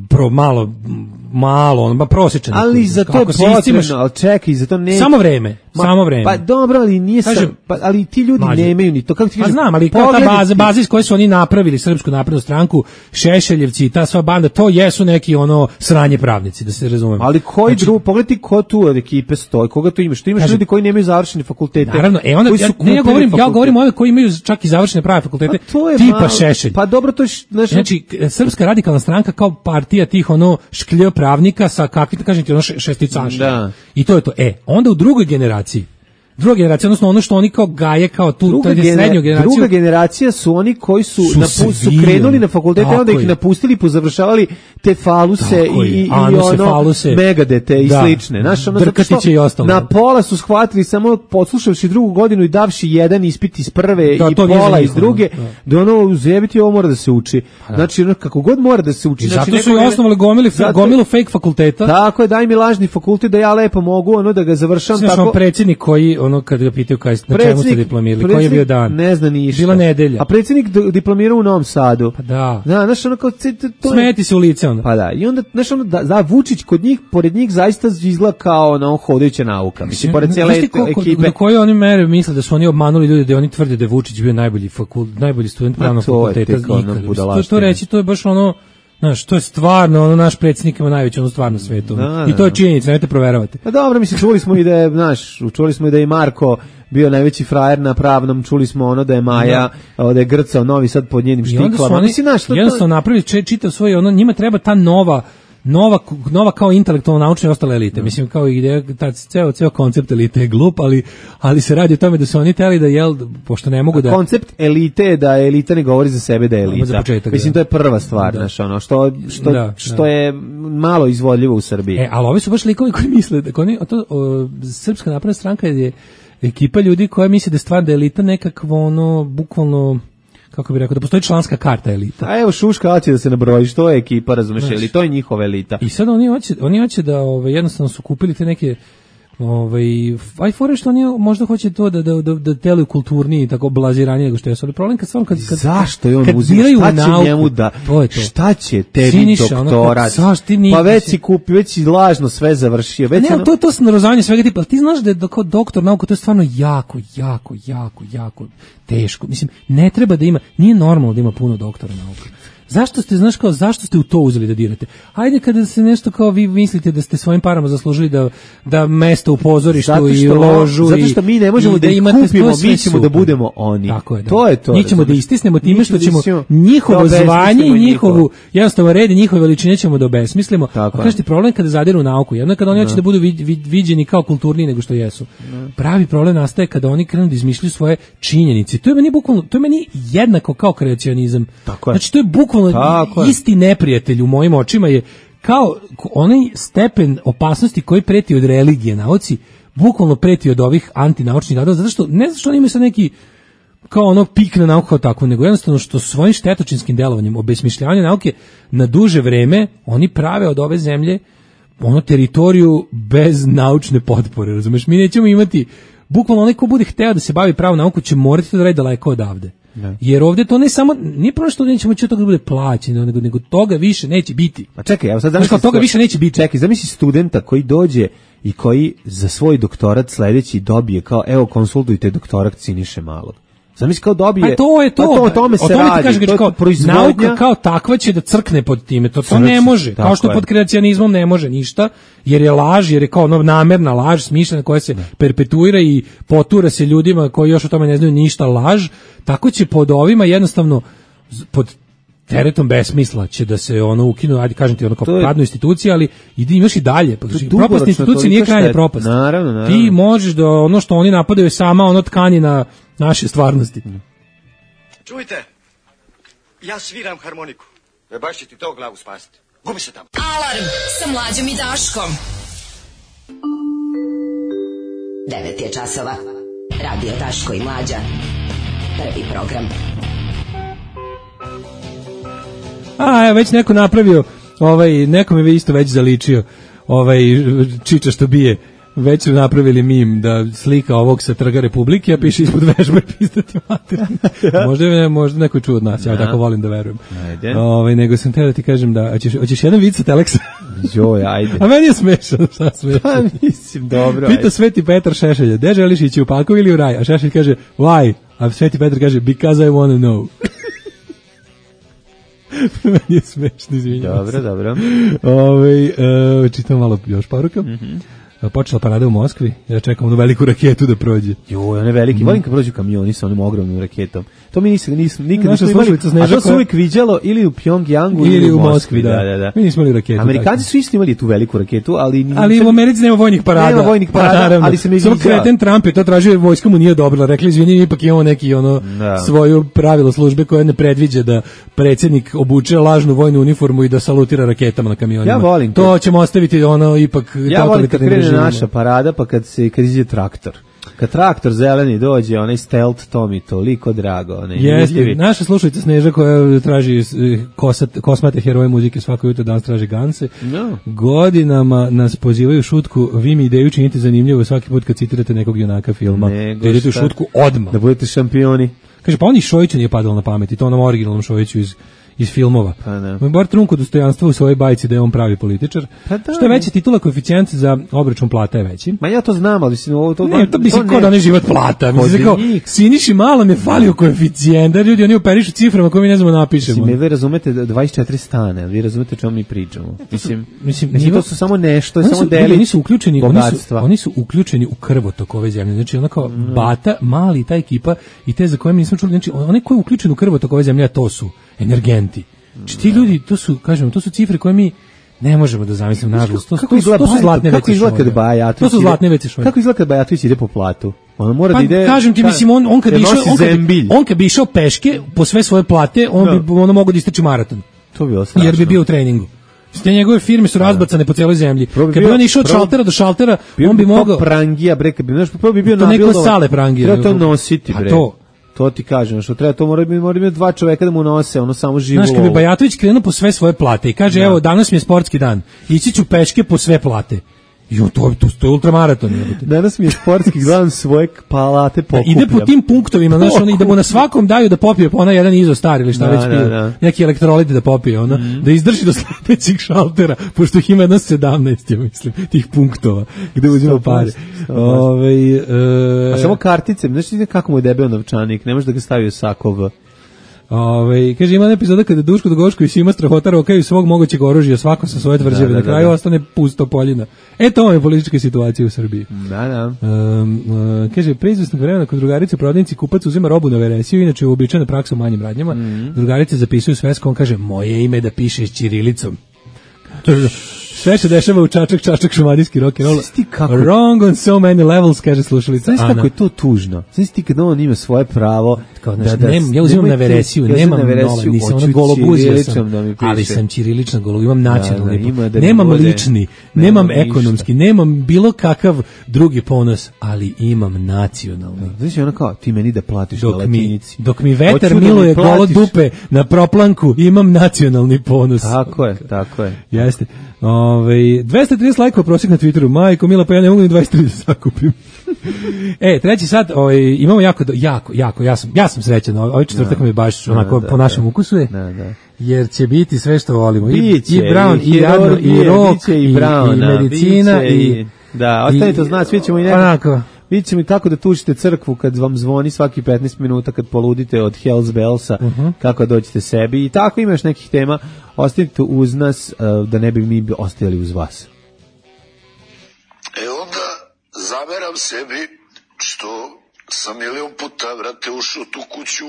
E: malo, prosječan.
F: Ali za to je potrebno, ali čekaj, za to ne...
E: Samo vreme.
F: Pa dobro, ali nije ali ti ljudi nemaju ni to. Kako ti kažem?
E: Znam, ali kao ta baza iz koje su oni napravili Srpsku naprednu stranku, Šešeljevci i ta sva banda, to jesu neki sranje pravnici, da se razumemo.
F: Ali koji pogledaj ko tu od ekipe stoji, koga tu imaš? Tu imaš ljudi koji nemaju završene fakultete.
E: Naravno, onda ja govorim o ovim koji imaju čak i završene prave fakultete, tipa Šešelj.
F: Pa dobro, to je...
E: Znači, Srpska radikalna stranka kao partija tih škljo pravnika sa kakvim, kažem ti, šesticaša. I to je to. Onda u drugoj generaciji, odnosno ono što oni kao gaje, kao tu srednju generaciju.
F: Druga generacija su oni koji su krenuli na fakultete, onda ih napustili, pozavršavali te faluse i Megadete i slične.
E: Drkatiće i ostalo.
F: Na pola su shvatili samo podslušavši drugu godinu i davši jedan ispit iz prve i pola iz druge, da uzjebiti ovo mora da se uči. Znači, kako god mora da se uči.
E: Zato su i osnovali gomilu fake fakulteta.
F: Tako je, daj mi lažni fakultet da ja lepo mogu da ga završam.
E: Tako predsjednik koji kad ga pitaju na čemu ste diplomirali, koji je bio dan?
F: Ne zna ništa.
E: Bila nedelja.
F: A predsjednik diplomirao u Novom Sadu.
E: Pa da.
F: Znaš, kao...
E: Smeti se u lice onda.
F: Pa da. I onda, znaš, Vučić pored njih zaista izgleda kao hodajuća nauka. Mislim, pored cijele ekipe.
E: Do koje oni mere misle da su oni obmanuli ljudi, da oni tvrde da je Vučić bio najbolji student pravnog fakulteta ikada. To reći, to je baš znaš, to je stvarno, naš predsjednik ima najveću stvar na svetu. I to je činjenica, nemojte proveravati.
F: Pa dobro, mislim, čuli smo i da je Marko bio najveći frajer na pravnom, čuli smo da je Maja, da je grcao Novi Sad pod njenim štiklama.
E: Jednostavno napravili čitav svoj, njima treba ta nova nova kao intelektualno naučne i ostale elite. Mislim, kao ideja, ceo koncept elite je glup, ali se radi o tome da su oni teli da, pošto ne mogu da...
F: Koncept elite je da elita ne govori za sebe da je elita.
E: Za početak,
F: mislim, to je prva stvar, znaš, ono, što je malo izvodljivo u Srbiji.
E: Ali ovi su baš likovi koji misle, da Srpska napredna stranka je ekipa ljudi koja misle da je stvar da je elita nekakvo ono, bukvalno, kako bih rekao, da postoji članska karta elita.
F: A evo Šuška hoće da se nabroji, što je ekipa, razumeš, ili to je njihova elita.
E: I sad oni hoće da jednostavno su kupili te neke aj fore što oni možda hoće to da teluju kulturniji, tako blaziranije nego što je. Ali problem kad
F: zašto je on uzeo, šta će njemu da, šta će tebi doktorat, pa već si lažno sve završio.
E: Ne, to se narazavanje svega tipa, ti znaš da je kao doktor nauka, to je stvarno jako teško. Mislim, ne treba da ima, nije normalno da ima puno doktora nauka. Zašto ste u to uzeli da dirate? Hajde kada se nešto kao vi mislite da ste svojim parama zaslužili da mesto u pozorištu i ložu.
F: Zato što mi ne možemo da ih kupimo, mi ćemo da budemo oni.
E: Tako je, da.
F: To je to.
E: Mi ćemo da istisnemo time što ćemo njihovo zvanje i njihovu, jednostavno red i njihove veličine ćemo da obesmislimo. A kažete, problem kada zadiru u nauku, jedno kada oni hoće da budu viđeni kao kulturniji nego što jesu. Pravi problem nastaje kada oni krenu da izmišljaju svoje činjenice. To je meni bukvalno, to je meni jednako kao kreacionizam. Znači to je bukvalno isti neprijatelj u mojim očima je kao onaj stepen opasnosti koji preti od religije nauci, bukvalno preti od ovih antinaučnih radova, zato što ne zato što oni imaju sad neki kao ono pik na nauku kao takvu, nego jednostavno što svojim štetočinskim delovanjem, obesmišljavanjem nauke na duže vreme, oni prave od ove zemlje teritoriju bez naučne potpore, razumeš? Mi nećemo imati, bukvalno onaj ko bude hteo da se bavi pravom nauku će morati to da radi daleko odavde. Da. Jer ovdje to ne samo, nije prvo što nećemo će toga bude plaćeno, nego toga više neće biti.
F: Pa čekaj, evo sad zamisli,
E: toga više neće biti.
F: Čekaj, zamisli studenta koji dođe i koji za svoj doktorat sledeći dobije kao, evo, konsultujte doktorat Siniše Malog. Zamisli kao dobije.
E: A to je to.
F: O tome se radi.
E: Kažeš, kao, nauka kao takva će da crkne pod time. To ne može. Kao što pod kreacionizmom ne može ništa, jer je laž, jer je kao namerna laž, smišljena koja se perpetuira i potura se ljudima koji još o tome ne znaju ništa laž. Tako će pod ovima jednostavno pod teretom besmisla će da se ukinu, ajde kažem ti kao padnu institucije, ali imaš i dalje. Propast institucije nije krajnja propast.
F: Naravno.
E: Ti možeš da ono što oni napadaju je sama tkanina naše stvarnosti.
J: Čujte, ja sviram harmoniku. Baš će ti to glavu spasiti. Gubi se tamo.
B: Alarm sa Mlađom i Daškom.
H: 9 je časova. Radio Daško i Mlađa. Prvi program.
E: Već neko napravio, neko mi je isto već zaličio, čiča što bije. Već su napravili mim da slika ovog sa Trga Republike, a piše ispod vežbe pizdati materine. Možda neko čuo od nas, ja tako volim da verujem. Nego sam teo da ti kažem da, hoćeš jedan vid sa Teleksa?
F: Joj, ajde.
E: A meni je smešano, šta smešano?
F: Pa mislim, dobro.
E: Pita Sveti Petar Šešelja, gde želiš ići, u pakao ili u raj? A Šešelj kaže, why? A Sveti Petar kaže, because I wanna know. Meni je smešno, izvinjavam se.
F: Dobro.
E: Čitam malo još poruka. Počela parada u Moskvi, ja čekam onu veliku raketu da prođe.
F: Joj, one veliki, volim kad prođu kamioni sa onim ogromnom raketom. To mi nikad nismo imali,
E: a
F: to se uvijek viđalo ili u Pjongjangu ili u Moskvi. Da.
E: Mi nismo imali raketu.
F: Amerikanci su isto imali tu veliku raketu, ali
E: u Americi nema vojnih parada.
F: Ali se mi
E: samo kreten Trump je to tražio, vojska mu nije odobrila. Rekli, izvini, ipak imamo neki svoju pravilo službe koje ne predviđa da predsjednik obuče lažnu vojnu uniformu i da salutira raketama na kamionima.
F: Ja volim
E: to ćemo ostaviti ipak totalitarni režim.
F: Naša parada, pa kad iđe traktor. Kad traktor zeleni dođe, onaj stealth, to mi toliko drago.
E: Jeste, naša slušalica Sneža koja traži kosmate heroje muzike svako jutro, danas traži Ganse. Godinama nas pozivaju šutku, vi mi ideju činite zanimljivo svaki put kad citirate nekog junaka filma. Da idete u šutku odmah.
F: Da budete šampioni.
E: Kaže, pa on i Šojiću nije padalo na pamet, i to onom originalnom Šojiću iz filmova. Bar trunku dostojanstva u svojoj bajci da je on pravi političar. Što je veća titula, koeficijent za obračun plata je veći.
F: Ma ja to znam, ali
E: to mislim kao da ne život plata. Mislim kao Siniši Malom je falio koeficijent, da ljudi oni operišu ciframa koje mi ne znamo napišemo.
F: Mislim, vi razumete 24 stane, vi razumete čemu mi pričamo. Mislim to su samo nešto, samo delić bogatstva.
E: Oni su uključeni u krvotok ove zemlje. Znači ona kao Bata, Mali, ta ekipa i te za koje mi nismo čuli. Znači onaj ko je uključen u krvotok ove zemlje, to su energenti. Znači ti ljudi, to su cifre koje mi Ne možemo da zamislimo, nažalost. To su
F: zlatne
E: veće šolje. To su zlatne veće šolje.
F: Kako izgleda kad Bajatović ide po platu? Ona mora da ide.
E: Kažem ti, mislim, on kad bi išao peške po sve svoje plate, on bi ono mogao da istrči maraton.
F: To bi bilo strašno.
E: Jer bi bio u treningu. Te njegove firme su razbacane po celoj zemlji. Kad bi on išao od šaltera do šaltera, on bi mogao...
F: Prangija, bre, kad bi, znaš, prvo bi bio
E: to neko sale prangija.
F: Treba to nositi, bre. To ti kažem, što treba, to mora imati 2 čoveka da mu nose, ono samo živo.
E: Znaš, kad bi Bajatović krenuo po sve svoje plate i kaže, evo, danas mi je sportski dan, ići ću peške po sve plate. Jo, to je ultramaraton.
F: Danas mi je sportski dan svoje palate pokupljam.
E: Ide po tim punktovima, znaš, da mu na svakom daju da popije po ona jedan izostar ili šta već pije. Neki elektroliti da popije, da izdrži do sledećih šaltera, pošto ih ima jedno 17, ja mislim, tih punktova, gde uzima pare.
F: A samo kartice, znaš kako mu je debeo novčanik, ne može da ga stavi u sakov.
E: Kaže, ima epizoda kada Duško Dogoško i Sima Strahota rokaju svog mogućeg oružja, svako sa svoje tvrđave, na kraju ostane pusto poljina. To je politička situacija u Srbiji. Kaže, pre izvesnog vremena kod drugarice u prodavnici kupac uzima robu na veresiju, inače je uobičajena praksa u manjim radnjama. Drugarice zapisuju sveskom, on kaže, moje ime da pišeš ćirilicom. Sve se dešava u čačak šumadijski rock and roll. Wrong on so many levels, kaže slušalica.
F: Znaš kako je to tužno? Znaš ti kad on ima svoje pravo
E: ja uzimam na veresiju, nemam nova, nisam ono gologuzio sam, ali sam ćirilična golog, imam nacionalni, nemam lični, nemam ekonomski, nemam bilo kakav drugi ponos, ali imam nacionalni.
F: Znaš ono kao, ti meni da platiš na latinici.
E: Dok mi vetar miluje golo dupe na proplanku, imam nacionalni ponos.
F: Tako je.
E: Jeste. 230 lajkova prosjek na Twitteru, majko mila, pa ja ne mogu ni 23 da sakupim. Treći sat, imamo ja sam srećan, ovaj četvrtak mi baš onako po našem ukusu je, jer će biti sve što volimo, i Brown, i Jadno, i rock, i medicina, i...
F: Da, ostanite znati, svi ćemo i nekako... Vidjet ćemo i kako da tužite crkvu kad vam zvoni svaki 15 minuta kad poludite od Hells Bellsa, kako dođete sebi i tako imaš nekih tema. Ostanite uz nas da ne bi mi ostajali uz vas.
K: Onda zameram sebi što sam milion puta ušao tu kuću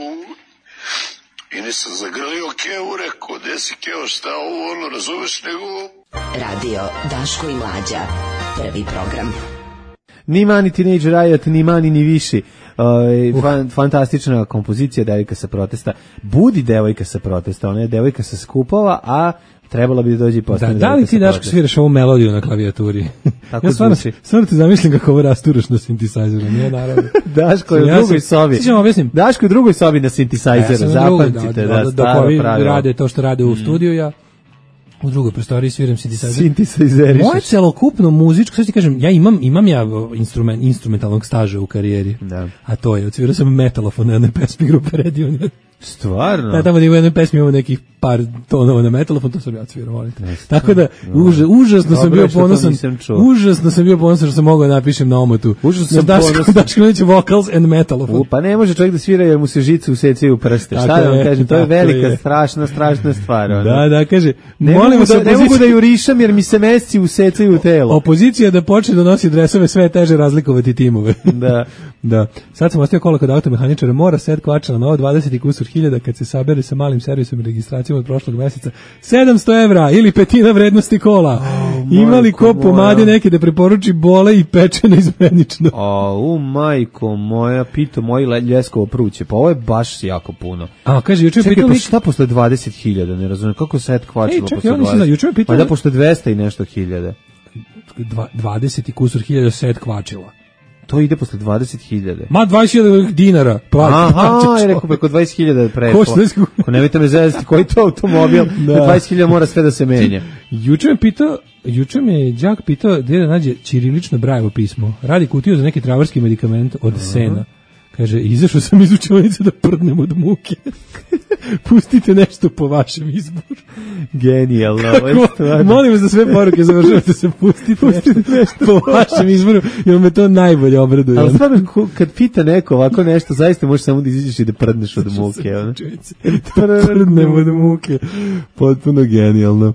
K: i nisam zagrlio Keo, rekao, gde si Keo, šta ovo, razumeš, nego...
H: Radio Daško i Mlađa, prvi program.
F: Ni mani Teenage Riot, ni mani ni viši. Fantastična kompozicija Devojka sa protesta. Budi devojka sa protesta, ona je devojka sa skupova, a trebala bi da dođe i postane devojka sa protesta.
E: Da li ti, Daško, sviraš ovu melodiju na klavijaturi? Ja stvarno te zamislim kako ovo rasturaš na sintesajzeru, nije naravno.
F: Daško je u drugoj sobi. Daško je u drugoj sobi na sintesajzeru, zapamtite, da, staro pravilo.
E: Rade to što rade u studiju, ja u drugoj prostoriji sviram
F: sintesajzerišeš.
E: Moje celokupno muzičko, sad ti kažem, ja imam ja instrumentalnog staža u karijeri. A to je, odsvirao sam metalofon na jednoj pesmi grupe Radiohead.
F: Stvarno?
E: Da, tamo da u jednoj pesmi imamo nekih par tonova na metalofon, to sam ja odsvirao, volite. Tako da, užasno sam bio ponosan. Užasno sam bio ponosan što sam mogao da napišem na omotu.
F: Užasno sam ponosan.
E: Daško neće vocals and metalofon.
F: Pa ne može čovjek da svira jer mu se žice usecaju u prste. Šta da vam kažem, to je velika, strašna stvar.
E: Da, kaže,
F: ne mogu da jurišam jer mi se mesci usecaju u telo.
E: Opozicija da počne da nosi dresove, sve je teže razlikovati timove. Da. Sad sam ostao kola kod automehaničara, mora set kvača na novo 20 i kusur hiljada kad se sabere sa malim servisom i registracijom od prošlog meseca. 700 evra ili petina vrednosti kola. Imali ko pomade neke da preporuči bole i pečeno izmenično.
F: Majko moja, pito moji ljeskovo pruće. Pa ovo je baš jako puno.
E: Kaže, juče
F: pitao lik... Šta posle 20.000, ne razumijem, kako set kvačilo posle 20? Pa da posle 200 i nešto hiljada.
E: 20 i kusur hiljada set kvačila.
F: To ide posle 20.000.
E: Ma 20.000 dinara.
F: Je rekao preko 20.000 prešlo. Ko nemojte me zezati, koji to automobil, 20.000 mora sve da se menja.
E: Juče me đak pitao gde da nađe ćirilično Brajevo pismo. Radi kutiju za neki travarski medikament od sena. Kaže, izašao sam iz učionice da prdnem od muke. Pustite nešto po vašem izboru.
F: Genijalno.
E: Molim vas da sve poruke završavate se pustite nešto po vašem izboru, jer me to najbolje obraduje.
F: Ali stvarno, kad pita neko ovako nešto, zaista možeš samo da izađeš i da prdneš od muke.
E: Prdnem od muke. Potpuno genijalno.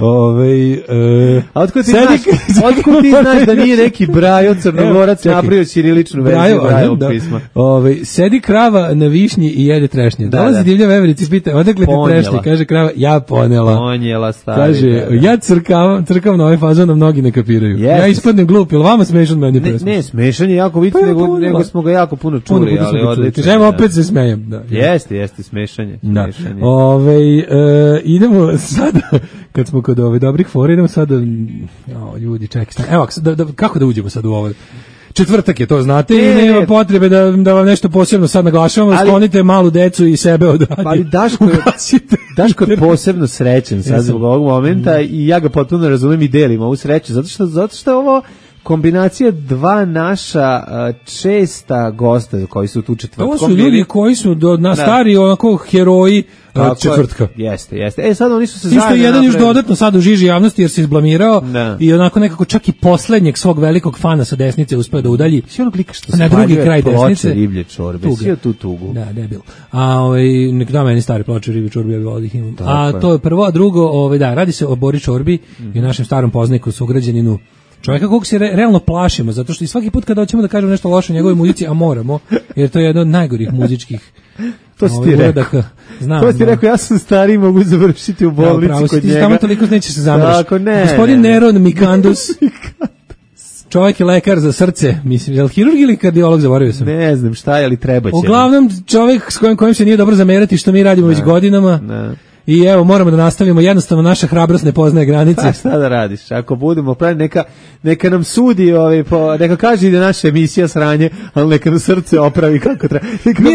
F: A otkud ti znaš da nije neki Brajo Crnogorac napravio ćiriličnu verziju Brajevog pisma?
E: Sedi krava na višnji i jede trešnje. Dolazi divlja veverica i pita, odakle ti trešnje? Kaže krava, ja ponela.
F: Ponjela, stari.
E: Kaže, ja crkavam na ovaj fazon, a mnogi ne kapiraju. Ja ispadnem glup, jel vama smešan meni presmeš?
F: Ne, smešan je jako vidite, nego smo ga jako puno čuli, ali odlično.
E: Evo, opet se smejem.
F: Jeste, smešan je.
E: Idemo sada, kad smo kod dobrih fora, idemo sada, ljudi, čekaj, evo, kako da uđemo sad u ovo? Četvrtak je, to znate, i nema potrebe da vam nešto posebno sad naglašavamo, sklonite malu decu i sebe od radija.
F: Ali Daško je posebno srećen sad zbog ovog momenta i ja ga potpuno razumem i delim ovu sreću, zato što je ovo kombinacija dva naša česta gosta koji su tu četvrtkom.
E: Ovo su ljudi koji su stari onako heroji četvrtka.
F: Jeste. Sad oni su se
E: zajedno napravili. Jedan još dodatno sad u žiži javnosti jer se izblamirao i onako nekako čak i poslednjeg svog velikog fana sa desnice uspeo da udalji na drugi kraj desnice.
F: Riblje čorbe, sio tu tugu.
E: Da, debil. Nek da meni stari ploče riblje čorbe, ja bih volio ih imam. To je prvo, a drugo, radi se o Bori Čorbi i našem starom poznaniku, sugrađaninu, čovjeka kog se realno plašimo, zato što i svaki put kada hoćemo da kažemo nešto loše o njegovoj muzici, a moramo, jer to je jedno od najgorih muzičkih
F: to si ti rekao. To si ti rekao, ja sam stari, mogu završiti u bolnici kod njega.
E: Tamo toliko nećeš se zamršiti. Gospodin Neron Mikandus, čovjek je lekar za srce, mislim, je li hirurg ili kardiolog, zaboravio sam.
F: Ne znam šta je, ali treba će.
E: Uglavnom, čovjek s kojim se nije dobro zamerati što mi radimo već godinama. I evo, moramo da nastavimo, jednostavno naša hrabrost ne poznaje granice.
F: Pa šta da radiš, ako budemo pravi, neka nam sudi, neka kaže da naša emisija sranje, ali neka nam srce opravi kako treba.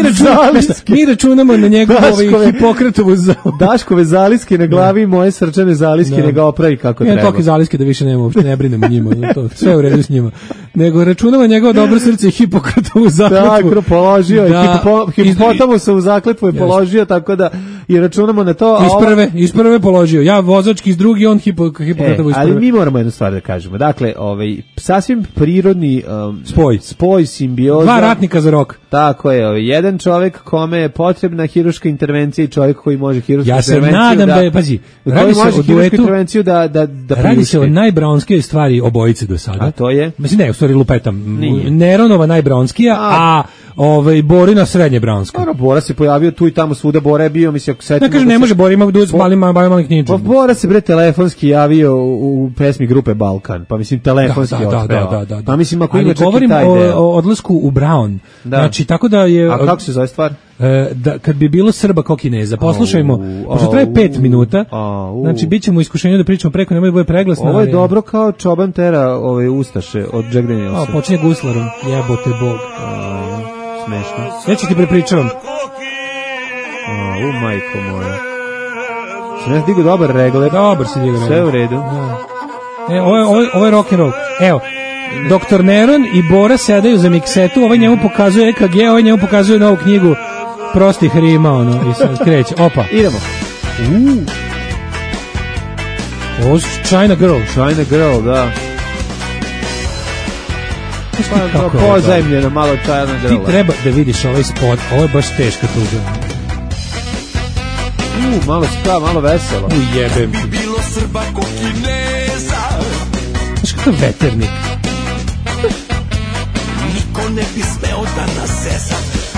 E: Mi računamo na njegovu Hipokratovu
F: Daškove zaliske na glavi, moje srčane zaliske, neka opravi kako treba.
E: Ne toliko zaliske da više nema, uopšte ne brinemo njima, sve u redu s njima. Nego računamo njegovo dobro srce i Hipokratovu zakletvu.
F: Tako, položio je, Hipopotamusovu zakletvu je položio, tako da i računamo na to.
E: Iz prve položio. Ja vozački iz drugi, on Hipokratovu iz prve.
F: Ali mi moramo jednu stvar da kažemo. Dakle, sasvim prirodni spoj, simbioza.
E: Dva ratnika za rok.
F: Tako je. Jedan čovjek kome je potrebna hiruška intervencija i čovjek koji može hirušku intervenciju.
E: Ja se nadam da je, pazi, radi se o duetu. Radi se o najbraunskije stvari obojice do sada.
F: A to je?
E: Mislim, ne, u stvari lupetam. Neronova najbraunskija, a Borina srednje braunska.
F: Bora se pojavio tu i tamo svuda, Bora je bio, mislim, ako setimo.
E: Ne može Bora, ima malih knjiđa.
F: Bora se telefonski javio u pesmi grupe Balkan, pa mislim telefonski otpeva.
E: Da.
F: Pa mislim, ako ima čak
E: i taj deo. O odlasku u Brown. Znači, tako da je...
F: A kako se zove stvar?
E: Kad bi bilo Srba kao Kineza, poslušajmo, pošto traje 5 minuta, znači bit ćemo u iskušenju da pričamo preko, nemoj da bude preglasno.
F: Ovo je dobro kao Čoban tera Ustaše od Jack Danielsa.
E: Počinje guslarom, jebote Bog.
F: Smešno.
E: Ja ću ti prepričavam.
F: Majko moja. Sam ja digao dobar regler.
E: Dobar si digao regler.
F: Sve u redu.
E: Ovo je rock'n'roll. Evo, Dr. Neron i Bora sedaju za miksetu, ovaj njemu pokazuje EKG, ovaj njemu pokazuje novu knjigu prostih rima, i sad kreće. Opa.
F: Idemo.
E: Ovo je China
F: Girl, da. Pozajemljeno malo China Girl.
E: Ti treba da vidiš ovaj spot, ovo je baš teška tuga.
F: Malo veselo.
E: Jebem.
G: Bilo Srba ko Kineza.
E: Znaš kakav veternik?
G: Niko ne bi smeo da nas sesa.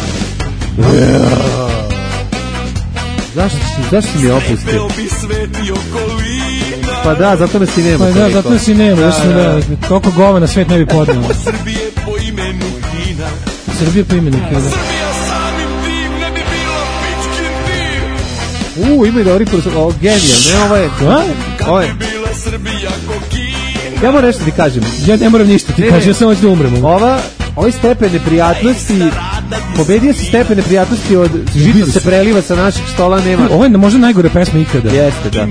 F: Zašto si mi opustio?
G: Sveo bi svet i okolina.
F: Pa da, zato nas i nema.
E: Pa da, zato nas i nema. Toliko govana svet ne bi podneo.
G: Srbije po imenu Kina.
E: Srbije po imenu Kina.
G: Srbija samim tim ne bi bila pičkin tim.
F: Ima i dobri genijal, ne, ovo je...
G: Kad bi bila Srbija ko Kina.
F: Ja moram nešto ti kažem.
E: Ja ne moram ništa, ti kažem, ja samo hoću da umrem.
F: Ovaj stepen neprijatnosti, pobedio si stepen neprijatnosti od žita se preliva sa naših stola, nema.
E: Ovo je možda najgore pesma ikada.
F: Jeste, da.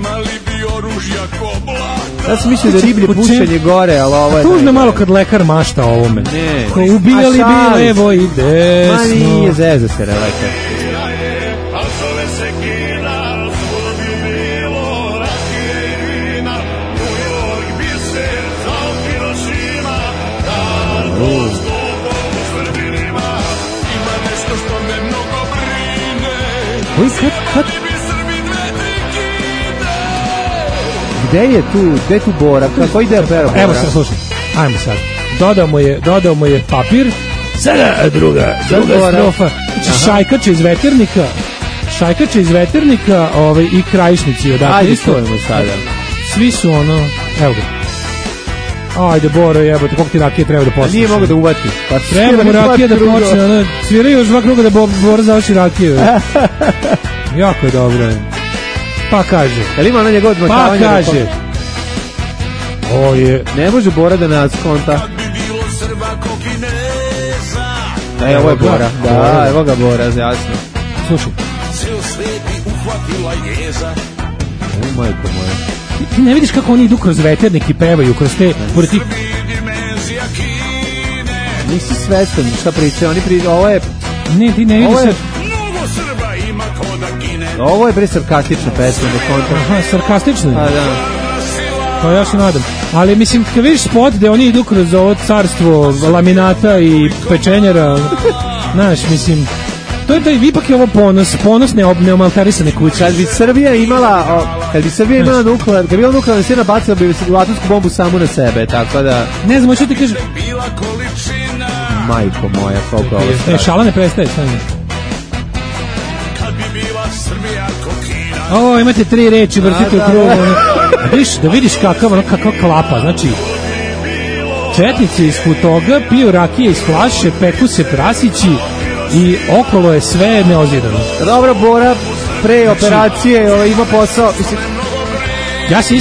F: Ja sam mislio da riblje pušenje gore, ali ovo je...
E: Tužno malo kad lekar mašta o ovome.
F: Ne.
E: Ubijali bi levo i desno.
F: Ma nije, zeza se lekar. Gde je tu Bora? Koji deo peva Bora?
E: Evo sad, slušaj, ajmo sad. Dodao mu je papir Sada druga strofa. Šajkače iz Veternika, i Krajišnici.
F: Ajde, čujemo sada.
E: Svi su ono, evo ga. Ajde, Boro, jebote, koliko ti rakije treba da posluša?
F: Nije mogo da uvati.
E: Pa treba mu rakije da počne, ono, sviraju još 2 kruga da Boro završi rakiju. Jako je dobro. Pa kaže.
F: Jel ima ona njegov odmakavanje?
E: Pa kaže. Ovo je...
F: Ne može Bora da nas konta. Evo je Bora. Da, evo ga Bora, jasno.
E: Slušaj.
F: O, majko moja.
E: Ti ne vidiš kako oni idu kroz Veternik i pevaju kroz te...
F: Nisi svestan šta pričaju, oni pričaju, ovo je...
E: Ne, ti ne vidiš sad...
F: Ovo je bre sarkastična pesma, ne konta.
E: Aha, sarkastična?
F: A, da.
E: Pa ja se nadam. Ali mislim, kad vidiš spot gde oni idu kroz ovo carstvo laminata i pečenjera, znaš, mislim... To je taj, ipak je ovo ponos neomaltarisane kuće.
F: Kad bi Srbija imala nuklear, kad bi imala nuklearna sila, bacila bi atomsku bombu samo na sebe, tako da...
E: Ne znam, hoću ti kažem...
F: Majko moja, koliko ovo
E: staje. Šala ne prestaje, stavim. Ovo, imate 3 reči, vrtite u krugu. Da vidiš kakva klapa, znači... Četnici iz Futoga piju rakije iz flaše, peku se prasići, i okolo je sve neozidano.
F: Dobro, Bora, pre operacije ima posao.
E: Ja se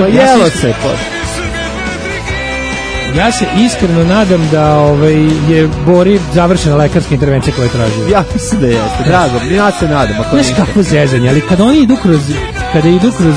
E: iskreno nadam da je Bori završena lekarska intervencija koja je tražila.
F: Ja mislim da jeste. Drago, ja se nadam.
E: Znaš kako zezanje, ali kada oni idu kroz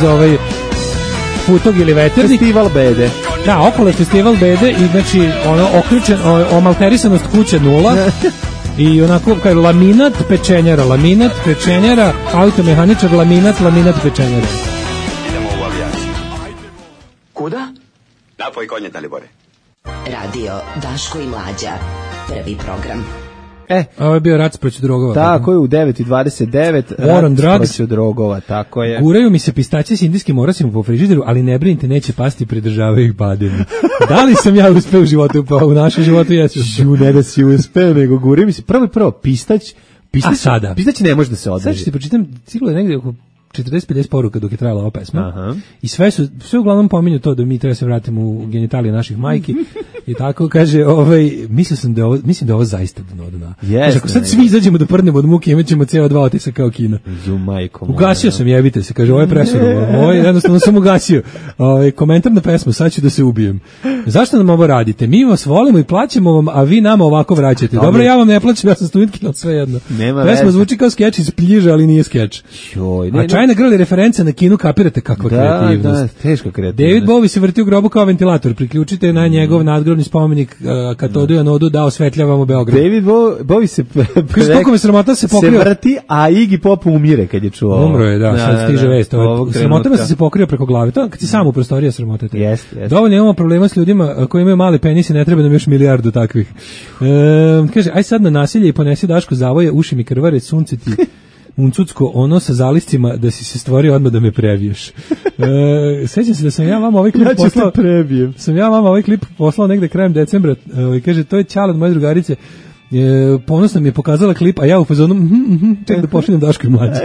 E: Futog ili Veternik.
F: Festival bede.
E: Da, okolo je festival bede i znači omalterisanost kuće 0. I onako, kao laminat pečenjara, automehaničar, laminat pečenjara.
J: Idemo u avijaciju. Kuda? Napoj konje, Dalibore.
H: Radio Daško i Mlađa. Prvi program.
E: Ovo je bio rat protiv drogova.
F: Tako je, u 9:29 rat protiv drogova, tako je.
E: Guraju mi se pistacije s indijskim orasima po frižideru, ali ne brinite, neće pasti, pridržavaju ih bademi. Da li sam ja uspeo u životu, pa u našem životu jesu?
F: Ne da si uspeo, nego guraju mi se prvo pistać,
E: sada.
F: Pistać ne može da se održi.
E: Sad ću ti pročitam, sigurno je negdje oko 40-50 poruka dok je trajala ova pesma. Aha. I sve uglavnom pominju to da mi treba se vratimo u genitalije naših majki. I tako kaže, mislim da je ovo zaista dno. Kaže, ako sad svi izađemo da prdnemo od muke, imat ćemo CO2 otisak kao Kina. Ugasio sam, jebite se, kaže, ovo je presudno. Ovo je jednostavno sam ugasio. Komentar na pesmu, sad ću da se ubijem. Zašto nam ovo radite? Mi vas volimo i plaćamo vam, a vi nama ovako vraćate. Dobro, ja vam ne plaćam, ja sam studentkin, sve jedno. Pesma zvuči kao skeč iz Pljiža, ali nije skeč. Čajna grli reference na Kinu, kapirate kakva kreativnost.
F: Da, teška kreativnost.
E: David Bowie se vrti u grobu kao ventilator. Priključite na njegov nadgrobni spomenik katodu i anodu da osvetljavamo Beograd.
F: David Bowie se
E: vrti,
F: a Iggy Pop umire kad je čuo.
E: Umro je, da, sad stiže vest. Sramotama se pokrio preko glave. To kad si sam u prostoriji sramotete.
F: Jeste.
E: Dovoljno imamo problema s ljudima koji imaju male penise, ne treba nam još milijardu takvih. Kaže, aj sad na nasilje i ponesi Daško zavoje, uši mi krvare, sunce ti uncucko ono sa zaliscima da si se stvorio odmah da me prebiješ. Sećam se da sam ja vama ovaj klip poslao. Sam ja vama ovaj klip poslao negde krajem decembra. Kaže, to je Ćale od moje drugarice. Ponosno mi je pokazala klip, a ja u fazonu ček da pošaljem Daško i Mlađe.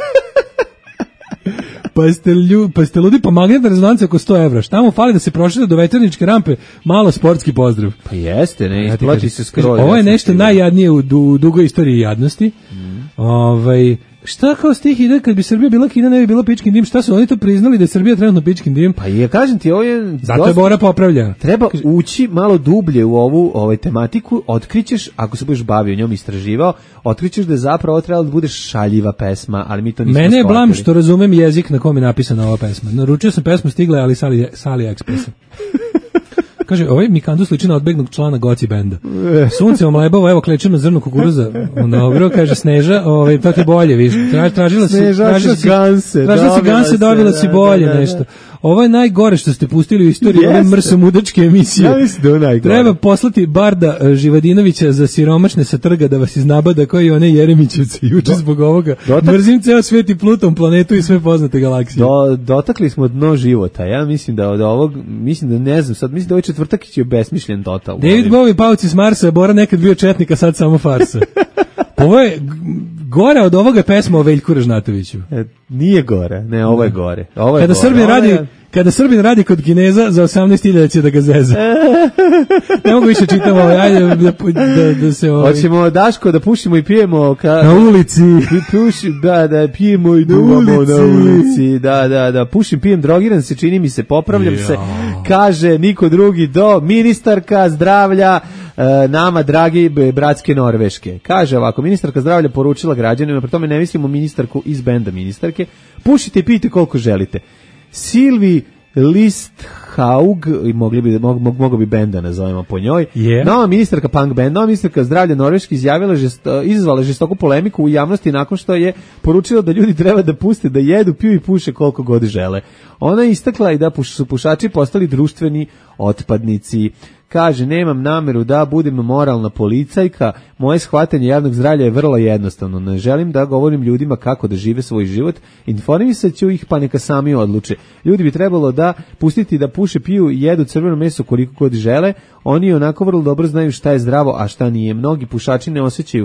E: Pa ste ludi, pa magnetna rezonanca oko 100 evra. Šta mu fali da se prošira do veterničke rampe? Malo sportski pozdrav.
F: Pa jeste, ne, isplaći se skroz.
E: Ovo je nešto najjadnije u dugoj istoriji jadnosti. Šta kao stih ide, kad bi Srbija bila Kina, ne bi bila pičkin dim? Šta su oni to priznali da je Srbija trenutno pičkin dim?
F: Pa je, kažem ti, ovo je...
E: Zato je Bora popravlja.
F: Treba ući malo dublje u ovu tematiku, otkrićeš, ako se budeš bavio njom, istraživao, otkrićeš da je zapravo trebalo da budeš šaljiva pesma, ali mi to nismo shvatili.
E: Mene je blam što razumem jezik na kom je napisana ova pesma. Naručio sam pesmu, stigla je, ali s AliExpressa. Kaže, ovaj Mikandu sliči na odbeglog člana Goci benda. Sunce omlebavo, evo klečeno zrno kukuruza. Dobro, kaže Sneža, to ti bolje, viš. Tražila si ganse, dobila si bolje nešto. Ovo je najgore što ste pustili u istoriji ove mrsomudačke emisije.
F: Ja mislim da je najgore.
E: Treba poslati Barda Živadinovića za siromašne sa trga da vas iznabada koji je one Jeremićevce juče zbog ovoga. Mrzim ceo svet i Pluton, planetu i sve poznate galaksije.
F: Dotakli smo dno života. Ja mislim da od ovog, mislim da ne znam, sad mislim da ovo četvrtak je besmišljen total.
E: David Bowie, pauci s Marsa, Bora nekad bio četnik, a sad samo farsa. Ovo je gore od ovoga pesma o Veljku Ražnatoviću.
F: Nije gore, ne, ovo je gore.
E: Kada Srbin radi kod Kineza, za 18.000 će da ga zeza. Ne mogu više čitamo, ajde da se...
F: Hoćemo, Daško, da pušimo i pijemo...
E: Na ulici.
F: Da, pijemo i duvamo na ulici. Da, pušim, pijem, drogiram se, čini mi se, popravljam se. Kaže niko drugi do ministarka zdravlja nama, dragi bratske Norveške. Kaže ovako, ministarka zdravlja poručila građanima, pri tome ne mislimo ministarku iz benda ministarke, pušite i pijte koliko želite. Silvi Listhaug, mogo bi benda nazovemo po njoj, nova ministarka punk band, nova ministarka zdravlja Norveške izazvala žestoku polemiku u javnosti nakon što je poručila da ljudi treba da puste, da jedu, piju i puše koliko god žele. Ona je istakla i da su pušači postali društveni otpadnici. Kaže, nemam nameru da budem moralna policajka, moje shvatanje javnog zdravlja je vrlo jednostavno. Ne želim da govorim ljudima kako da žive svoj život, informisat ću ih pa neka sami odluče. Ljudi bi trebalo da pustiti da puše, piju i jedu crveno meso koliko god žele, oni onako vrlo dobro znaju šta je zdravo, a šta nije. Mnogi pušači ne osjećaju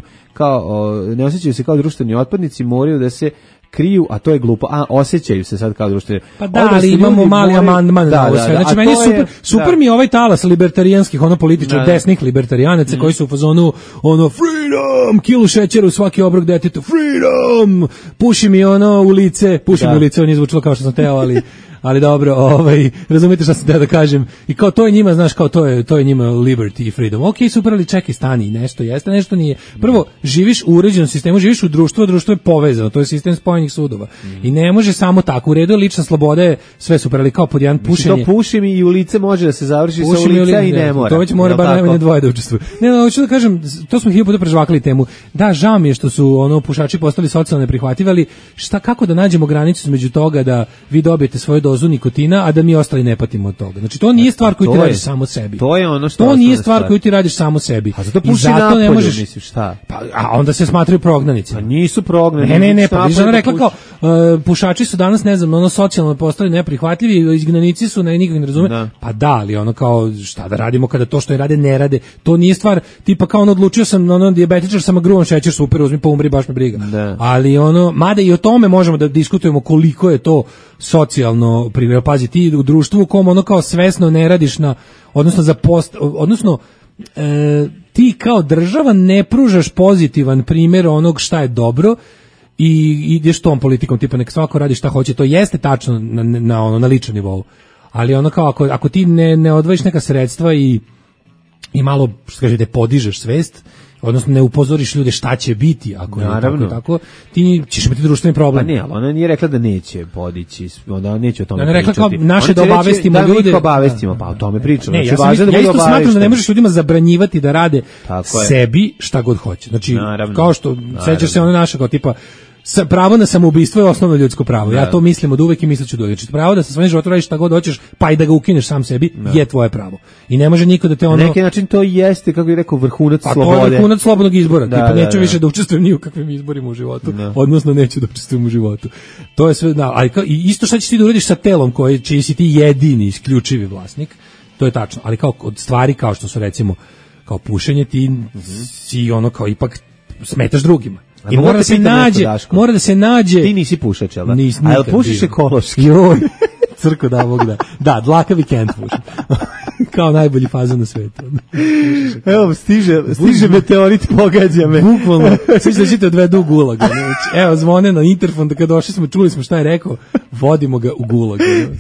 F: se kao društveni otpadnici, moraju da se kriju, a to je glupo. Osjećaju se sad kao društveni.
E: Pa da, ali imamo mali amandman na ovo sve. Znači, meni je super mi je ovaj talas libertarijanskih, političar, desnih libertarijanaca koji su u fazonu, freedom, kilu šećera u svaki obrok detetu, freedom, puši mi u lice, on je zvučilo kao što sam teo, ali dobro, razumite šta sam teo da kažem. I kao to je njima, znaš, kao to je njima liberty i freedom. Ok, super, ali čekaj, stani, nešto jeste, nešto nije. Prvo, živiš u uređenom sistemu, živiš u društvu, a društvo je povezano, to je sistem spojenih sudova. I ne može samo tako, u redu je lična sloboda, je sve super, ali kao pod jedan pušenje.
F: To pušim i u lice može da se završi sa ulica i ne mora.
E: To već mora bar najmanje dvoje da učestvuju. Ne, hoću da kažem, to smo hiljadu puta prežvakali temu. Da, žao mi je što su pušači postali socijalno neprihvatljivi, ali kako da nađemo granicu između toga da vi dobijete svoju dozu nikotina, a da mi ostali ne patimo od toga. Znači, to nije stvar koju ti radiš samo sebi.
F: To je ono što...
E: To nije stvar koju ti radiš samo sebi.
F: A zato puši napolju, misliš, šta?
E: A onda se smatraju prognanici.
F: Pa nisu prognanici.
E: Ne, pa žena rekla kao, pušači su danas, ne znam, socijalno postali neprihvatljivi, izgnanici su, nikog ne razume. Pa da, ali kao, šta da radimo kada to što rade, ne rade. To nije stvar, tipa kao odlučio sam, dijabetičar sam, gruvan šećer, super, uzmi, pa umri, baš me briga. Ali mada i o tome možemo da diskutujemo koliko je to socijalno primjer. Pazi, ti u društvu u kom kao svesno ne radiš odnosno ti kao država ne pružaš pozitivan primjer onog šta je dobro i ideš tom politikom, tipa nek svako radi šta hoće, to jeste tačno na ličnom nivou, ali kao ako ti ne odvojiš neka sredstva i malo, što kažete, podižeš svest, odnosno ne upozoriš ljude šta će biti, ako je tako, ti ćeš imati društveni problem.
F: Pa ne, ali ona nije rekla da neće podići, onda neće o tome
E: pričati. Ona je rekla kao naše da obavestimo ljude.
F: Da mi ih obavestimo, pa o tome pričamo.
E: Ne, ja isto smatram da ne možeš ljudima zabranjivati da rade sebi šta god hoće. Znači, kao što, sećaš se ono naše, kao tipa, pravo na samoubistvo je osnovno ljudsko pravo. Ja to mislim od uvek i misliću do uvek. Znači, pravo da sa svojim životom radiš šta god hoćeš, pa i da ga ukineš sam sebi, je tvoje pravo. I ne može niko da te
F: Na neki način to jeste, kako bih rekao, vrhunac slobode.
E: Pa to je vrhunac slobodnog izbora. Tipa, neću više da učestvujem ni u kakvim izborima u životu. Odnosno, neću da učestvujem u životu. To je sve, ali i isto šta ćeš ti da uradiš sa telom čiji si ti jedini, isključivi vlasnik, to je tačno. Ali kao od stvari kao što su, recimo, kao pušenje, ti si kao ipak smetaš drugima. I mora da se nađe.
F: Ti nisi pušač, jel da? A jel pušiš ekološki?
E: Joj, crko da Bog da. Da, dlakav vikend pušim. Kao najbolji fazon na svetu.
F: Evo, stiže meteorit, pogađa me.
E: Bukvalno, svi se ćete odvedu u gulag. Evo, zvone na interfon, da kad došli smo, čuli smo šta je rekao, vodimo ga u gulag.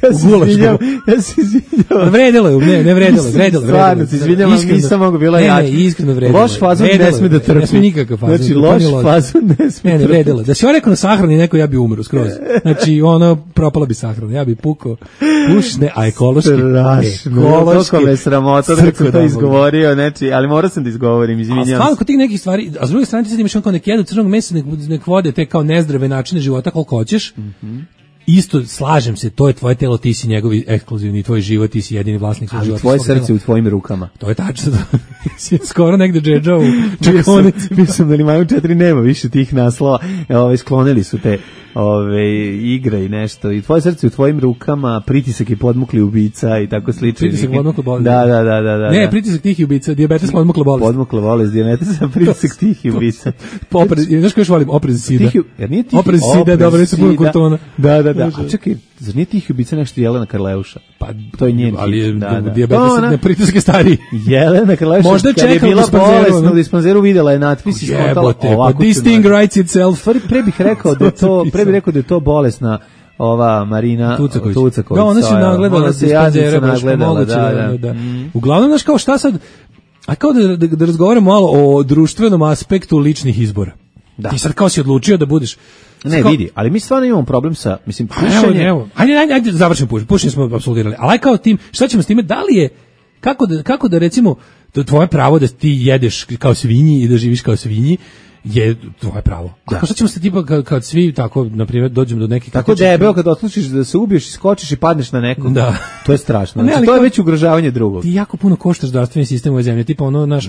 F: Ja se izvinjavam.
E: Vredilo je, ne vredilo.
F: Stvarno, se izvinjavam, nisam mogu bila jača.
E: Ne, iskreno vredilo.
F: Loš fazon ne sme da trpi.
E: Ne sme nikakav fazon.
F: Znači, loš fazon ne sme
E: trpi. Ne, vredilo. Da si on rekao na sahrani neko, ja bi umro skroz. Znači, propala bi sahrana, ja bi pukao. Pušne, a ekološki.
F: Toliko me sramota da sam to izgovorio, znači, ali morao sam da izgovorim, izvinjam se.
E: A stvarno kod tih nekih stvari, a s druge strane ti sad imaš kao nek jedu crnog mesa, nek vode te kao nezdrave načine života koliko hoćeš, isto slažem se, to je tvoje telo, ti si njegovi ekskluzivni, tvoj život, ti si jedini vlasnik svog života.
F: Tvoje srce u tvojim rukama.
E: To je tačno. Skoro negde džedža u čekonici.
F: Mislim da Limanu 4 nema više tih naslova. Sklonili su te igre i nešto. I tvoje srce u tvojim rukama, pritisak i podmukli ubica i tako slično.
E: Pritisak podmukla bolest.
F: Da.
E: Ne, pritisak tih ubica, dijabetes podmukla bolest.
F: Podmukla bolest, dijabetes, pritisak tih ubica.
E: Znaš koji još volim? Oprez sida.
F: Oprez
E: sida, dobro, nisu puno kurtona.
F: Da. A čekaj, zar nije tih ubica nešto Jelena Karleuša?
E: Pa,
F: to je njen
E: ali je dijabetes na pritiske stariji.
F: Jelena Karleuša,
E: možda
F: kad je bila bolesna u dispanzeru, videla je natpis i skontala ovako.
E: This thing writes itself.
F: Pre bih rekao da je to bolesna ova Marina Tucaković.
E: Da, ona se nagledala dispanzere, da. Uglavnom, znaš kao šta sad, a kao da razgovaramo malo o društvenom aspektu ličnih izbora. Da. Ti sad kao si odlučio da budeš...
F: Ne, vidi, ali mi stvarno imamo problem sa, mislim, pušenje...
E: Evo. Ajde, završimo pušenje. Pušenje smo apsolvirali. Ali kao tim, šta ćemo s time? Da li je, kako da recimo, tvoje pravo da ti jedeš kao svinji i da živiš kao svinji, je tvoje pravo. Kako šta ćemo se tipa kad svi tako, na primjer, dođemo do nekih...
F: Tako debeo kad odlučiš da se ubiješ, skočiš i padneš na nekog.
E: Da.
F: To je strašno. Znači, to je već ugrožavanje drugog.
E: Ti jako puno koštaš zdravstveni sistem u ovoj zemlji. Tipa ono, naš,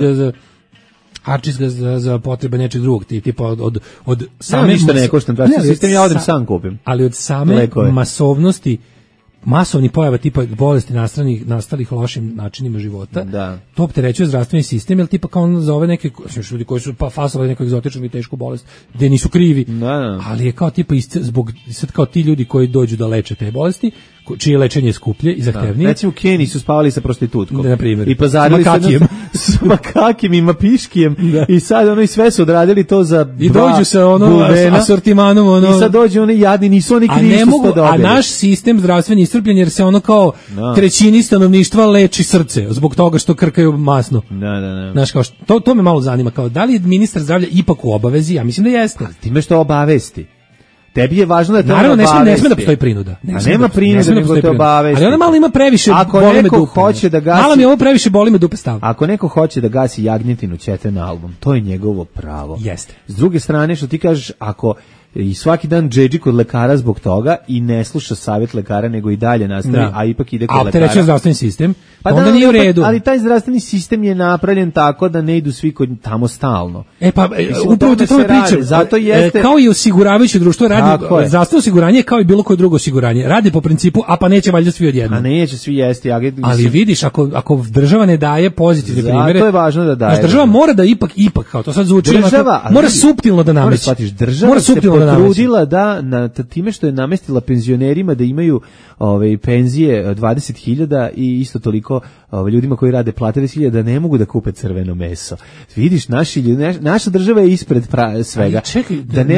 E: arčiš ga za potrebe nečeg drugog, tipa od same...
F: ništa ne koštam, sistem ja odem sam kupim.
E: Ali od same masovnosti, masovni pojava tipa bolesti nastalih lošim načinima života, to opterećuje zdravstveni sistem, jer tipa kao on za ove neke ljudi koji su fasovali neku egzotičnu i tešku bolest, gde nisu krivi, ali je kao tipa zbog sad kao ti ljudi koji dođu da leče te bolesti, čije lečenje je skuplje i zahtevnije.
F: Recimo u Keniji su spavali sa prostitutkom.
E: Na primjer.
F: I pazarili s makakijem i mapiškijem. I sad i sve su odradili to za
E: i dođu sa asortimanom.
F: I sad dođu oni jadni, nisu oni krivi što su to dobili.
E: A naš sistem zdravstveni iscrpljen jer se kao trećini stanovništva leči srce zbog toga što krkaju masno. Znaš, kao to me malo zanima. Kao, da li je ministar zdravlja ipak u obavezi? Ja mislim da jeste.
F: Ali time što obavesti. Tebi je važno da te
E: naravno ne sme da postoji prinuda.
F: Nema prinude, nego te obavesti.
E: Ali ona malo ima previše boli me dupe. Malo mi ovo previše boli me dupe stav.
F: Ako neko hoće da gasi jagnjetinu, ćete na album. To je njegovo pravo.
E: Jeste.
F: S druge strane, što ti kažeš, ako i svaki dan džedži kod lekara zbog toga i ne sluša savjet lekara, nego i dalje nastavi, a ipak ide kod lekara. A opterećuje
E: zdravstveni sistem, pa onda nije u redu.
F: Ali taj zdravstveni sistem je napravljen tako da ne idu svi tamo stalno.
E: Upravo te tome pričam.
F: Zato jeste...
E: Kao i osiguravajuće društvo radi, zdravstveno osiguranje kao i bilo koje drugo osiguranje. Radi po principu, a pa neće valjda svi odjednom.
F: A neće svi jesti.
E: Ali vidiš, ako država ne daje pozitivne primjere,
F: to je važno da daje.
E: Država mora da ipak, kao to sad zvuči, mora suptilno da nameće.
F: Država se potrudila da time što je namestila penzionerima da imaju penzije 20.000 i isto toliko ljudima koji rade plate 10.000 da ne mogu da kupe crveno meso. Vidiš, naša država je ispred svega.
E: Čekaj,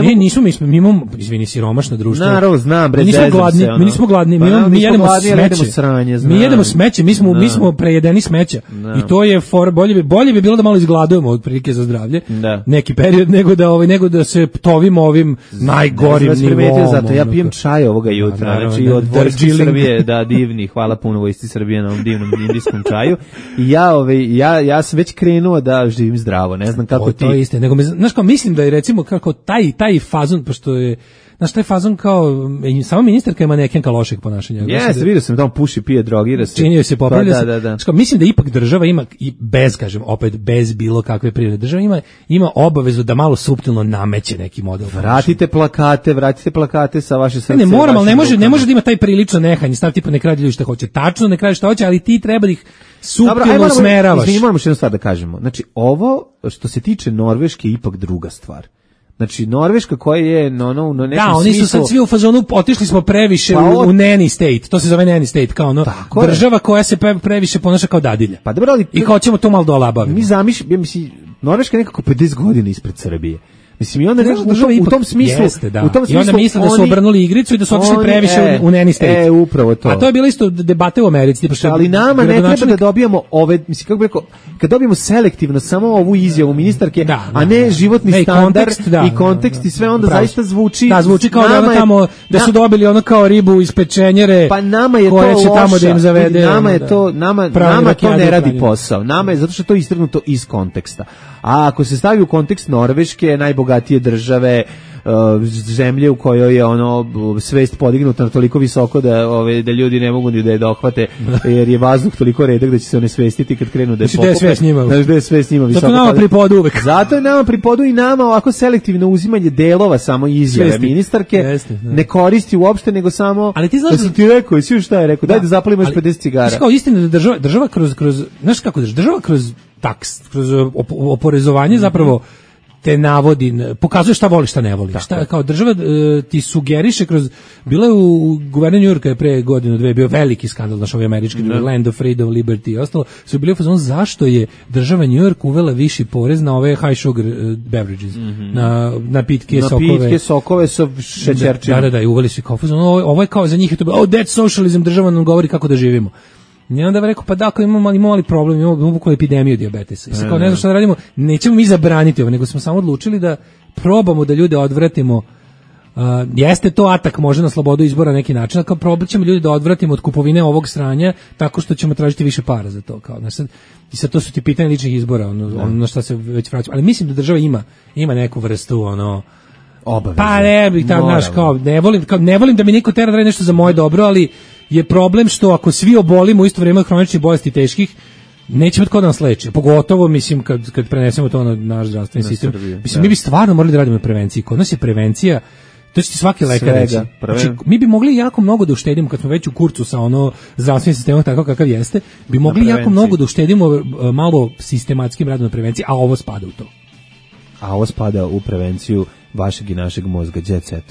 E: mi imamo, izvini, siromašno društvo.
F: Naravno, znam,
E: mi nismo gladni, mi jedemo smeće. Mi jedemo smeće, mi smo prejedeni smeća. I to je bolje bi bilo da malo izgladujemo otprilike za zdravlje. Neki period nego da se tovimo ovim najgorim nivom.
F: Zato ja pijem čaj ovoga jutra, znači od Vojske Srbije, da, divni, hvala puno Vojsci Srbije na ovom divnom indijskom čaju. I ja sam već krenuo da živim zdravo, ne znam kako ti.
E: To je isto, nego znaš kao mislim da je recimo kako taj fazon, pošto je znaš, taj fazon kao, samo ministarka ima nekenka lošeg ponašanja.
F: Jeste, vidio sam da on puši, pije, drogira se.
E: Činio se, popravlja se. Znači, mislim da ipak država ima, i bez bilo kakve prirode, država ima obavezu da malo suptilno nameće neki model.
F: Vratite plakate sa vaše srce.
E: Ne moram, ali ne može da ima taj prilično nehanje, stav tipa nek radi ljudi šta hoće. Tačno nek radi šta hoće, ali ti treba da ih suptilno usmeravaš.
F: Moramo još jednu stvar da kažemo. Znači, ovo što se tiče Norveške je ipak druga stvar. Znači, Norveška koja je na nekom smislu...
E: Da, oni su sad svi u fazonu, otišli smo previše u nanny state, to se zove nanny state, kao država koja se previše ponaša kao dadilja.
F: Pa dobro, ali...
E: I kao ćemo to malo dolabaviti.
F: Mi zamišljamo, Norveška je nekako 50 godina ispred Srbije. Mislim, i onda u tom smislu...
E: Jeste, da. I onda misle da su obrnuli igricu i da su otišli previše u nanny state.
F: Upravo to.
E: A to je bilo isto debate u Americi.
F: Ali nama ne treba da dobijamo mislim, kako bih rekao, kad dobijemo selektivno samo ovu izjavu ministarke, a ne životni standard i kontekst i sve, onda zaista zvuči...
E: Da, zvuči kao da ono tamo, da su dobili ono kao ribu iz pečenjere,
F: pa nama je to loša. Nama to ne radi posao. Nama je, zato što to je istrgnuto iz konteksta. A ako se stavi u kontekst Norveške, najbogatije države, zemlje u kojoj je ono svest podignuta toliko visoko da ljudi ne mogu ni da je dohvate, jer je vazduh toliko redak da će se onesvestiti kad krenu da je pokupe. Da je sve s njima visoko.
E: Zato nama pripodu uvek.
F: Zato je nama pripodu i nama ovako selektivno uzimanje delova samo izjave ministarke. Ne koristi uopšte, nego samo da sam ti rekao i svi šta je rekao, daj da zapalimo još 50 cigara.
E: Kao istina da država kroz znaš kako država kroz taks, kroz oporezovanje zapravo te navodi, pokazuje šta voli, šta ne voli. Šta kao država ti sugeriše kroz, bilo je u guverner New Yorka je pre godinu dve bio veliki skandal, naš ovaj američki Land of Freedom, Liberty i ostalo, su bili u fazonu zašto je država New York uvela viši porez na ove high sugar beverages, na pitke sokove.
F: Na pitke sokove sa šećerčinom.
E: Da, i uveli su kao fazonu, ovo je kao za njih je to bilo, that's socialism, država nam govori kako da živimo. I onda rekao, pa da, ako imamo mali problem, imamo bukvalno epidemiju dijabetesa. I sad kao ne znam šta da radimo, nećemo mi zabraniti ovo, nego smo samo odlučili da probamo da ljude odvratimo. Jeste to atak može na slobodu izbora na neki način, ali kao probat ćemo ljudi da odvratimo od kupovine ovog sranja tako što ćemo tražiti više para za to. Kao, i sad to su ti pitanje ličnih izbora, ono na šta se već vraćamo. Ali mislim da država ima neku vrstu,
F: obaveze.
E: Pa ne bih tako, znaš, kao ne volim da mi niko tera da radi nešto za moje dobro, ali je problem što ako svi obolimo u isto vrijeme od hroničnih bolesti teških, neće biti ko da nas leči. Pogotovo, mislim, kad prenesemo to na naš zdravstveni sistem. Mislim, mi bi stvarno morali da radimo na prevenciji. Kod nas je prevencija, to će ti svaki lekar reći. Znači, mi bi mogli jako mnogo da uštedimo, kad smo već u kurcu sa zdravstvenim sistemom tako kakav jeste, bi mogli jako mnogo da uštedimo malo sistematskim radom na prevenciji, a ovo spada u to.
F: A ovo spada u prevenciju vašeg i našeg mozga, jet set.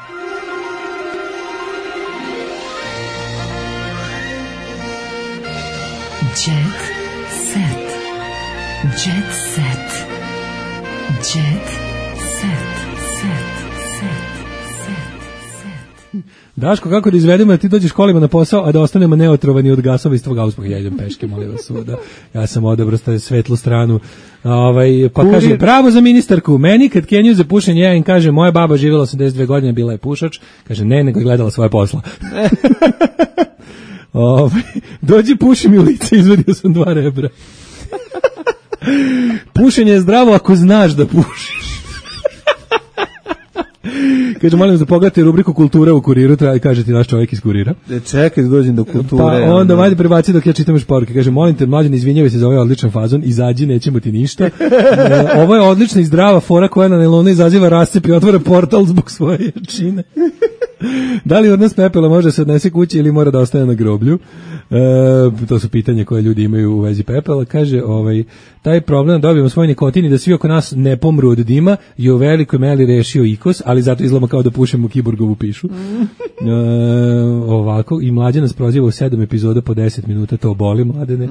B: Jet set. Jet set. Jet set.
E: Daško, kako da izvedemo da ti dođeš kolima na posao, a da ostanemo neotrovani od gasova iz tvog auspuha? Ja idem peške, molim vas svuda. Ja sam odabrao svetlu stranu. Pa kaže, bravo za ministarku. Meni kad Kenju za pušenje, ja im kaže, moja baba živjela 82 godine, bila je pušač. Kaže, ne, nego je gledala svoje posla. Dođi puši mi u lice, izvadio sam 2 rebra. Pušenje je zdravo ako znaš da pušiš. Kaže, molim da pogledate rubriku kulture u Kuriru, kaže ti naš čovjek iz Kurira.
F: Čekaj da dođem do kulture.
E: Pa onda vadi prebaci dok ja čitam još poruke. Kaže, molim te, mlađan, izvinjavaj se za ovaj odličan fazon, izađi, nećemo ti ništa. Ovo je odlična i zdrava fora koja na nelonu izaziva rascep i otvara portal zbog svoje jačine. Da li odnos pepela može se odnese kući ili mora da ostane na groblju? To su pitanja koje ljudi imaju u vezi pepela. Kaže, taj problem da dobijemo svoj nikotin i da svi oko nas ne pomru od dima je u velikoj meri rešio IKOS, ali zato izgleda kao da pušemo kiborgovu pišu. Ovako, i Mlađa nas proziva u 7 epizoda po 10 minuta, to boli, Mladene.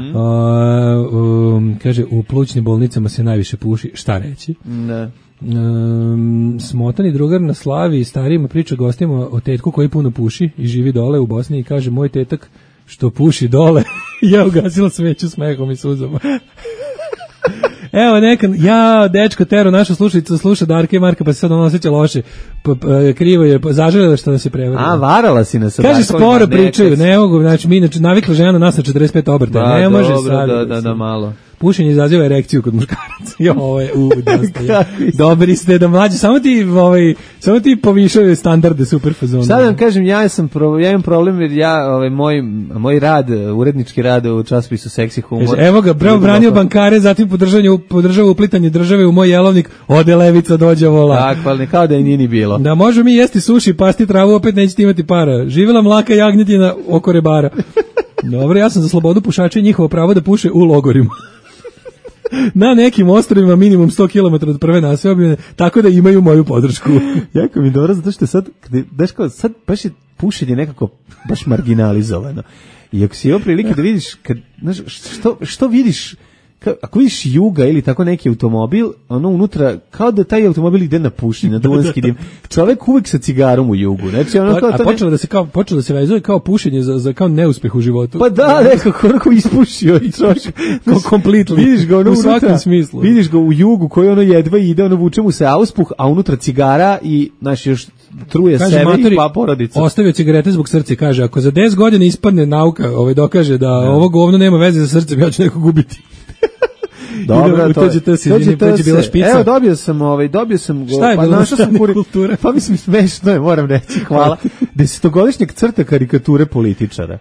E: Kaže, u plućnim bolnicama se najviše puši, šta reći?
F: Ne.
E: Smotani drugar na slavi starijima priča gostima o tetku koji puno puši i živi dole u Bosni i kaže, moj tetak što puši dole, ja ugasila sveću smehom i suzama. Evo nekad, dečko Tero, naša slušalica sluša Darka i Marka, pa se sad on osjeća loše, krivo je, zaželjela što nas je prevedela.
F: Varala si nas.
E: Kaže, sporo pričaju, ne mogu, znači mi inače navikla žena na nas na 45 obrta, ne može sad.
F: Da, malo.
E: Pušenje izaziva erekciju kod muškaraca. Ovo je dosta. Dobri ste da mlađi, samo ti povišaju standarde super fazona.
F: Sad vam kažem, ja imam problem jer moj rad, urednički rad u časopisu Seksi humor.
E: Evo ga, branio bankare, zatim podržava uplitanje države u moj jelovnik, ode levica, dođe vola.
F: Tako, ali kao da je nije ni bilo.
E: Da možemo mi jesti suši, pasti travu, opet nećete imati para. Živjela mlaka jagnjetina oko rebara. Dobro, ja sam za slobodu pušača i njihovo pravo da puše u logorima. Na nekim ostrovima minimum 100 km od prve naseobine, tako da imaju moju podršku.
F: Jako mi dobro, zato što sad baš je pušenje nekako baš marginalizovano. I ako si imao prilike da vidiš, što vidiš, ako vidiš Juga ili tako neki automobil, ono unutra, kao da taj automobil ide na pušenje, na duvanski dim. Čovjek uvijek sa cigarom u Jugu. Znači,
E: počelo da se vezuje kao pušenje za kao neuspeh u životu.
F: Pa da, nekako ispušio i čovjek.
E: Completely.
F: Vidiš ga ono
E: u svakom smislu.
F: Vidiš ga u Jugu koji ono jedva ide, ono vuče mu se auspuh, a unutra cigara i znači još truje kaže, sebe i pa porodica.
E: Ostavio cigarete zbog srca, kaže, ako za 10 godina ispadne nauka, dokaže da ovo govno nema veze sa srcem, ja ću nekog ubiti.
F: Dobro, to
E: je bila špica.
F: Evo, dobio sam
E: Šta je
F: pa
E: bilo?
F: našao sam kulture. Pa mislim, smešno je, moram reći, hvala. 10-godišnjeg crta karikature političara.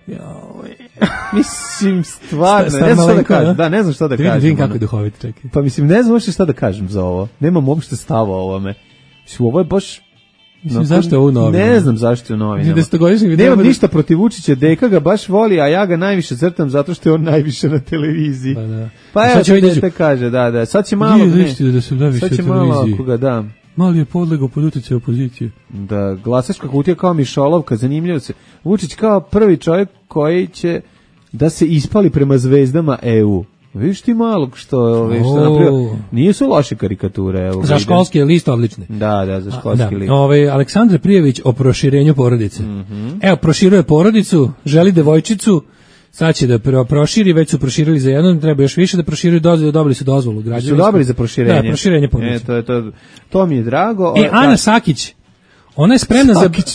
F: Mislim, stvarno, ne znam šta da kažem. Da, ne znam šta da kažem.
E: Vidim kako je duhovit, čekaj.
F: Pa mislim, ne znam uopšte šta da kažem za ovo. Nemam uopšte stava o ovome. Mislim, ovo je baš...
E: Mislim, zašto je ovo u novinama?
F: Ne znam zašto je u novinama.
E: Nemam
F: ništa protiv Vučića, Deka ga baš voli, a ja ga najviše crtam zato što je on najviše na televiziji. Pa evo što Deka kaže, da. Sad će malo... Sad će malo ako ga da...
E: Mali je podlegao pod utjecaj opozicije.
F: Da, glasačka kutija kao mišolovka, zanimljivo se. Vučić kao prvi čovjek koji će da se ispali prema zvezdama EU. Viš ti malog što napravio. Nisu loše karikature. Evo,
E: za školski list odlične.
F: Da, za školski list.
E: Aleksandar Prijević o proširenju porodice. Evo, proširuje porodicu, želi devojčicu, sad će da proširi, već su proširili za jednom, treba još više da proširuju, dobili su dozvolu građevinsku.
F: Su dobili za proširenje?
E: Da, proširenje porodice.
F: To mi je drago.
E: Ana Sakić, ona je spremna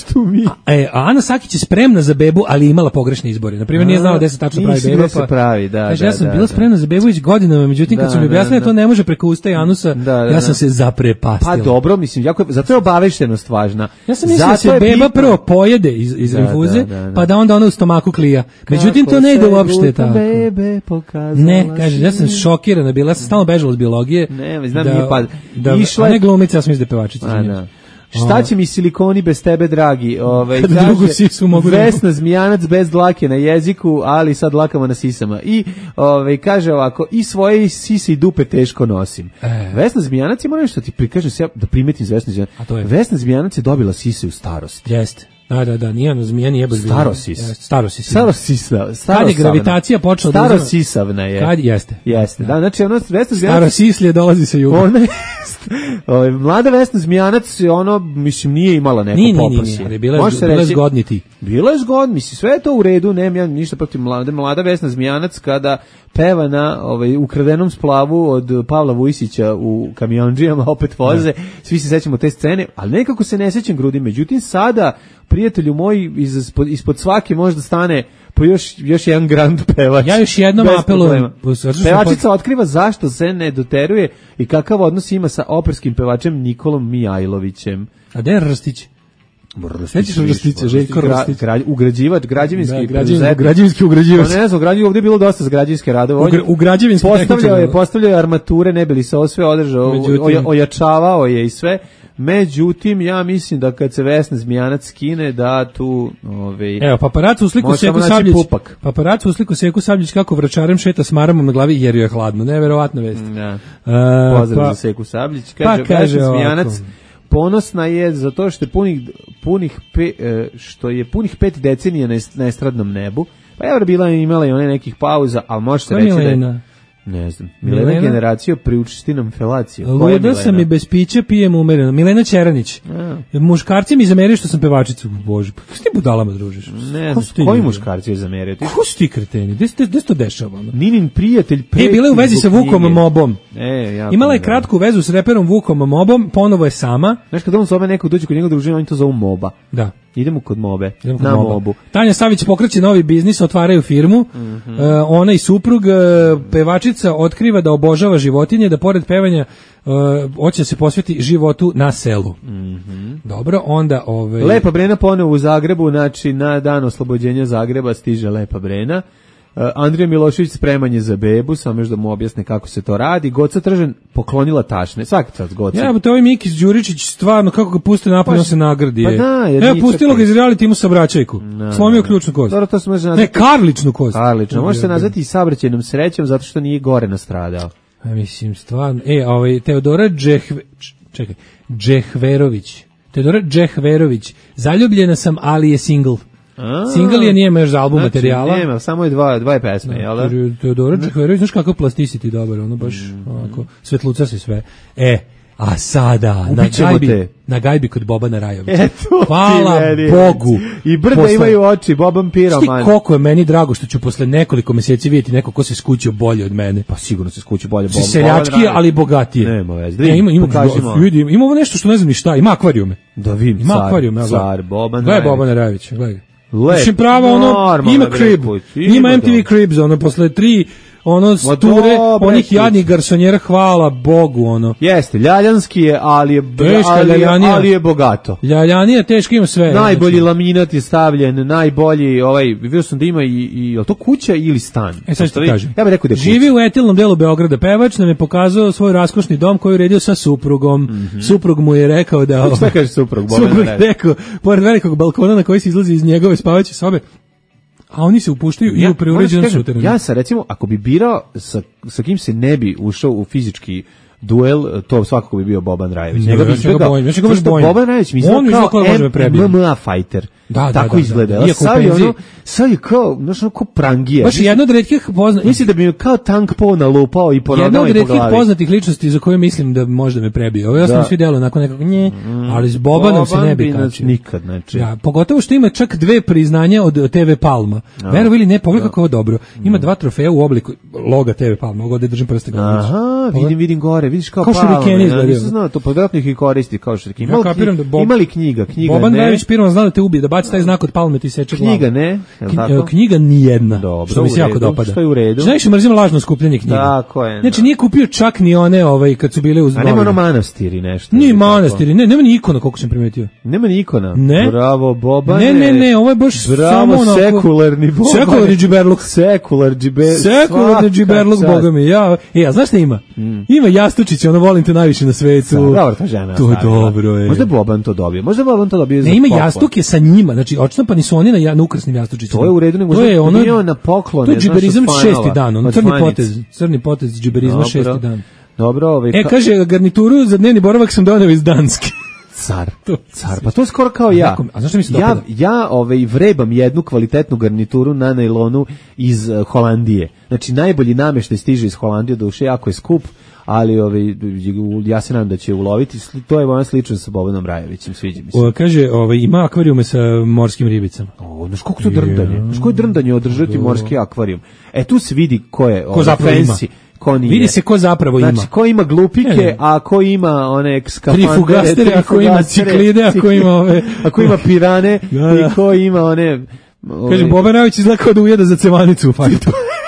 E: Ana Sakić je spremna za bebu, ali imala pogrešne izbore. Na primjer, nije znala da se tačno pravi beba.
F: Se pravi,
E: kaže, ja sam bila spremna za bebu već godinama, međutim kad su mi objasnili da to ne može preko usta i anusa, ja sam se zaprepastila.
F: Pa dobro, mislim, zato je obaveštenost važna.
E: Ja sam mislila da se beba prvo pojede iz infuze, pa da onda ona u stomaku klija. Međutim, to ne ide uopšte tako. Ne, kaže, ja sam šokirana bila, ja sam stalno bežala iz biologije.
F: Ne, znam, nije pa.
E: Išla je glumica, ja sam izde pevačica.
F: Šta će mi silikoni bez tebe, dragi?
E: Drugu sisu mogu
F: Vesna Zmijanac bez dlake na jeziku, ali sad dlakama na sisama. I kaže ovako, i svoje sise i dupe teško nosim. Vesna Zmijanac, ima nešto ti prikažem se da primetim za Vesna Zmijanac. Vesna Zmijanac je dobila sise u starosti.
E: Jeste. Da, nije zmija, nije baš
F: Starosisavna.
E: Kad je gravitacija počela da
F: Starosisavna je.
E: Kad jeste.
F: Da, znači ona Vesna Zmijanac.
E: Starosislije dolazi sa juga.
F: Mlada Vesna Zmijanac, mislim, nije imala neko popasje.
E: Nije, ali bila je zgodni ti.
F: Bila je zgodni, mislim, sve je to u redu, nemam ja ništa protiv mlada Vesna Zmijanac kada peva na ukradenom splavu od Pavla Vujsića u Kamiondžijama, opet voze, svi se sećamo te scene, ali nekako se ne sećam grudi, međutim sada, prijatelju moj, ispod svake možda stane po još jedan grand pevač.
E: Ja još jednom apelujem.
F: Pevačica otkriva zašto se ne doteruje i kakav odnos ima sa operskim pevačem Nikolom Mijajlovićem.
E: A gde je Rstić? Sećaš Rstića, Željko Rstić?
F: Ugrađivač, građevinski
E: ugrađivač.
F: Pa ne znam, ovdje je bilo dosta za građevinske radove.
E: U građevinski
F: postavljao je armature, ne bi li se ovo sve održao, ojačavao je i sve. Međutim, ja mislim da kad se Vesna Zmijanac skine, da tu...
E: Evo, paparac u sliku Seku Sabljić. Paparac u sliku Seku Sabljić kako vračarem šeta s maramom na glavi jer joj je hladno. Neverovatna vest.
F: Pozdrav za Seku Sabljić. Kaže Vesna Zmijanac, ponosna je za to što je punih 5 decenija na estradnom nebu. Pa je imala i one nekih pauza, ali može se reći da je... Ne znam. Milena generacija priučiti nam felaciju.
E: Luda sam i bez pića pijem umereno. Milena Čeranić. Muškarci mi zameraju što sam pevačicu. Bože, pa s ti budalama družiš?
F: Ne znam, koji muškarci je zameraju?
E: Ko su ti kreteni? Gde se to dešava?
F: Ninin prijatelj
E: bila je u vezi sa Vukom Mobom. Imala je kratku vezu s reperom Vukom Mobom, ponovo je sama.
F: Znaš, kad on zove nekog dođe kod njega družina, oni to zovu Moba.
E: Da.
F: Idemo kod Mobe. Na Mobu.
E: Tanja Savić pokreće novi biznis, otvaraju firmu. Ona i suprug, pevačica otkriva da obožava životinje, da pored pevanja hoće se posveti životu na selu. Dobro, onda...
F: Lepa Brena ponovo u Zagrebu, znači na dan oslobođenja Zagreba stiže Lepa Brena. Andrija Milošević spremanje za bebu, samo još da mu objasne kako se to radi. Goca Tržan poklonila tašne. Svaki čast Goca.
E: Ja, to ovaj Mikić Đuričić, stvarno, kako ga puste napadno se nagradi.
F: Pa da,
E: evo, pustilo ga iz reality imu saobraćajku. Slomio ključnu kost.
F: Dobro, to se može
E: nazvati... Ne, karličnu kost.
F: Karlično. Može se nazvati i saobraćajnom srećom, zato što nije gore nastradao.
E: Mislim, stvarno. Teodora Džehverović. Teodora Džehverović. Zaljubljena sam, ali je single. Single je, nije još za album materijala.
F: Nema, samo je dva pesme, jel da?
E: Teodora Džehverović, znaš kakav plasticity dobar, ono baš ovako, svetluca se sve. A sada, na gajbi kod Bobana Rajovića. Hvala Bogu.
F: I brda imaju oči, Boban piroman.
E: Šti koliko je meni drago što ću posle nekoliko mjeseci vidjeti neko ko se skućio bolje od mene.
F: Pa sigurno se skućio bolje.
E: Seljački, ali bogatije.
F: Nema veze.
E: Ima ovo nešto što ne znam ni šta, ima akvarijume.
F: Da vidim,
E: ima akvarijume.
F: Car, Boban
E: Rajović. Bobana Rajovića, gledaj. Mislim pravo, ima Crib, ima MTV Cribs, posle 3 ono sture, onih jadnih garsonjera, hvala Bogu, ono.
F: Jeste, ljaljanski je, ali je bogato.
E: Ljaljanija teško ima sve.
F: Najbolji laminat je stavljen, najbolji, vidio sam da ima i to kuća ili stan.
E: Sad ću ti kažem.
F: Ja bih rekao da je kuća.
E: Živi u etilnom delu Beograda, pevač nam je pokazao svoj raskošni dom koji je uredio sa suprugom. Suprug mu je rekao da...
F: Šta kaže suprug?
E: Suprug je rekao, pored velikog balkona na koji se izlazi iz njegove spavaće sobe, a oni se upuštaju i u preuređenom suterenu.
F: Ja sam, recimo, ako bi birao sa kim se ne bi ušao u fizički duel, to svakako bi bio Boban Rajević.
E: Njega bi izgledao.
F: Boban Rajević mi izgleda kao MMA fighter. Tako izgleda. Sad je kao, ko prangija.
E: Baš jedna od retkih poznatih.
F: Mislim da bi mi kao tank po nalupao i po nogama i po glavi.
E: Jedna od retkih poznatih ličnosti za koje mislim da možda me prebije. Ovo ja sam svi delo onako nekako ali s Bobanom se ne bi kačio.
F: Nikad, znači.
E: Ja, pogotovo što ima čak 2 priznanja od TV Palma. Verovi ili ne, pogledaj kako je dobro. Ima 2 trofeja u obliku loga TV Palma. Mogu da držim prste gore.
F: Aha, vidim gore, vidiš kao
E: šurikeni izgledaju.
F: Nisam znao, to podratno ih i koristi kao šurikeni. Ima li knjiga?
E: Boban Rajević pirano zna da te ubije, da baci taj znak od Palme ti seče glavu.
F: Knjiga ne?
E: Knjiga nijedna.
F: Dobro,
E: što mi se jako dopada.
F: Što je u redu?
E: Znaš, mrzim lažno skupljanje knjiga.
F: Tako je.
E: Znači nije kupio čak ni one kad su bile uz.
F: A nema ono manastiri nešto.
E: Ni manastiri, nema ni ikona koliko sam primetio.
F: Nema ni ikona.
E: Ne.
F: Bravo Bobane.
E: Ne, ovo je baš samo onako
F: sekularni Boban.
E: Sekularni džiberluk.
F: Sekularni
E: džiberluk, boga mi. Ja, znaš šta ima? Ima Jastučić, ono volim te najviše na svetu.
F: Dobro, ta žena.
E: To je dobro je.
F: Možda Boban to dobije.
E: Ne, ima jastuke sa njima, znači očito pa nisu oni na ukrasnim jastučicima.
F: To je u redu, nego bio na poklone.
E: To je džiberizam 6. dan, on crni potez džiberizma 6. dan.
F: Dobro,
E: kaže, garnituru za dnevni boravak sam doneo iz Danske.
F: Car, pa to je skoro kao ja.
E: A znaš što mi se dopada?
F: Ja vrebam jednu kvalitetnu garnituru na najlonu iz Holandije. Znači, najbolji namještaj stiže iz Holandije, duše, jako je skup, ali ja se nadam da će uloviti. To je ono slično sa Bobanom Rajevićem, sviđa mi se.
E: Kaže, ima akvarijume sa morskim ribicama.
F: Znaš koliko to drndanje? Znaš koje drndanje održati morski akvarijum? Tu se vidi ko je fancy.
E: Vidi se ko zapravo ima.
F: Znači, ko ima glupike, a ko ima one skafandere,
E: trifugastere, a ko ima ciklide, a ko ima
F: ako ima pirane, i ko ima one...
E: Kaže, Boban Rajević izgleda kao da ujeda za cevanicu u faktu.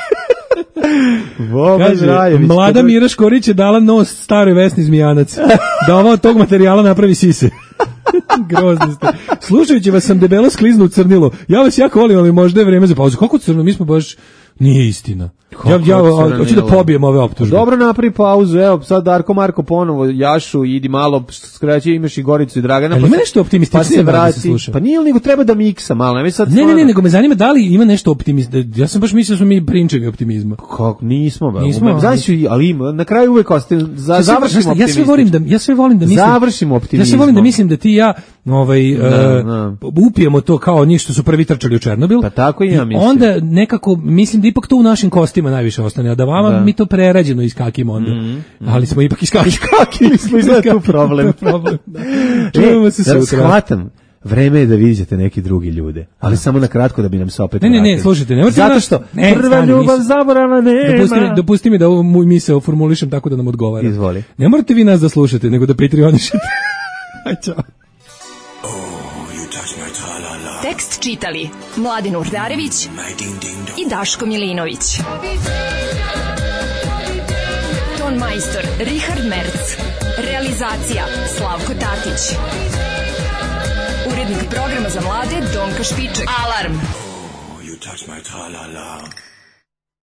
F: Kaže,
E: mlada Mira Škorić je dala nos staroj Vesni Zmijanac. Da ova od tog materijala napravi sise. Grozni ste. Slušajući vas sam debelo skliznu u crnilo. Ja vas jako volim, ali možda je vreme za pauzu. Kako crno? Mi smo baš... Nije istina. Ja hoću da pobijem ove optužbe.
F: Dobro, napravi pauzu. Evo, sad Darko Marko ponovo jašu, idi malo, skraći, imaš i Goricu i Dragana.
E: Ali ima nešto optimističnije
F: da se sluša. Pa nije li, nego treba da miksa malo.
E: Ne, nego me zanima da li ima nešto optimistično. Ja sam baš mislio da smo mi prinčevi optimizma.
F: Kako, nismo. Znači, ali ima, na kraju uvek ostaje, završimo optimizam.
E: Ja sve volim da mislim.
F: Završimo optimizam.
E: Ja sve volim da mislim da ti i ja upijemo to kao njih što su prvi trčali u Černobil.
F: Pa tako i ja mislim.
E: Onda nekako mislim da ipak to u našim kostima najviše ostane, a da vama mi to prerađeno iskakimo onda. Ali smo ipak iskakili.
F: Smo izgleda tu problem.
E: Čujemo se sutra.
F: Shvatam. Vreme je da vidite neki drugi ljude, ali samo na kratko da bi nam se opet vratili.
E: Ne, slušajte, ne
F: zato što prva ljubav zaborava nema.
E: Dopusti mi da ovu misao formulišem tako da nam odgovara.
F: Izvoli.
E: Ne morate vi nas da slušate, nego da patreonišete. Aj, čao.
B: Tekst čitali Mladin Urdarević i Daško Milinović. Ton majstor Richard Merc. Realizacija Slavko Tatić. Urednik programa za mlade Donka Špiček. Alarm! Oh, you touch my tra-la-la.